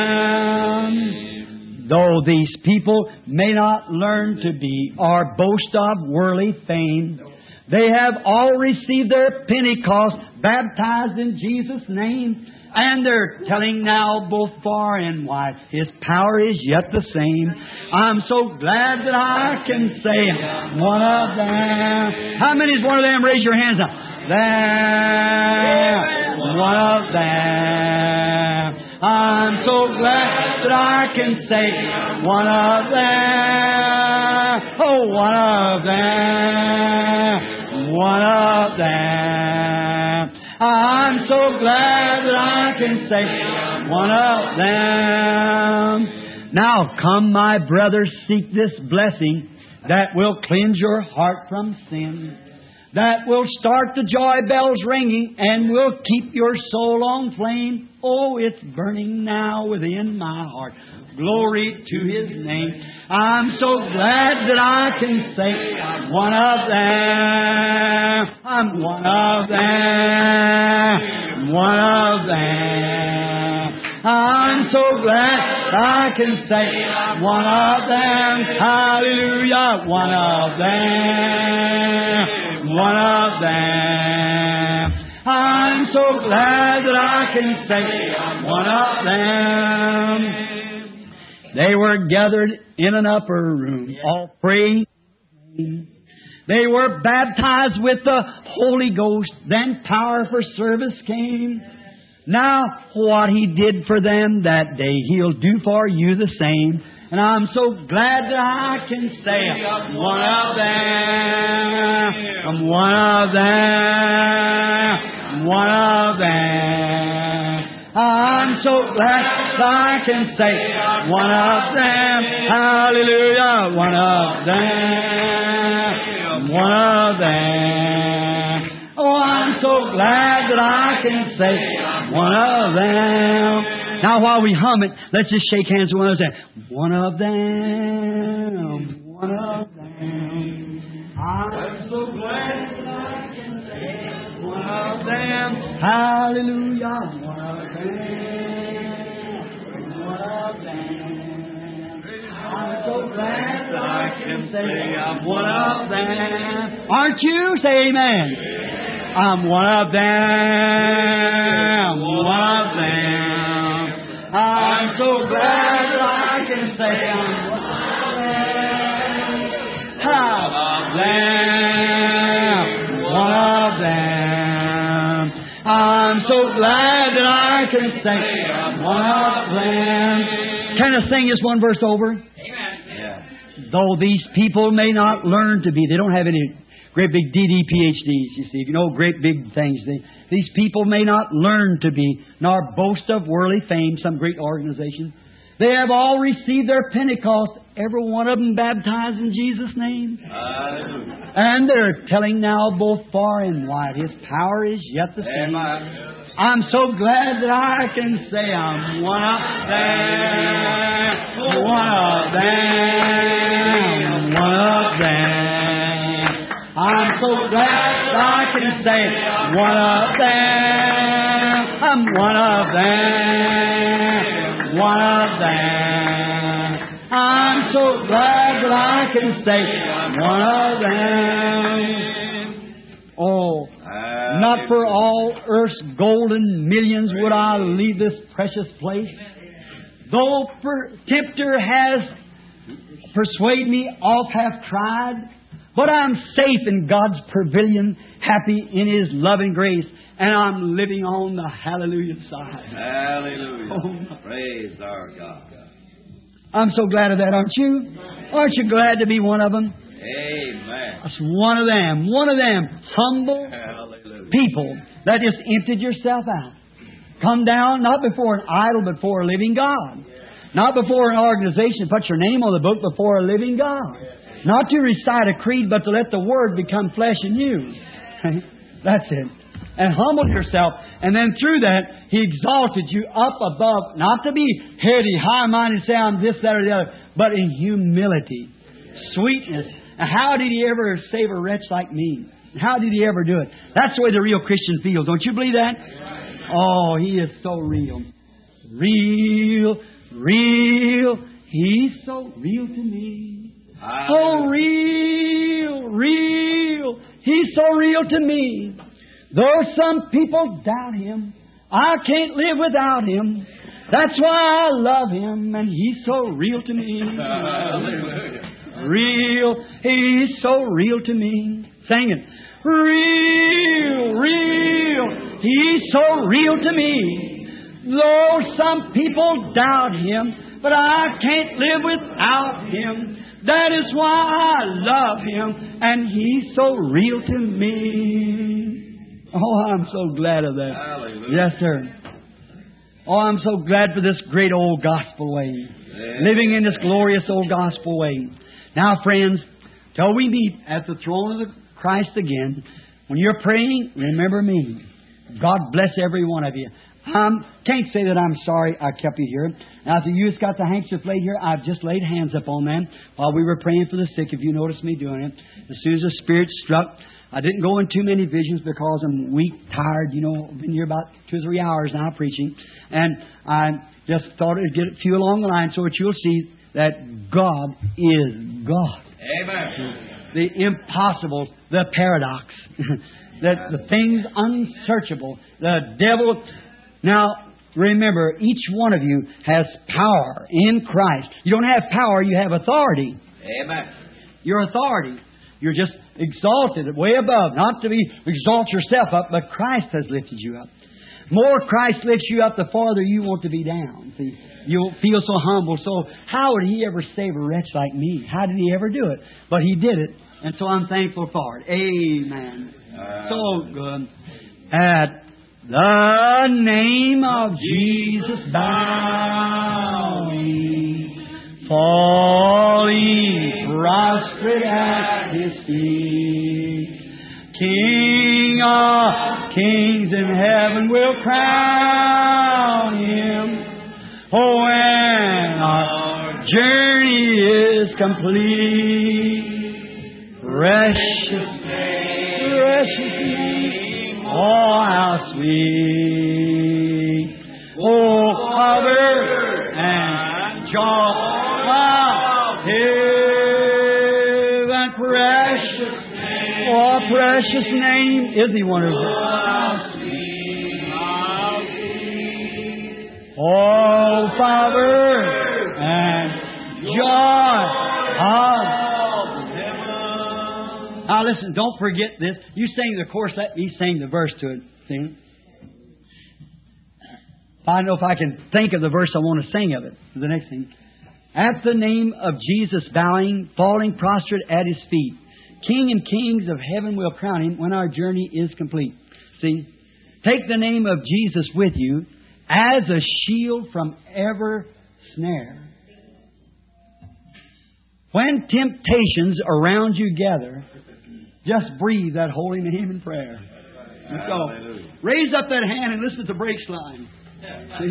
them. Though these people may not learn to be or boast of worldly fame, they have all received their Pentecost, baptized in Jesus' name. And they're telling now both far and wide, His power is yet the same. I'm so glad that I can say one of them. How many is one of them? Raise your hands up. them. One of them. I'm so glad that I can say one of them. Oh, one of them. One of them. I'm so glad that I can say one of them. Now come, my brothers, seek this blessing that will cleanse your heart from sin, that will start the joy bells ringing and will keep your soul on flame. Oh, it's burning now within my heart. Glory to His name. I'm so glad that I can say one of them. I'm one of them. One of them. I'm so glad I can say one of them. Hallelujah. One of them. One of them. I'm so glad that I can say one of them. They were gathered in an upper room, all praying. They were baptized with the Holy Ghost. Then power for service came. Now, what He did for them that day, He'll do for you the same. And I'm so glad that I can say I'm one of them. I'm one of them. One of them. I'm so glad that I can say one of them. Hallelujah. One of them. One of them. Oh, I'm so glad that I can say one of them. Now, while we hum it, let's just shake hands with one of them. One of them. One of them. I'm so glad that I can say one of them. Hallelujah. One of them. One of them. I'm so glad that I can say I'm one of them. Aren't you? Say amen. I'm one of them. One of them. I'm so glad that I can say I'm one of them. Half of them. One of them. I'm so glad that I can say I'm one of them. Can I sing this one verse over? Amen. Yeah. Though these people may not learn to be, they don't have any great big D D P H Ds, you see, you know, great big things. They, these people may not learn to be, nor boast of worldly fame, some great organization. They have all received their Pentecost, every one of them baptized in Jesus' name. Hallelujah. And they're telling now both far and wide, His power is yet the same. Amen. I'm so glad that I can say I'm one of them. One of them. One of them. I'm so glad that I can say one of them. I'm one of them. One of them. I'm so glad that I can say one of them. Oh, not for all earth's golden millions would I leave this precious place. Though per- tempter has persuaded me, oft have tried, but I'm safe in God's pavilion, happy in His loving grace, and I'm living on the hallelujah side. Hallelujah. Oh, Praise our God. I'm so glad of that, aren't you? Aren't you glad to be one of them? Amen. That's one of them. One of them humble Hallelujah. people that just emptied yourself out. Come down, not before an idol, but before a living God. Not before an organization. Put your name on the book before a living God. Not to recite a creed, but to let the Word become flesh in you. That's it. And humble yourself. And then through that, He exalted you up above, not to be heady, high-minded, say I'm this, that, or the other, but in humility, sweetness. And how did He ever save a wretch like me? How did He ever do it? That's the way the real Christian feels. Don't you believe that? Oh, He is so real. Real, real. He's so real to me. Oh, real, real. He's so real to me. Though some people doubt Him, I can't live without Him. That's why I love Him, and He's so real to me. Real, He's so real to me. Sing it. Real, real. He's so real to me. Though some people doubt Him, but I can't live without Him. That is why I love Him, and He's so real to me. Oh, I'm so glad of that. Hallelujah. Yes, sir. Oh, I'm so glad for this great old gospel way. Living in this glorious old gospel way. Now, friends, till we meet at the throne of the Christ again, when you're praying, remember me. God bless every one of you. I um, can't say that I'm sorry I kept you here. Now, if the youth got the handkerchief laid here, I've just laid hands upon them while we were praying for the sick, if you noticed me doing it. As soon as the Spirit struck, I didn't go in too many visions because I'm weak, tired. You know, I've been here about two or three hours now preaching. And I just thought I'd get a few along the line so that you'll see that God is God. Amen. The impossible, the paradox, that the things unsearchable, the devil. Now, remember, each one of you has power in Christ. You don't have power, you have authority. Amen. Your authority. You're just exalted way above. Not to be exalt yourself up, but Christ has lifted you up. More Christ lifts you up, the farther you want to be down. See, you'll feel so humble. So how would He ever save a wretch like me? How did He ever do it? But He did it, and so I'm thankful for it. Amen. Uh, so good. At the name of Jesus bowing, falling prostrate at His feet, King of kings in heaven will crown Him. Oh, when our journey is complete, precious name, precious name, oh, how sweet. Oh, Father and joy of heaven, precious name, oh, precious name. Is He wonderful? Oh, Father and joy of heaven. Now listen, don't forget this. You sang the chorus, that He sang the verse to it. See? I don't know if I can think of the verse I want to sing of it. The next thing. At the name of Jesus bowing, falling prostrate at His feet, King and kings of heaven will crown Him when our journey is complete. See? Take the name of Jesus with you as a shield from every snare. When temptations around you gather, just breathe that holy name in prayer. And so, raise up that hand and listen to the brakes line. See?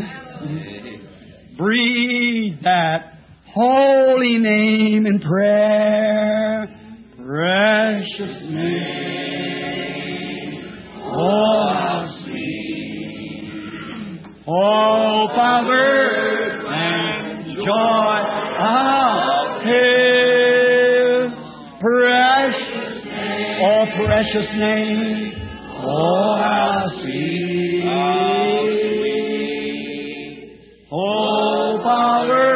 Breathe that holy name in prayer. Precious name. Oh, how sweet. Oh, Father and joy of His precious name. Oh, precious name. Oh, how sweet. Oh, Father,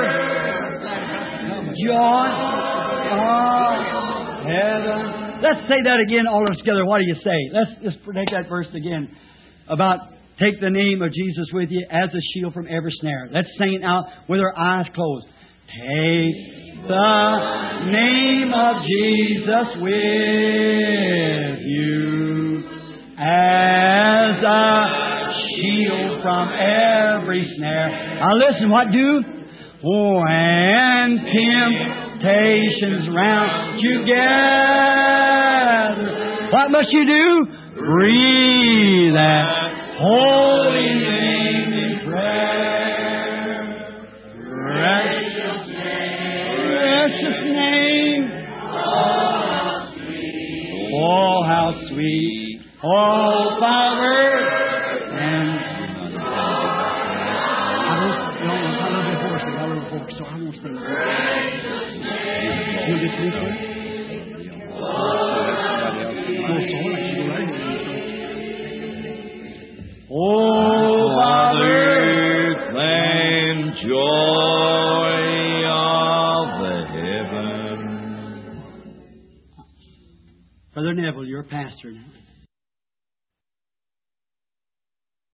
joy of heaven. Let's say that again all together. What do you say? Let's just take that verse again about take the name of Jesus with you as a shield from every snare. Let's sing it now with our eyes closed. Take the name of Jesus with you as a shield from every snare. Now listen, what do? When temptations round you gather, what must you do? Breathe that holy name in prayer. Precious name, precious name. Oh, how sweet. Oh, Father. And I don't, you know, I love your voice. I love your voice, so I won't sing. You get this one? Oh, Father, and joy of the heaven. Brother Brother Neville, your pastor now.